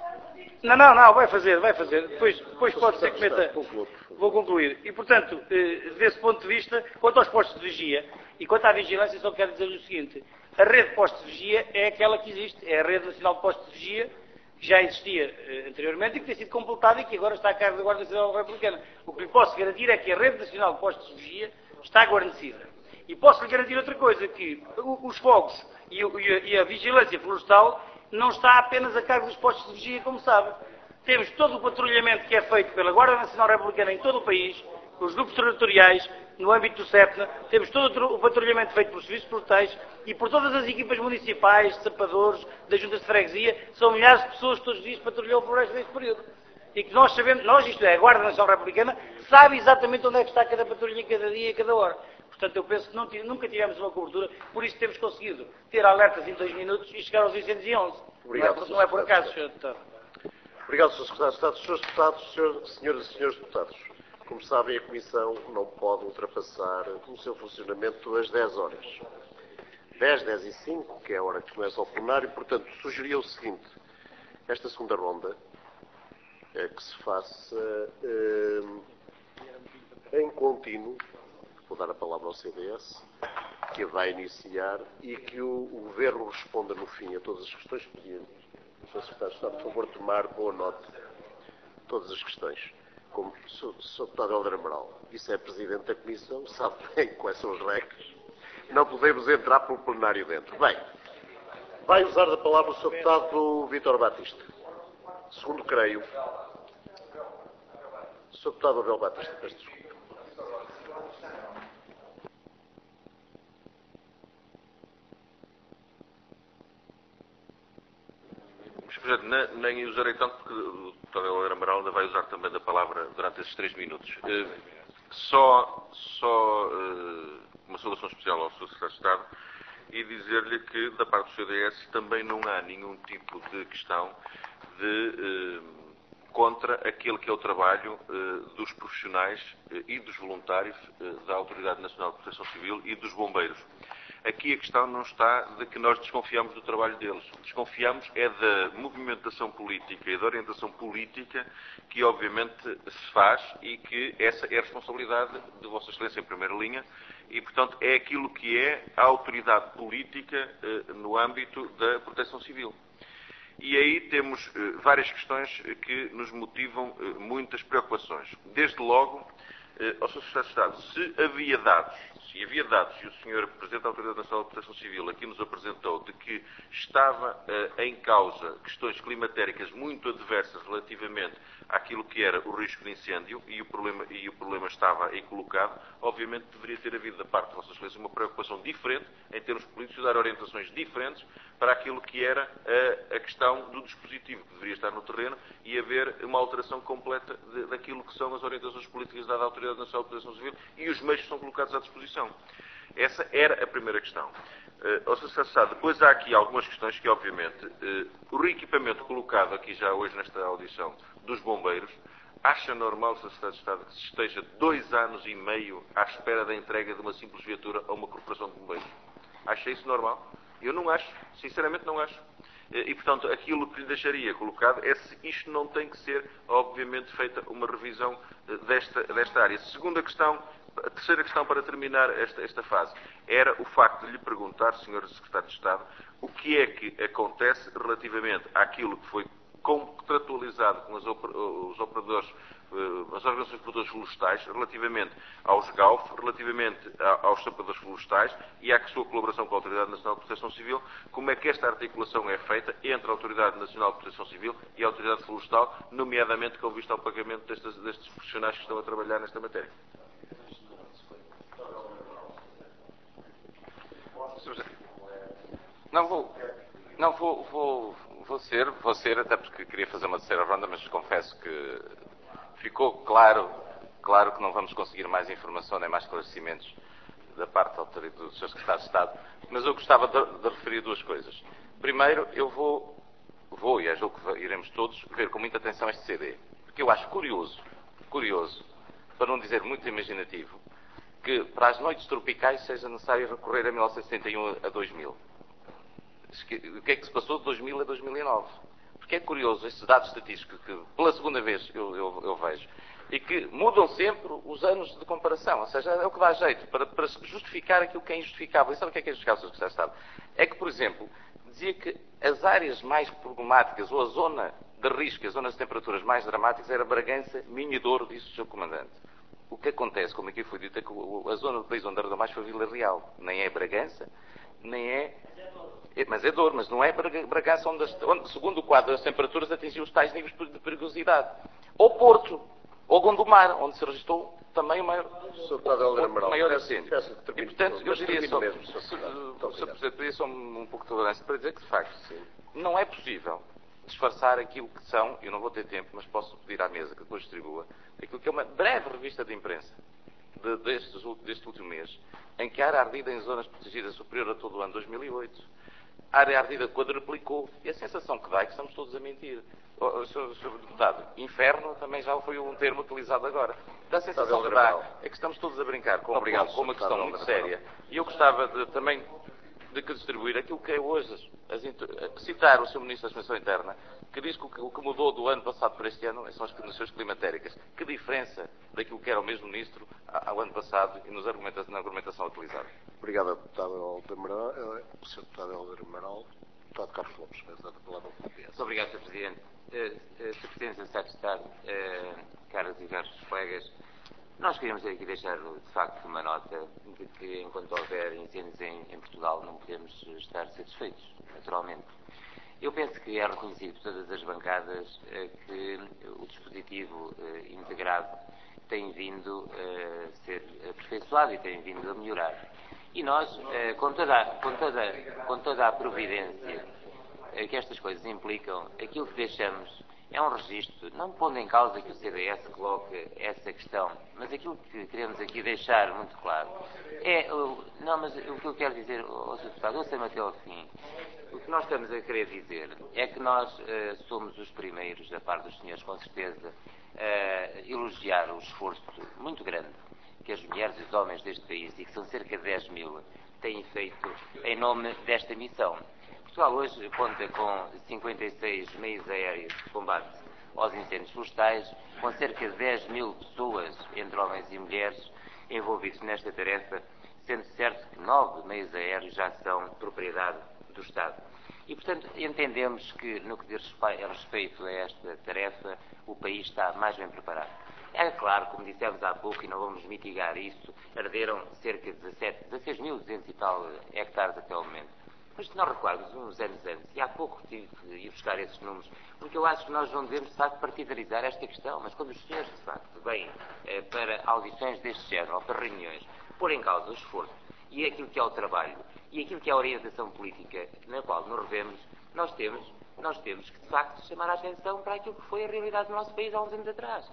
Não, não, não, vai fazer, vai fazer. Depois, depois pode ser que meta... Vou concluir. E, portanto, desse ponto de vista, quanto aos postos de vigia e quanto à vigilância, só quero dizer-lhe o seguinte. A rede de postos de vigia é aquela que existe. É a Rede Nacional de Postos de Vigia, que já existia eh, anteriormente e que tem sido completada e que agora está a cargo da Guarda Nacional Republicana. O que lhe posso garantir é que a Rede Nacional de Postos de Vigia está guarnecida. E posso lhe garantir outra coisa, que os fogos e, o, e, a, e a vigilância florestal não está apenas a cargo dos postos de vigia, como sabe. Temos todo o patrulhamento que é feito pela Guarda Nacional Republicana em todo o país, os grupos territoriais, no âmbito do SEPNA, temos todo o patrulhamento feito por serviços florestais e por todas as equipas municipais, de sapadores, das juntas de freguesia, são milhares de pessoas que todos os dias patrulham a floresta neste período. E que nós sabemos, nós, isto é, a Guarda Nacional Republicana, sabe exatamente onde é que está cada patrulha, cada dia e cada hora. Portanto, eu penso que não, nunca tivemos uma cobertura, por isso temos conseguido ter alertas em dois minutos e chegar aos incêndios em onze. Obrigado, não é, não é por acaso, senhor Deputado. Obrigado, senhor Secretário de Estado. senhores Deputados, senhoras e senhores Deputados, como sabem, a Comissão não pode ultrapassar no seu funcionamento as dez horas. dez, dez e cinco, que é a hora que começa o plenário, portanto, sugeria o seguinte, esta segunda ronda, é que se faça eh, em contínuo, vou dar a palavra ao C D S, que a vai iniciar e que o, o Governo responda no fim a todas as questões que pedia. O senhor Secretário de Estado, por favor, tomar boa nota de todas as questões. Como o senhor Deputado Hélder Amaral, isso é Presidente da Comissão, sabe bem quais são as regras. Não podemos entrar pelo plenário dentro. Bem, vai usar da palavra o senhor Deputado Vítor Batista. Segundo creio. senhor Deputado Abel Batista, peço desculpa. Presidente, nem usarei tanto porque o doutor Hélder Amaral ainda vai usar também da palavra durante esses três minutos. Uh, só só uh, uma saudação especial ao senhor Secretário de Estado e dizer-lhe que da parte do C D S também não há nenhum tipo de questão de, uh, contra aquele que é o trabalho uh, dos profissionais uh, e dos voluntários uh, da Autoridade Nacional de Proteção Civil e dos bombeiros. Aqui a questão não está de que nós desconfiamos do trabalho deles. Desconfiamos é da movimentação política e da orientação política que obviamente se faz e que essa é a responsabilidade de Vossa Excelência em primeira linha e, portanto, é aquilo que é a autoridade política eh, no âmbito da proteção civil. E aí temos eh, várias questões que nos motivam eh, muitas preocupações. Desde logo, eh, ao senhor Secretário de Estado, se havia dados Se havia dados, e o senhor Presidente da Autoridade Nacional de Proteção Civil aqui nos apresentou, de que estava uh, em causa questões climatéricas muito adversas relativamente àquilo que era o risco de incêndio e o problema, e o problema estava aí colocado, obviamente deveria ter havido da parte de Vossa Excelência uma preocupação diferente, em termos políticos, dar orientações diferentes para aquilo que era a, a questão do dispositivo que deveria estar no terreno e haver uma alteração completa de, daquilo que são as orientações políticas dadas à Autoridade Nacional de Proteção Civil e os meios que são colocados à disposição. Essa era a primeira questão. Uh, senhor Secretário de Estado, depois há aqui algumas questões que, obviamente, uh, o reequipamento colocado aqui já hoje nesta audição dos bombeiros, acha normal, senhor Secretário de Estado, que se esteja dois anos e meio à espera da entrega de uma simples viatura a uma corporação de bombeiros? Acha isso normal? Eu não acho, sinceramente não acho. E, portanto, aquilo que lhe deixaria colocado é se isto não tem que ser, obviamente, feita uma revisão desta, desta área. Segunda questão, a terceira questão para terminar esta, esta fase, era o facto de lhe perguntar, senhor Secretário de Estado, o que é que acontece relativamente àquilo que foi contratualizado com as, os operadores, as organizações de produtores florestais, relativamente aos G A U F, relativamente aos sapadores florestais e à sua colaboração com a Autoridade Nacional de Proteção Civil, como é que esta articulação é feita entre a Autoridade Nacional de Proteção Civil e a Autoridade Florestal, nomeadamente com vista ao pagamento destes, destes profissionais que estão a trabalhar nesta matéria. Não vou, não vou, vou, vou ser, vou ser, até porque queria fazer uma terceira ronda, mas confesso que ficou claro, claro que não vamos conseguir mais informação nem mais esclarecimentos da parte da autoridade do senhor Secretário de Estado, mas eu gostava de, de referir duas coisas. Primeiro, eu vou, vou, e é julgo que iremos todos, ver com muita atenção este C D, porque eu acho curioso, curioso, para não dizer muito imaginativo, que para as noites tropicais seja necessário recorrer a mil novecentos e setenta e um a dois mil. O que é que se passou de dois mil a dois mil e nove? Porque é curioso estes dados estatísticos que pela segunda vez eu, eu, eu vejo e que mudam sempre os anos de comparação, ou seja, é o que dá jeito para, para justificar aquilo que é injustificável. E sabe o que é que é injustificável, senhor Secretário de Estado? É que, por exemplo, dizia que as áreas mais problemáticas ou a zona de risco, as zonas de temperaturas mais dramáticas era Bragança, Minho e Douro, disse o seu comandante. O que acontece, como aqui foi dito, é que a zona do país onde ardeu mais foi Vila Real. Nem é Bragança, nem é... é mas é Douro, mas não é Bragança onde, onde, segundo o quadro das temperaturas, atingiu os tais níveis de perigosidade. Ou Porto, ou Gondomar, onde se registrou também o maior, o maior incêndio. E, portanto, eu diria só, senhor Presidente, diria só um, um pouco de tolerância para dizer que, de facto, sim, não é possível disfarçar aquilo que são, eu não vou ter tempo, mas posso pedir à mesa que depois distribua, aquilo que é uma breve revista de imprensa de, deste, deste último mês, em que a área ardida em zonas protegidas superior a todo o ano dois mil e oito, a área ardida quadruplicou, e a sensação que dá é que estamos todos a mentir. O senhor Deputado, inferno também já foi um termo utilizado agora. A sensação que dá é que estamos todos a brincar com, Obrigado, com uma questão muito séria, e eu gostava de, também de que distribuir aquilo que é hoje, as, citar o senhor Ministro da Administração Interna, que diz que o, que o que mudou do ano passado para este ano são as condições climatéricas. Que diferença daquilo que era o mesmo Ministro ao ano passado e nos argumenta, na argumentação utilizada? Obrigado, deputado Helder Amaral. senhor Deputado Helder Amaral. Deputado Carlos Lopes, vai dar a palavra ao P S. Muito obrigado, senhor Presidente. Uh, uh, senhor Presidente do Estado de Estado, uh, caros e caros colegas, nós queríamos aqui deixar, de facto, uma nota de que, enquanto houver incêndios em, em Portugal, não podemos estar satisfeitos, naturalmente. Eu penso que é reconhecido por todas as bancadas uh, que o dispositivo uh, integrado tem vindo a ser aperfeiçoado e tem vindo a melhorar. E nós, uh, com, toda, com, toda, com toda a providência uh, que estas coisas implicam, aquilo que deixamos é um registro, não pondo em causa que o C D S coloque essa questão, mas aquilo que queremos aqui deixar muito claro é, uh, não, mas o que eu quero dizer, oh, senhor Deputado, ouça-me até ao fim. O que nós estamos a querer dizer é que nós uh, somos os primeiros, da parte dos senhores, com certeza, a uh, elogiar o esforço muito grande que as mulheres e os homens deste país, e que são cerca de dez mil, têm feito em nome desta missão. Portugal hoje conta com cinquenta e seis meios aéreos de combate aos incêndios florestais, com cerca de dez mil pessoas, entre homens e mulheres, envolvidos nesta tarefa, sendo certo que nove meios aéreos já são propriedade do Estado. E, portanto, entendemos que, no que diz respeito a esta tarefa, o país está mais bem preparado. É claro, como dissemos há pouco, e não vamos mitigar isso, arderam cerca de dezasseis mil e duzentos e tal hectares até o momento. Mas se nós recuarmos uns anos antes, e há pouco tive que ir buscar esses números, porque eu acho que nós não devemos, de facto, partidarizar esta questão, mas quando os senhores, de facto, vêm eh, para audições deste género, ou para reuniões, pôr em causa o esforço e aquilo que é o trabalho, e aquilo que é a orientação política na qual nos revemos, nós temos, nós temos que, de facto, chamar a atenção para aquilo que foi a realidade do nosso país há uns anos atrás.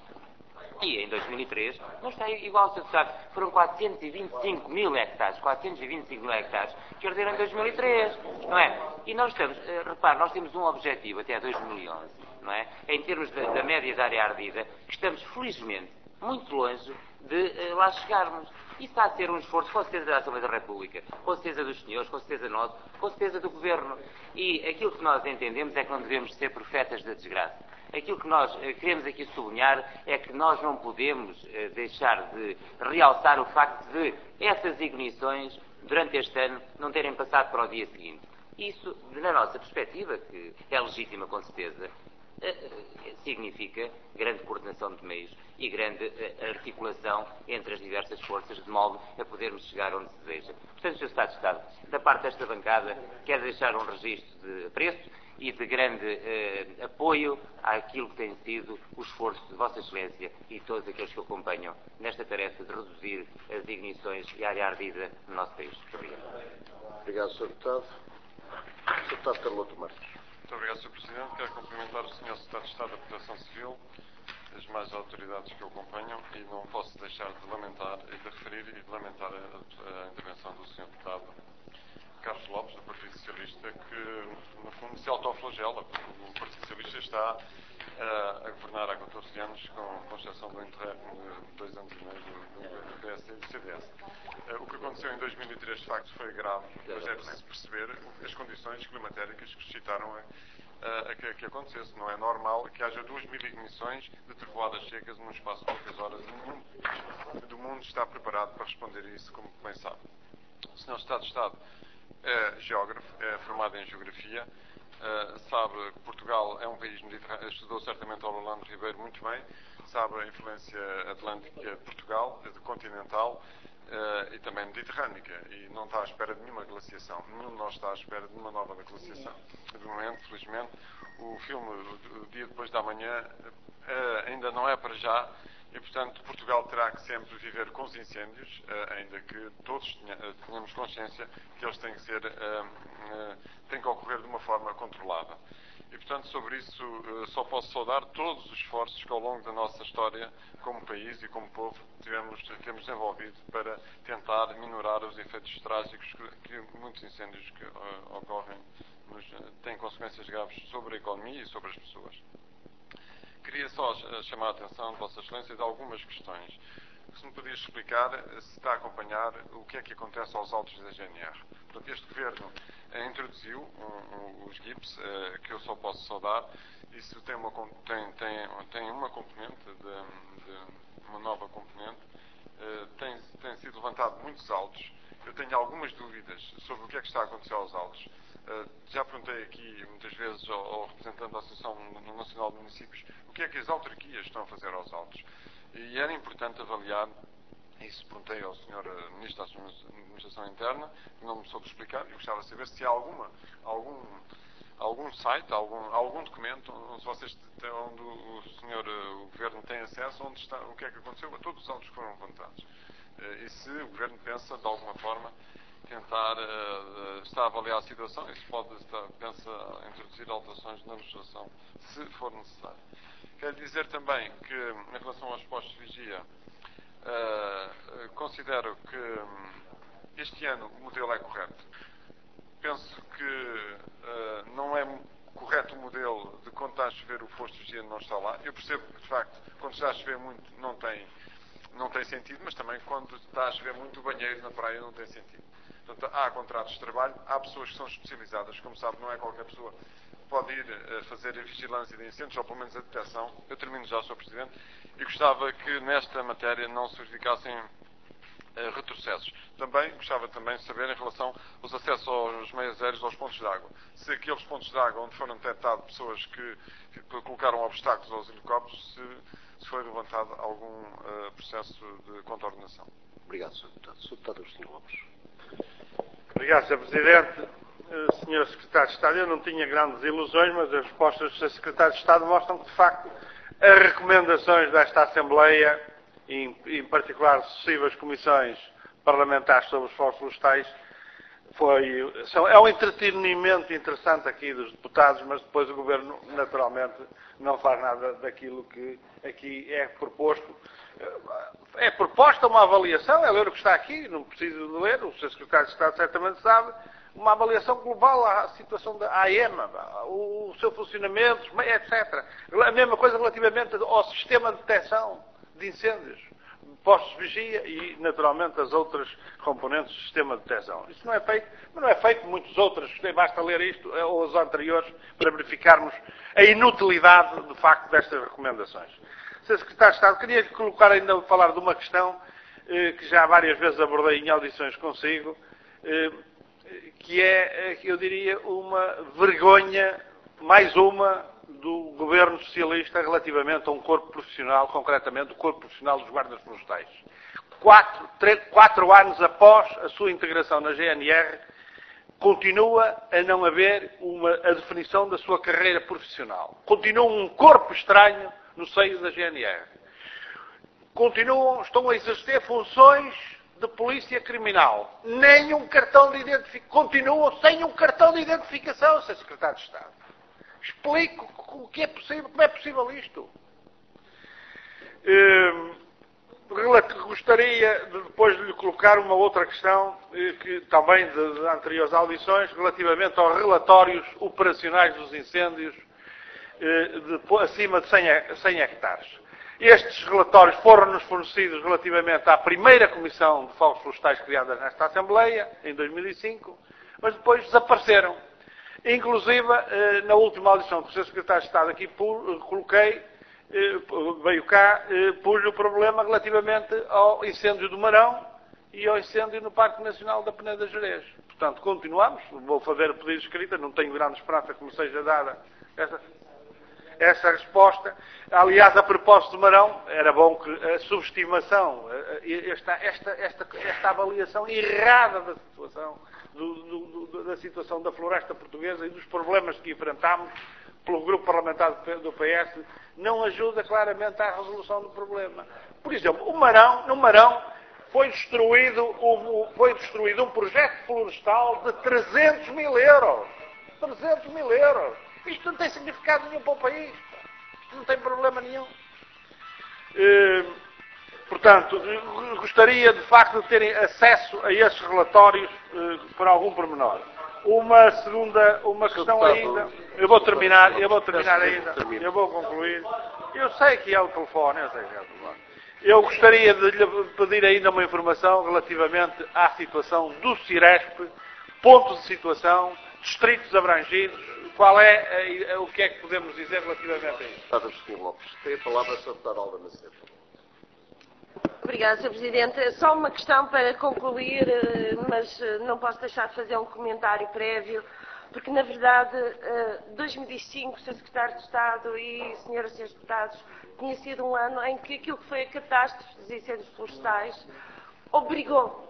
E em dois mil e três, não está igual, senhor Deputado, foram quatrocentos e vinte e cinco mil hectares, quatrocentos e vinte e cinco mil hectares que arderam em dois mil e três, não é? E nós estamos, repare, nós temos um objetivo até dois mil e onze, não é? Em termos da, da média da área ardida, que estamos, felizmente, muito longe de uh, lá chegarmos. Isso está a ser um esforço, com certeza, da Assembleia da República, com certeza dos senhores, com certeza nosso, com certeza do Governo. E aquilo que nós entendemos é que não devemos ser profetas da desgraça. Aquilo que nós eh, queremos aqui sublinhar é que nós não podemos eh, deixar de realçar o facto de essas ignições, durante este ano, não terem passado para o dia seguinte. Isso, na nossa perspectiva, que é legítima com certeza, eh, significa grande coordenação de meios e grande eh, articulação entre as diversas forças, de modo a podermos chegar onde se deseja. Portanto, senhor Estado de Estado, da parte desta bancada, quero deixar um registro de apreço e de grande eh, apoio àquilo que tem sido o esforço de Vossa Excelência e todos aqueles que o acompanham nesta tarefa de reduzir as ignições e a área ardida no nosso país. Muito obrigado. Obrigado, senhor Deputado. senhor Deputado Carloto Marques. Muito obrigado, senhor Presidente. Quero cumprimentar o senhor Secretário de Estado da Proteção Civil, as demais autoridades que o acompanham, e não posso deixar de lamentar, e de referir e de lamentar a, a intervenção do senhor Deputado Carlos Lopes, do Partido Socialista, que, no fundo, se autoflagela, porque o Partido Socialista está uh, a governar há catorze anos, com, com exceção do interregno de dois anos e meio do, do P S e do C D S. Uh, o que aconteceu em dois mil e três, de facto, foi grave, mas é preciso perceber as condições climatéricas que suscitaram a, a que, que acontecesse. Não é normal que haja duas mil ignições de trovoadas secas num espaço de poucas horas. Nenhum do mundo está preparado para responder a isso, como bem sabe. O senhor Estado de Estado é geógrafo, é formado em geografia, uh, sabe que Portugal é um país mediterrâneo, estudou certamente ao Rolando Ribeiro muito bem, sabe a influência atlântica de Portugal, de continental uh, e também mediterrânica, e não está à espera de nenhuma glaciação. Nenhum de nós está à espera de uma nova glaciação. De momento, felizmente, o filme O Dia Depois da Manhã uh, ainda não é para já. E, portanto, Portugal terá que sempre viver com os incêndios, ainda que todos tenhamos consciência que eles têm que ser, têm que ocorrer de uma forma controlada. E, portanto, sobre isso só posso saudar todos os esforços que ao longo da nossa história, como país e como povo, tivemos, temos desenvolvido para tentar minorar os efeitos trágicos que, que muitos incêndios que uh, ocorrem nos, têm consequências graves sobre a economia e sobre as pessoas. Queria só chamar a atenção de Vossa Excelência de algumas questões. Se me podia explicar se está a acompanhar o que é que acontece aos autos da G N R. Portanto, este Governo eh, introduziu um, um, os G I Ps, eh, que eu só posso saudar. Isso tem uma, tem, tem, tem uma componente, de, de uma nova componente. Eh, tem, tem sido levantado muitos autos. Eu tenho algumas dúvidas sobre o que é que está a acontecer aos autos. Uh, já perguntei aqui muitas vezes ao, ao representante da Associação Nacional de Municípios o que é que as autarquias estão a fazer aos autos. E era importante avaliar, isso perguntei ao senhor Ministro da Administração Interna, que não me soube explicar, e gostava de saber se há alguma, algum, algum site, algum, algum documento onde, vocês têm, onde o senhor, o Governo tem acesso, onde está, o que é que aconteceu a todos os autos que foram levantados. Uh, e se o Governo pensa, de alguma forma, tentar, uh, está a avaliar a situação e se pode, está, pensa introduzir alterações na legislação, se for necessário. Quero dizer também que, em relação aos postos de vigia, uh, considero que um, este ano o modelo é correto. Penso que uh, não é correto o modelo de quando está a chover o posto de vigia não está lá. Eu percebo que, de facto, quando está a chover muito não tem, não tem sentido, mas também quando está a chover muito o banheiro na praia não tem sentido. Portanto, há contratos de trabalho, há pessoas que são especializadas, como sabe, não é qualquer pessoa que pode ir a fazer a vigilância de incêndios, ou pelo menos a detecção. Eu termino já, senhor Presidente, e gostava que nesta matéria não se verificassem uh, retrocessos. Também, gostava também de saber em relação aos acessos aos meios aéreos, aos pontos de água. Se aqueles pontos de água onde foram detectados pessoas que, que colocaram obstáculos aos helicópteros, se, se foi levantado algum uh, processo de contornação. Obrigado, senhor Deputado. senhor Deputado Agostinho Lopes. Obrigado, senhor Presidente. senhor Secretário de Estado, eu não tinha grandes ilusões, mas as respostas do senhor Secretário de Estado mostram que, de facto, as recomendações desta Assembleia, em, em particular sucessivas comissões parlamentares sobre os fogos florestais, foi, são, é um entretenimento interessante aqui dos deputados, mas depois o Governo, naturalmente, não faz nada daquilo que aqui é proposto. É proposta uma avaliação, é ler o que está aqui, não preciso de ler, o senhor Secretário de Estado certamente sabe, uma avaliação global à situação da A E M, o seu funcionamento, etcétera. A mesma coisa relativamente ao sistema de detecção de incêndios, postos de vigia e, naturalmente, as outras componentes do sistema de detecção. Isso não é feito, mas não é feito muitos outros, basta ler isto ou os anteriores para verificarmos a inutilidade, de facto, destas recomendações. senhor Secretário de Estado, queria colocar ainda, falar de uma questão eh, que já várias vezes abordei em audições consigo, eh, que é, eu diria, uma vergonha, mais uma, do Governo Socialista relativamente a um corpo profissional, concretamente o corpo profissional dos guardas florestais. Quatro, três, quatro anos após a sua integração na G N R, continua a não haver uma, a definição da sua carreira profissional. Continua um corpo estranho no seio da G N R. Continuam, estão a exercer funções de polícia criminal. Nem um cartão de identificação. Continuam sem um cartão de identificação, senhor Secretário de Estado. Explico o que é possível, como é possível isto. Hum, gostaria de, depois de lhe colocar uma outra questão, que também de, de anteriores audições, relativamente aos relatórios operacionais dos incêndios de, acima de cem hectares. Estes relatórios foram-nos fornecidos relativamente à primeira Comissão de Fogos Florestais criada nesta Assembleia, em dois mil e cinco, mas depois desapareceram. Inclusive, na última audição que o senhor Secretário de Estado aqui coloquei, veio cá, pus-lhe o problema relativamente ao incêndio do Marão e ao incêndio no Parque Nacional da Peneda Gerês. Portanto, continuamos, vou fazer o pedido de escrita, não tenho grande esperança que me seja dada essa... essa resposta. Aliás, a propósito do Marão, era bom que a subestimação, esta, esta, esta, esta avaliação errada da situação, do, do, do, da situação da floresta portuguesa e dos problemas que enfrentamos pelo grupo parlamentar do P S, não ajuda claramente à resolução do problema. Por exemplo, o Marão, no Marão foi destruído, foi destruído um projeto florestal de trezentos mil euros. trezentos mil euros. Isto não tem significado nenhum para o país. Isto não tem problema nenhum. Eh, portanto, gostaria de facto de terem acesso a esses relatórios eh, por algum pormenor. Uma segunda, uma questão ainda. Eu vou terminar, eu vou terminar ainda. Eu vou concluir. Eu sei que é o telefone, eu sei que é o telefone. Eu gostaria de lhe pedir ainda uma informação relativamente à situação do Ciresp, pontos de situação, distritos abrangidos. Qual é, é, o que é que podemos dizer relativamente a isso? Deputado Agostinho Lopes, tem a palavra a senhora deputada Alda Macedo. Obrigada, senhor Presidente. Só uma questão para concluir, mas não posso deixar de fazer um comentário prévio, porque, na verdade, dois mil e cinco, senhor Secretário de Estado e senhoras e senhores deputados, tinha sido um ano em que aquilo que foi a catástrofe dos incêndios florestais obrigou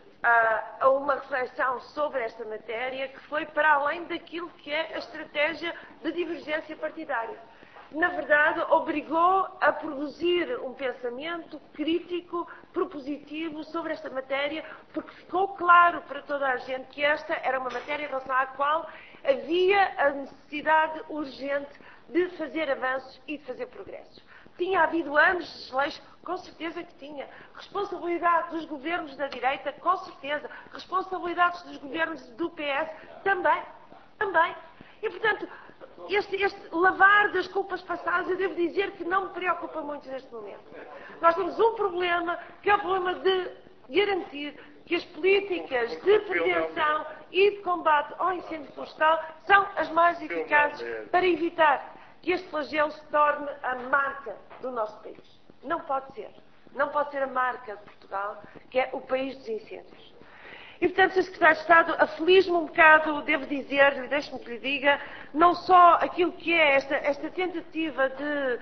a, a uma reflexão sobre esta matéria que foi para além daquilo que é a estratégia de divergência partidária. Na verdade, obrigou a produzir um pensamento crítico, propositivo sobre esta matéria, porque ficou claro para toda a gente que esta era uma matéria em relação à qual havia a necessidade urgente de fazer avanços e de fazer progressos. Tinha havido anos de desleixo? Com certeza que tinha. Responsabilidade dos governos da direita? Com certeza. Responsabilidades dos governos do P S? Também. Também. E, portanto, Este, este lavar das culpas passadas, eu devo dizer que não me preocupa muito neste momento. Nós temos um problema, que é o problema de garantir que as políticas de prevenção e de combate ao incêndio florestal são as mais eficazes para evitar que este flagelo se torne a marca do nosso país. Não pode ser. Não pode ser a marca de Portugal, que é o país dos incêndios. E, portanto, senhor Secretário de Estado, aflige-me um bocado, devo dizer-lhe, deixe-me que lhe diga, não só aquilo que é esta, esta tentativa de,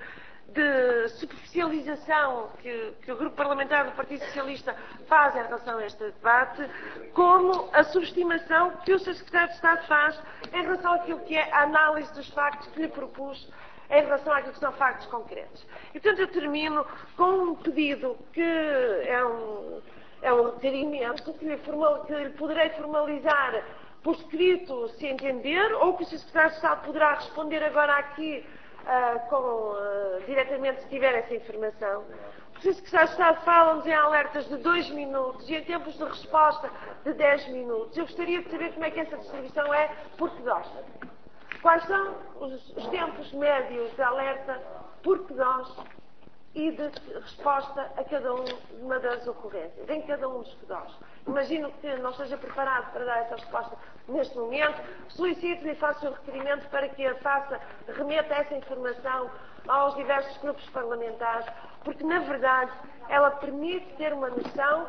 de superficialização que, que o Grupo Parlamentar do Partido Socialista faz em relação a este debate, como a subestimação que o senhor Secretário de Estado faz em relação àquilo que é a análise dos factos que lhe propus em relação àquilo que são factos concretos. E, portanto, eu termino com um pedido que é um... É um requerimento que lhe, formal, que lhe poderei formalizar por escrito, se entender, ou que o senhor Secretário de Estado poderá responder agora aqui uh, com, uh, diretamente se tiver essa informação. O senhor Secretário de Estado fala-nos em alertas de dois minutos e em tempos de resposta de dez minutos. Eu gostaria de saber como é que essa distribuição é por pedós. Quais são os, os tempos médios de alerta por pedós e de resposta a cada uma das ocorrências, em cada um dos pedós. Imagino que não esteja preparado para dar essa resposta neste momento. Solicito-lhe e faço um requerimento para que a faça, remeta essa informação aos diversos grupos parlamentares, porque, na verdade, ela permite ter uma noção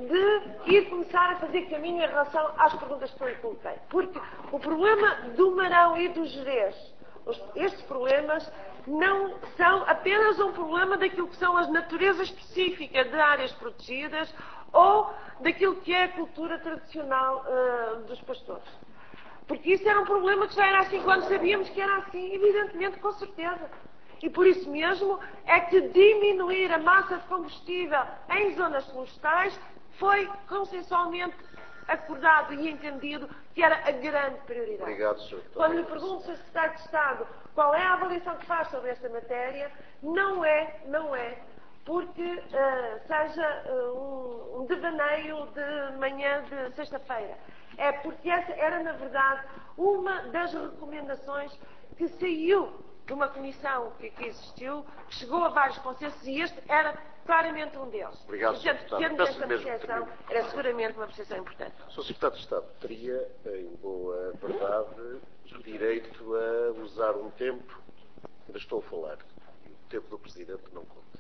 de ir começar a fazer caminho em relação às perguntas que eu lhe coloquei. Porque o problema do Marão e do Gerês, estes problemas não são apenas um problema daquilo que são as naturezas específicas de áreas protegidas ou daquilo que é a cultura tradicional uh, dos pastores. Porque isso era um problema que já era assim quando sabíamos que era assim, evidentemente, com certeza. E por isso mesmo é que diminuir a massa de combustível em zonas florestais foi consensualmente acordado e entendido que era a grande prioridade. Obrigado, senhor Quando lhe pergunto, senhor Secretário de Estado, qual é a avaliação que faz sobre esta matéria, não é, não é, porque uh, seja uh, um, um devaneio de manhã de sexta-feira. É porque essa era, na verdade, uma das recomendações que saiu de uma comissão que, que existiu, que chegou a vários consensos, e este era claramente um deles. Obrigado, e, portanto, termos esta percepção era seguramente uma percepção importante. senhor Secretário de Estado teria, em boa verdade, direito a usar um tempo, ainda estou a falar, o tempo do Presidente não conta,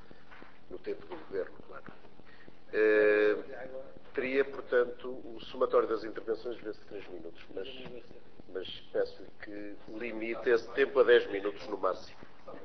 no tempo do Governo, claro. Uh, teria, portanto, o somatório das intervenções vezes três minutos, mas, mas peço-lhe que limite esse tempo a dez minutos no máximo.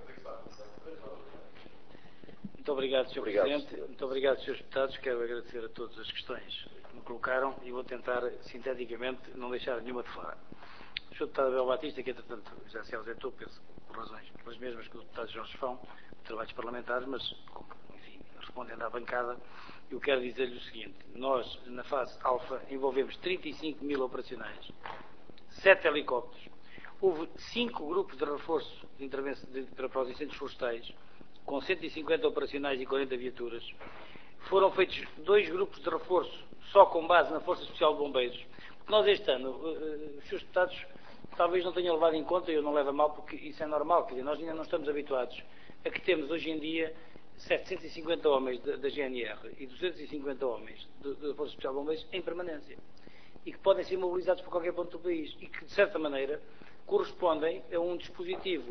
Muito obrigado, senhor Obrigado, Presidente. senhor. Muito obrigado, senhores deputados. Quero agradecer a todas as questões que me colocaram e vou tentar, sinteticamente, não deixar nenhuma de fora. O senhor deputado Abel Batista, que entretanto já se ausentou, penso, por razões pelas mesmas que o deputado Jorge Fão, de trabalhos parlamentares, mas, enfim, respondendo à bancada, eu quero dizer-lhe o seguinte: nós, na fase alfa, envolvemos trinta e cinco mil operacionais, sete helicópteros, houve cinco grupos de reforço de intervenção de, para os incêndios florestais, com cento e cinquenta operacionais e quarenta viaturas. Foram feitos dois grupos de reforço, só com base na Força Especial de Bombeiros. Nós, este ano, os seus deputados talvez não tenham levado em conta, e eu não levo a mal, porque isso é normal, quer dizer, nós ainda não estamos habituados a que temos hoje em dia setecentos e cinquenta homens da, da G N R e duzentos e cinquenta homens da Força Especial de Bombeiros em permanência, e que podem ser mobilizados por qualquer ponto do país, e que, de certa maneira, correspondem a um dispositivo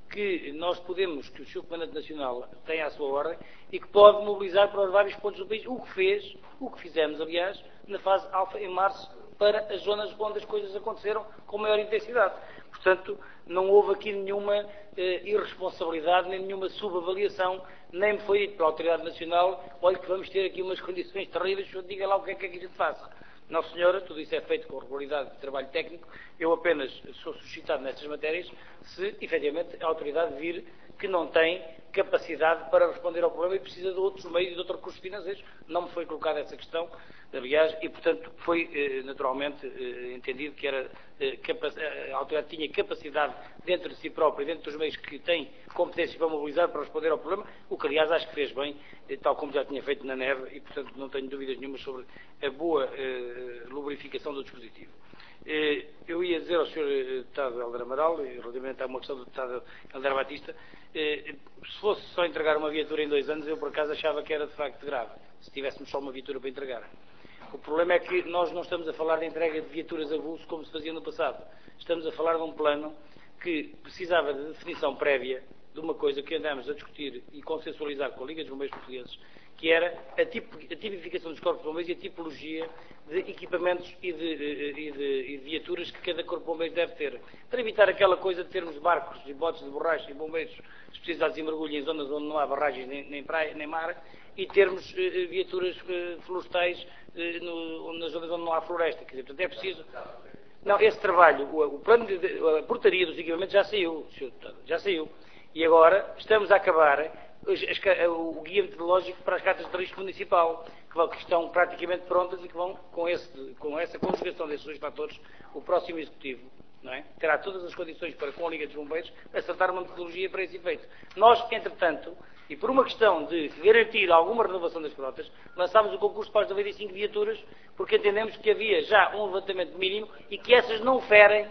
que nós podemos, que o senhor Comandante Nacional tem à sua ordem e que pode mobilizar para os vários pontos do país, o que fez, o que fizemos, aliás, na fase alfa em março, para as zonas onde as coisas aconteceram com maior intensidade. Portanto, não houve aqui nenhuma eh, irresponsabilidade, nem nenhuma subavaliação, nem me foi dito pela Autoridade Nacional, olha que vamos ter aqui umas condições terríveis, o senhor diga lá o que é que, é que a gente faça. Não, senhora, tudo isso é feito com regularidade de trabalho técnico, eu apenas sou suscitado nestas matérias se, efetivamente, a autoridade vir que não tem capacidade para responder ao problema e precisa de outros meios e de outros recursos financeiros. Não me foi colocada essa questão, aliás, e, portanto, foi eh, naturalmente eh, entendido que era, eh, a autoridade tinha capacidade dentro de si própria e dentro dos meios que tem competência para mobilizar para responder ao problema, o que, aliás, acho que fez bem, eh, tal como já tinha feito na neve, e, portanto, não tenho dúvidas nenhuma sobre a boa eh, lubrificação do dispositivo. Eh, eu ia dizer ao senhor eh, Deputado Helder Amaral, e relativamente a uma questão do Deputado Helder Batista, eh, se fosse só entregar uma viatura em dois anos, eu por acaso achava que era de facto grave, se tivéssemos só uma viatura para entregar. O problema é que nós não estamos a falar de entrega de viaturas a vulso como se fazia no passado. Estamos a falar de um plano que precisava de definição prévia de uma coisa que andamos a discutir e consensualizar com a Liga dos Bombeiros Portugueses, que era a, tipo, a tipificação dos corpos de bombeiros e a tipologia de equipamentos e de, e, de, e de viaturas que cada corpo de bombeiros deve ter, para evitar aquela coisa de termos barcos e botes de borracha e bombeiros especializados em mergulho em zonas onde não há barragens nem, nem praia nem mar, e termos eh, viaturas eh, florestais eh, no, nas zonas onde não há floresta. Quer dizer, portanto, é preciso... Não, esse trabalho, o, o plano de, de a portaria dos equipamentos já saiu, senhor Deputado, já saiu. E agora estamos a acabar as, as, o guia metodológico para as cartas de risco municipal, que, que estão praticamente prontas e que vão, com, esse, com essa conjugação desses dois fatores, o próximo executivo, não é? Terá todas as condições para, com a Liga dos Bombeiros, acertar uma metodologia para esse efeito. Nós, entretanto, e por uma questão de garantir alguma renovação das frotas, lançámos o concurso para as noventa e cinco viaturas, porque entendemos que havia já um levantamento mínimo e que essas não ferem,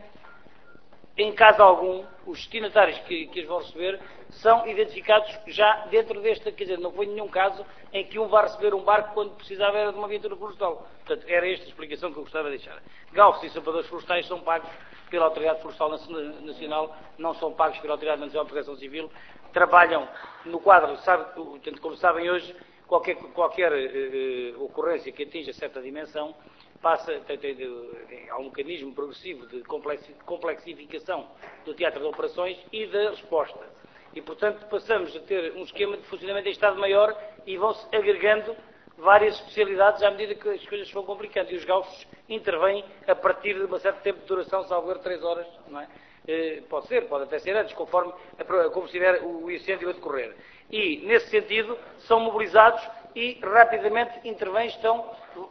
em caso algum, os destinatários que, que as vão receber são identificados já dentro desta, quer dizer, não foi nenhum caso em que um vá receber um barco quando precisava era de uma viatura florestal. Portanto, era esta a explicação que eu gostava de deixar. Galfos e sapadores florestais são pagos pela Autoridade Florestal Nacional, não são pagos pela Autoridade Nacional de Proteção Civil, trabalham no quadro, sabe, como sabem hoje, qualquer, qualquer uh, ocorrência que atinja certa dimensão, passa, tem, tem, tem, há um mecanismo progressivo de complexificação do teatro de operações e da resposta. E, portanto, passamos a ter um esquema de funcionamento em Estado Maior e vão-se agregando várias especialidades à medida que as coisas se vão complicando. E os galfos intervêm a partir de um certo tempo de duração, salvo erro, três horas, não é? Eh, pode ser, pode até ser antes, conforme como estiver o incêndio a decorrer. E, nesse sentido, são mobilizados e rapidamente intervêm, estão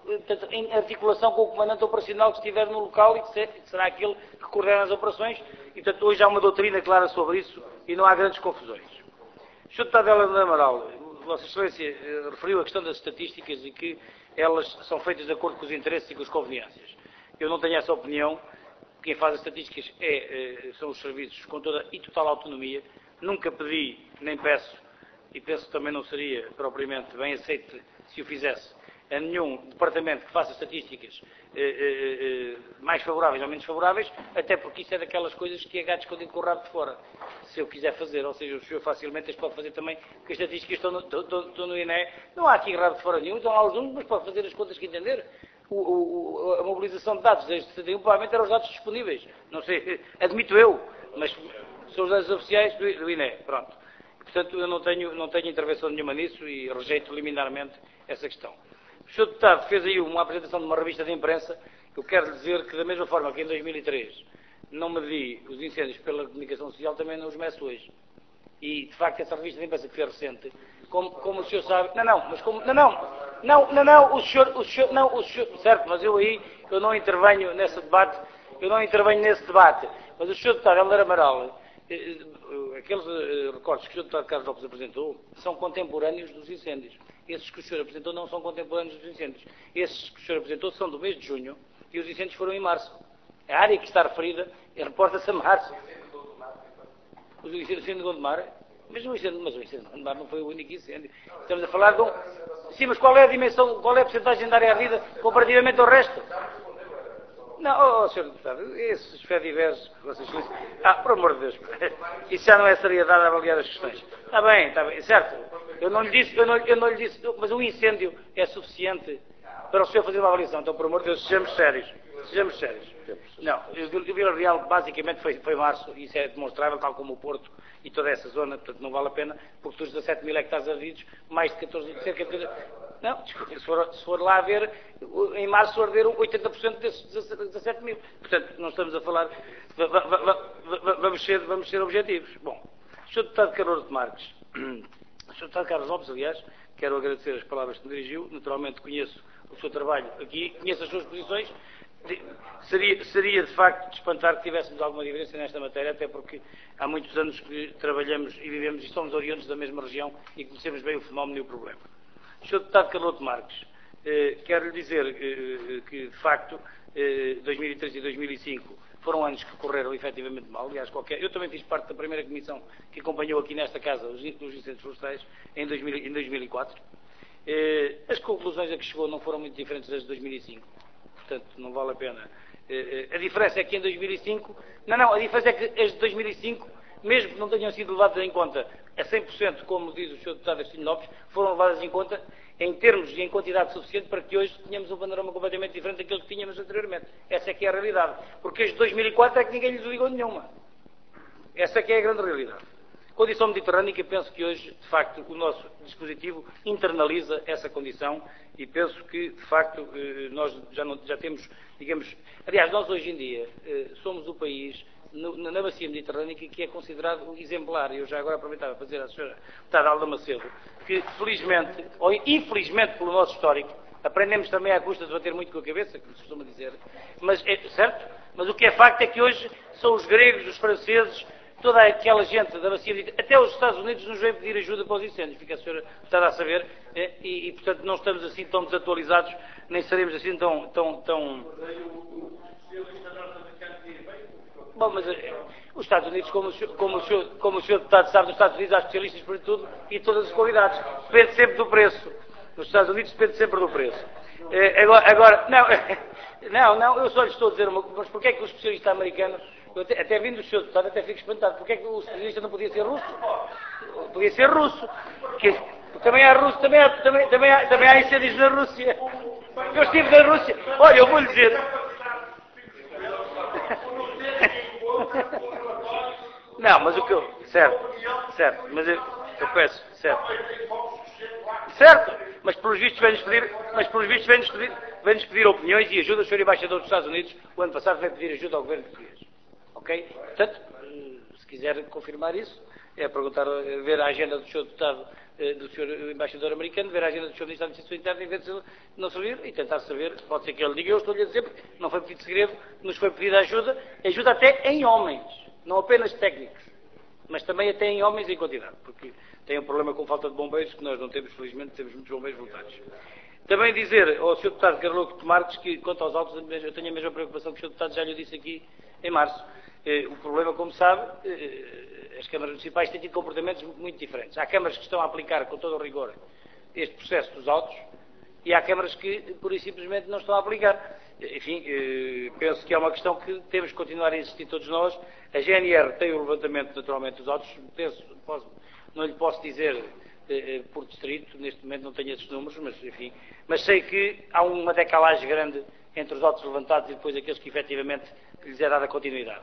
em articulação com o comandante operacional que estiver no local e que será aquele que coordena as operações. E, portanto, hoje há uma doutrina clara sobre isso e não há grandes confusões. senhor Deputado Helder Amaral, Vossa Excelência referiu a questão das estatísticas e que elas são feitas de acordo com os interesses e com as conveniências. Eu não tenho essa opinião. Quem faz as estatísticas é, são os serviços com toda e total autonomia. Nunca pedi, nem peço, e penso que também não seria propriamente bem aceito se o fizesse, a nenhum departamento que faça estatísticas eh, eh, mais favoráveis ou menos favoráveis, até porque isso é daquelas coisas que é gato escondido com o rabo de fora. Se eu quiser fazer, ou seja, o senhor facilmente as pode fazer também, porque as estatísticas estão no, estão, estão no I N E, não há aqui rabo de fora nenhum, estão lá os números, mas pode fazer as contas que entender. O, o, a mobilização de dados desde setenta e um provavelmente eram os dados disponíveis. Não sei, admito eu, mas são os dados oficiais do, do I N E. Pronto. Portanto, eu não tenho, não tenho intervenção nenhuma nisso e rejeito liminarmente essa questão. O senhor Deputado fez aí uma apresentação de uma revista de imprensa. Eu quero dizer que, da mesma forma que em dois mil e três não medi os incêndios pela comunicação social, também não os meço hoje. E, de facto, essa revista de imprensa que foi recente, como, como o senhor sabe... Não, não, mas como... Não, não. Não, não, não, o senhor, o senhor, não, o senhor, certo, mas eu aí, eu não intervenho nesse debate, eu não intervenho nesse debate, mas o senhor Deputado Helder Amaral, eh, aqueles eh, recortes que o senhor Deputado Carlos Lopes apresentou, são contemporâneos dos incêndios. Esses que o senhor apresentou não são contemporâneos dos incêndios. Esses que o senhor apresentou são do mês de junho e os incêndios foram em março. A área que está referida, reporta-se a março. O incêndio de Gondomar? Mas o incêndio, mas o incêndio de Gondomar não foi o único incêndio. Estamos a falar de um... Sim, mas qual é a dimensão, qual é a porcentagem da área ardida comparativamente ao resto? Não, oh, senhor Deputado, esses fediveres que vocês dizem... Ah, por amor de Deus, isso já não é seriedade a avaliar as questões. Está bem, está bem, certo. Eu não lhe disse, eu não, eu não lhe disse, mas o incêndio é suficiente para o senhor fazer uma avaliação. Então, por amor de Deus, sejamos sérios. Sejamos sérios. Não, o Vila Real basicamente foi, foi março, isso é demonstrável, tal como o Porto e toda essa zona, portanto não vale a pena, porque dos dezassete mil hectares ardidos, mais de catorze, cerca de... Não, desculpe, se for, se for lá a ver, em março arderam oitenta por cento desses dezassete mil. Portanto, não estamos a falar, va, va, va, vamos, ser, vamos ser objetivos. Bom, senhor Deputado Carlos de Marques, senhor Deputado Carlos Lopes, aliás, quero agradecer as palavras que me dirigiu, naturalmente conheço o seu trabalho aqui, conheço as suas posições. Seria, seria de facto de espantar que tivéssemos alguma diferença nesta matéria, até porque há muitos anos que trabalhamos e vivemos e somos oriundos da mesma região e conhecemos bem o fenómeno e o problema. senhor Deputado Carlos Marques, eh, quero lhe dizer eh, que, de facto, eh, dois mil e três e dois mil e cinco foram anos que correram efetivamente mal. Aliás, qualquer... eu também fiz parte da primeira comissão que acompanhou aqui nesta Casa os incêndios florestais em dois mil, em dois mil e quatro. Eh, as conclusões a que chegou não foram muito diferentes das de dois mil e cinco. Portanto, não vale a pena. A diferença é que em dois mil e cinco... Não, não, a diferença é que as de dois mil e cinco, mesmo que não tenham sido levadas em conta a cem por cento, como diz o senhor Deputado Agostinho Lopes, foram levadas em conta em termos e em quantidade suficiente para que hoje tenhamos um panorama completamente diferente daquele que tínhamos anteriormente. Essa é que é a realidade. Porque as de dois mil e quatro é que ninguém lhes ligou nenhuma. Essa é que é a grande realidade. Condição mediterrânica, penso que hoje, de facto, o nosso dispositivo internaliza essa condição e penso que, de facto, nós já, não, já temos, digamos... Aliás, nós hoje em dia somos o país no, na bacia mediterrânica que é considerado exemplar. Eu já agora aproveitava para dizer à senhora Deputada Alda Macedo que, felizmente, ou infelizmente pelo nosso histórico, aprendemos também à custa de bater muito com a cabeça, como se costuma dizer, mas é certo? Mas o que é facto é que hoje são os gregos, os franceses, toda aquela gente da bacia mediterrânea, até os Estados Unidos nos vêm pedir ajuda para os incêndios, fica a senhora Deputada a saber, e, e portanto não estamos assim tão desatualizados, nem seremos assim tão... tão, tão... Bom, mas os Estados Unidos, como o, senhor, como, o senhor, como o senhor Deputado sabe, nos Estados Unidos há especialistas por tudo e todas as qualidades. Depende sempre do preço. Nos Estados Unidos depende sempre do preço. Agora, agora não, não, não, eu só lhe estou a dizer uma coisa, mas porquê é que o especialista americano... Eu até, até vindo do senhor Deputado, até fico espantado. Porquê é que o especialista não podia ser russo? Podia ser russo. Porque, porque também há russo, também há, também, também há, também há incêndios na Rússia. Eu estive na Rússia. Olha, eu vou-lhe dizer. Não, mas o que eu... Certo, certo. Mas eu, eu peço, certo. Certo, mas pelos vistos vem-nos pedir, mas pelos vistos vem-nos pedir, vem-nos pedir opiniões e ajuda. O senhor Embaixador dos Estados Unidos, o ano passado, veio pedir ajuda ao governo português. Ok? Portanto, se quiser confirmar isso, é perguntar, ver a agenda do senhor Deputado, do senhor Embaixador americano, ver a agenda do senhor Ministro da Administração Interna e ver se não servir e tentar saber, pode ser que ele diga, eu estou-lhe a dizer, porque não foi pedido segredo, nos foi pedida ajuda, ajuda até em homens, não apenas técnicos, mas também até em homens em quantidade, porque tem um problema com falta de bombeiros, que nós não temos, felizmente, temos muitos bombeiros voluntários. Também dizer ao senhor Deputado Carlos Marques que, quanto aos autos, eu tenho a mesma preocupação que o senhor Deputado já lhe disse aqui em março. O problema, como sabe, as câmaras municipais têm tido comportamentos muito diferentes. Há câmaras que estão a aplicar com todo o rigor este processo dos autos e há câmaras que, pura e simplesmente, não estão a aplicar. Enfim, penso que é uma questão que temos que continuar a insistir todos nós. A G N R tem o levantamento, naturalmente, dos autos. Penso, posso, não lhe posso dizer por distrito, neste momento não tenho esses números, mas, enfim, mas sei que há uma decalagem grande entre os autos levantados e depois aqueles que, efetivamente, lhes é dada continuidade.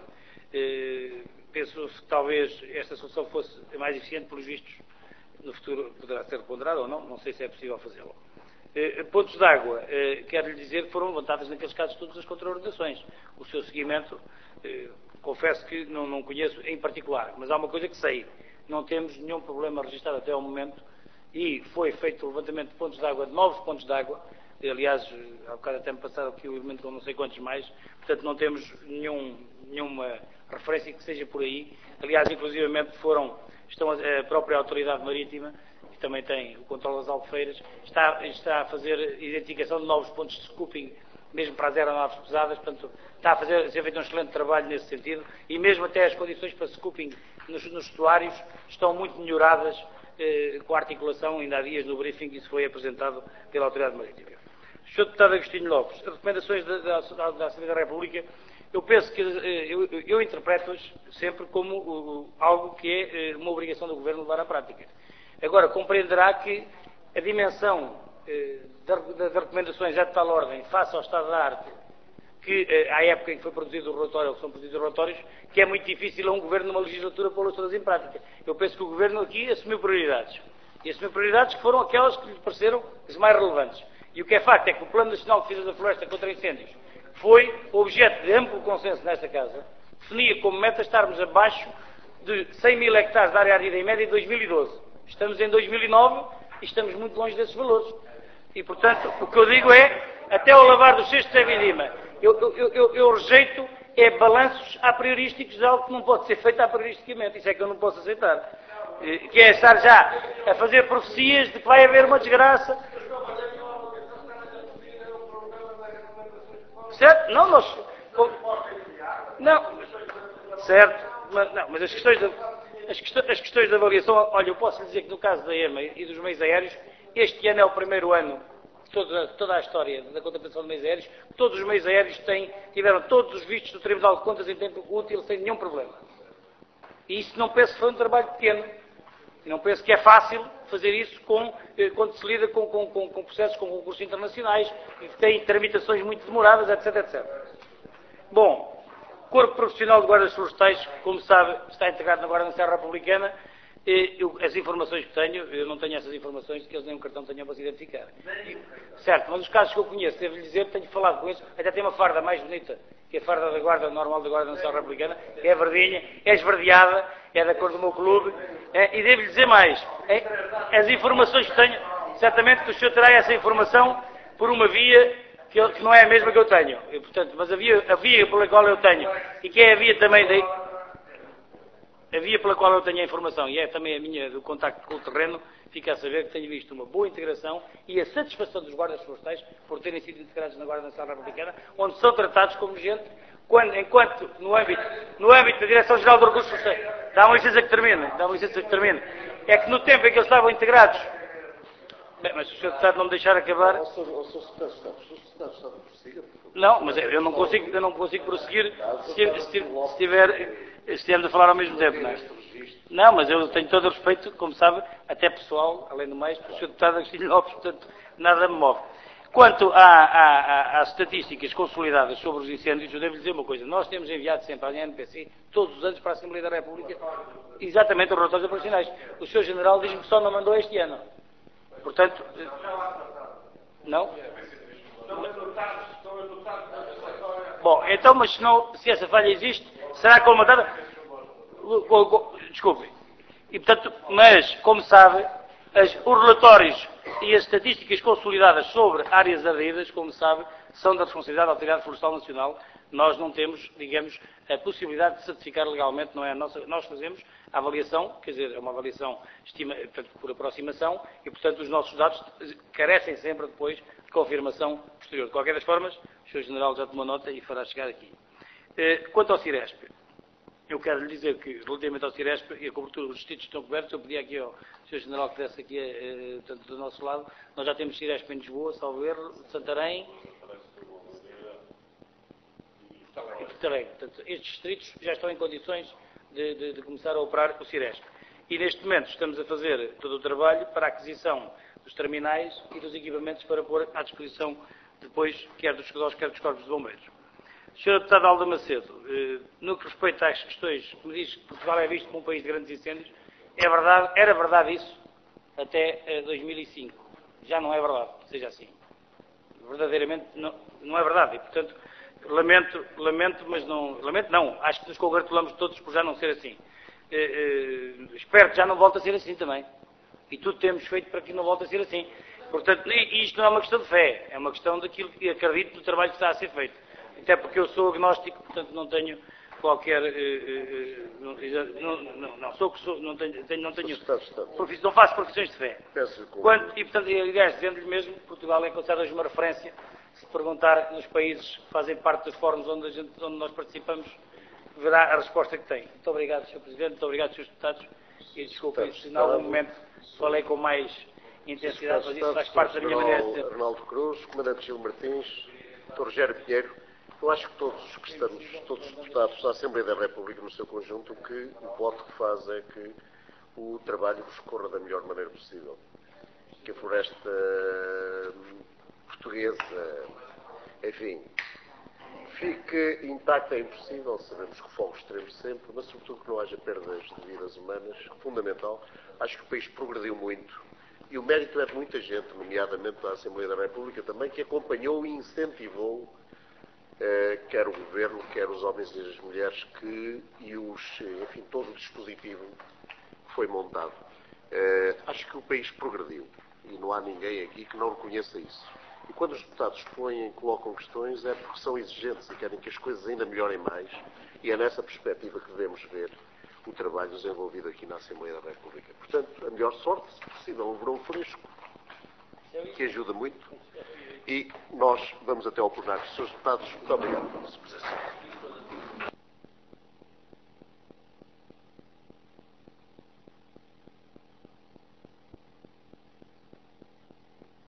Uh, penso que talvez esta solução fosse mais eficiente, pelos vistos, no futuro poderá ser ponderada ou não, não sei se é possível fazê-lo. Uh, pontos de água, uh, quero lhe dizer que foram levantadas naqueles casos todas as contraordenações. O seu seguimento, uh, confesso que não, não conheço em particular, mas há uma coisa que sei, não temos nenhum problema registrado até ao momento e foi feito o levantamento de pontos de água, de novos pontos de água. Aliás, há bocado até me passaram aqui o elemento com não sei quantos mais, portanto não temos nenhum, nenhuma referência que seja por aí. Aliás, inclusivamente foram, estão a, a própria Autoridade Marítima, que também tem o controle das albufeiras, está, está a fazer identificação de novos pontos de scooping, mesmo para as aeronaves pesadas, portanto está a fazer, a ser feito um excelente trabalho nesse sentido, e mesmo até as condições para scooping nos, nos estuários estão muito melhoradas eh, com a articulação, ainda há dias no briefing isso foi apresentado pela Autoridade Marítima. senhor Deputado Agostinho Lopes, as recomendações da, da, da Assembleia da República, eu penso que eu, eu interpreto-as sempre como uh, algo que é uh, uma obrigação do Governo levar à prática. Agora, compreenderá que a dimensão uh, das recomendações é de tal ordem, face ao estado da arte, que uh, à época em que foi produzido o relatório, ou que são produzidos os relatórios, que é muito difícil a um Governo numa legislatura pô-las todas em prática. Eu penso que o Governo aqui assumiu prioridades. E assumiu prioridades que foram aquelas que lhe pareceram as mais relevantes. E o que é facto é que o Plano Nacional de Defesa da Floresta contra Incêndios foi objeto de amplo consenso nesta Casa, definia como meta estarmos abaixo de cem mil hectares de área ardida em média em dois mil e doze. Estamos em dois mil e nove e estamos muito longe desses valores. E, portanto, o que eu digo é, até ao lavar dos cestos é vindima. Eu, eu, eu, eu rejeito é balanços a priorísticos de algo que não pode ser feito a prioristicamente. Isso é que eu não posso aceitar. Que é estar já a fazer profecias de que vai haver uma desgraça. Certo? Não, nós... Não. Certo. Mas, não, mas as questões, de, as, questões, as questões de avaliação... Olha, eu posso lhe dizer que no caso da E M A e dos meios aéreos, este ano é o primeiro ano de toda, toda a história da contratação de meios aéreos. Todos os meios aéreos têm, tiveram todos os vistos do Tribunal de Contas em tempo útil, sem nenhum problema. E isso não penso que foi um trabalho pequeno. Não penso que é fácil fazer isso com, quando se lida com, com, com, com processos com concursos internacionais e que têm tramitações muito demoradas, etc, etcétera. Bom, o Corpo Profissional de Guardas Florestais, como sabe, está integrado na Guarda Nacional Republicana. Eu, as informações que tenho, eu não tenho essas informações de que eles nem um cartão tenham para se identificar. E, certo, mas os casos que eu conheço, devo-lhe dizer, tenho falado com eles, até tem uma farda mais bonita que a farda da Guarda normal da Guarda Nacional Republicana, que é verdinha, é esverdeada, é da cor do meu clube, é, e devo-lhe dizer mais, é, as informações que tenho, certamente que o senhor terá essa informação por uma via que, eu, que não é a mesma que eu tenho, e, portanto, mas a via, a via pela qual eu tenho, e que é a via também da... A via pela qual eu tenho a informação, e é também a minha do contacto com o terreno, fica a saber que tenho visto uma boa integração e a satisfação dos guardas florestais por terem sido integrados na Guarda Nacional Republicana, onde são tratados como gente, quando, enquanto no âmbito, no âmbito da Direção-Geral do Recursos Florestais, dá uma licença que termine, dá uma licença que termine, é que no tempo em que eles estavam integrados, bem, mas se o senhor Deputado não me deixar acabar... Não, mas eu não consigo, eu não consigo prosseguir se, se, se tiver... Estivemos a falar ao mesmo tempo, não é? Não, mas eu tenho todo o respeito, como sabe, até pessoal, além do mais, para o senhor Deputado Agostinho Lopes, portanto, nada me move. Quanto à, à, às estatísticas consolidadas sobre os incêndios, eu devo dizer uma coisa, nós temos enviado sempre à N P C, todos os anos para a Assembleia da República, exatamente os relatórios operacionais. O senhor General diz-me que só não mandou este ano. Portanto, não? Bom, então, mas se, não, se essa falha existe, será colmatada? Desculpe. E, portanto, mas, como sabe, as, os relatórios e as estatísticas consolidadas sobre áreas ardidas, como sabe, são da responsabilidade da Autoridade Florestal Nacional. Nós não temos, digamos, a possibilidade de certificar legalmente, não é a nossa, nós fazemos a avaliação, quer dizer, é uma avaliação estima, portanto, por aproximação, e, portanto, os nossos dados carecem sempre depois de confirmação posterior. De qualquer das formas, o senhor General já tomou nota e fará chegar aqui. Quanto ao Ciresp, eu quero lhe dizer que, relativamente ao Ciresp e a cobertura dos distritos estão cobertos, eu pedi aqui ao senhor General que desse aqui, eh, tanto do nosso lado, nós já temos Ciresp em Lisboa, salvo erro, Santarém e Portarém. Portanto, estes distritos já estão em condições de, de, de começar a operar o Ciresp. E, neste momento, estamos a fazer todo o trabalho para a aquisição dos terminais e dos equipamentos para pôr à disposição depois, quer dos escadores, quer dos corpos de bombeiros. senhor Deputado Alda Macedo, no que respeita às questões que me diz que Portugal é visto como um país de grandes incêndios, é verdade, era verdade isso até dois mil e cinco. Já não é verdade, seja assim. Verdadeiramente não, não é verdade. E, portanto, lamento, lamento, mas não... Lamento não, acho que nos congratulamos todos por já não ser assim. Eh, eh, espero que já não volte a ser assim também. E tudo temos feito para que não volte a ser assim. Portanto, e isto não é uma questão de fé, é uma questão daquilo que acredito do trabalho que está a ser feito. Até porque eu sou agnóstico, portanto não tenho qualquer... Uh, uh, não, não, não, não, sou, sou, não tenho... tenho, não, tenho não faço profissões de fé. Quando, e, portanto, aliás, dizendo-lhe mesmo, Portugal é considerado hoje uma referência, se perguntar nos países que fazem parte dos fóruns onde, a gente, onde nós participamos, verá a resposta que tem. Muito obrigado, senhor Presidente, muito obrigado, senhores Deputados, e desculpem, se em algum momento falei com mais intensidade, mas isso faz parte da minha maneira de ser. Arnaldo Cruz, Comandante Gil Martins, doutor Rogério Pinheiro, eu acho que todos os que estamos, todos os deputados da Assembleia da República no seu conjunto, o que o voto que faz é que o trabalho vos corra da melhor maneira possível. Que a floresta portuguesa, enfim, fique intacta é impossível, sabemos que fogos teremos sempre, mas sobretudo que não haja perdas de vidas humanas, fundamental. Acho que o país progrediu muito e o mérito é de muita gente, nomeadamente da Assembleia da República também, que acompanhou e incentivou eh, quer o Governo, quer os homens e as mulheres que, e os, enfim, todo o dispositivo que foi montado. Eh, acho que o país progrediu e não há ninguém aqui que não reconheça isso. E quando os deputados põem, colocam questões, é porque são exigentes e querem que as coisas ainda melhorem mais. E é nessa perspectiva que devemos ver o trabalho desenvolvido aqui na Assembleia da República. Portanto, a melhor sorte, se possível, um verão fresco, que ajuda muito. E nós vamos até ao plenário. senhores deputados, muito obrigado pela sua presença.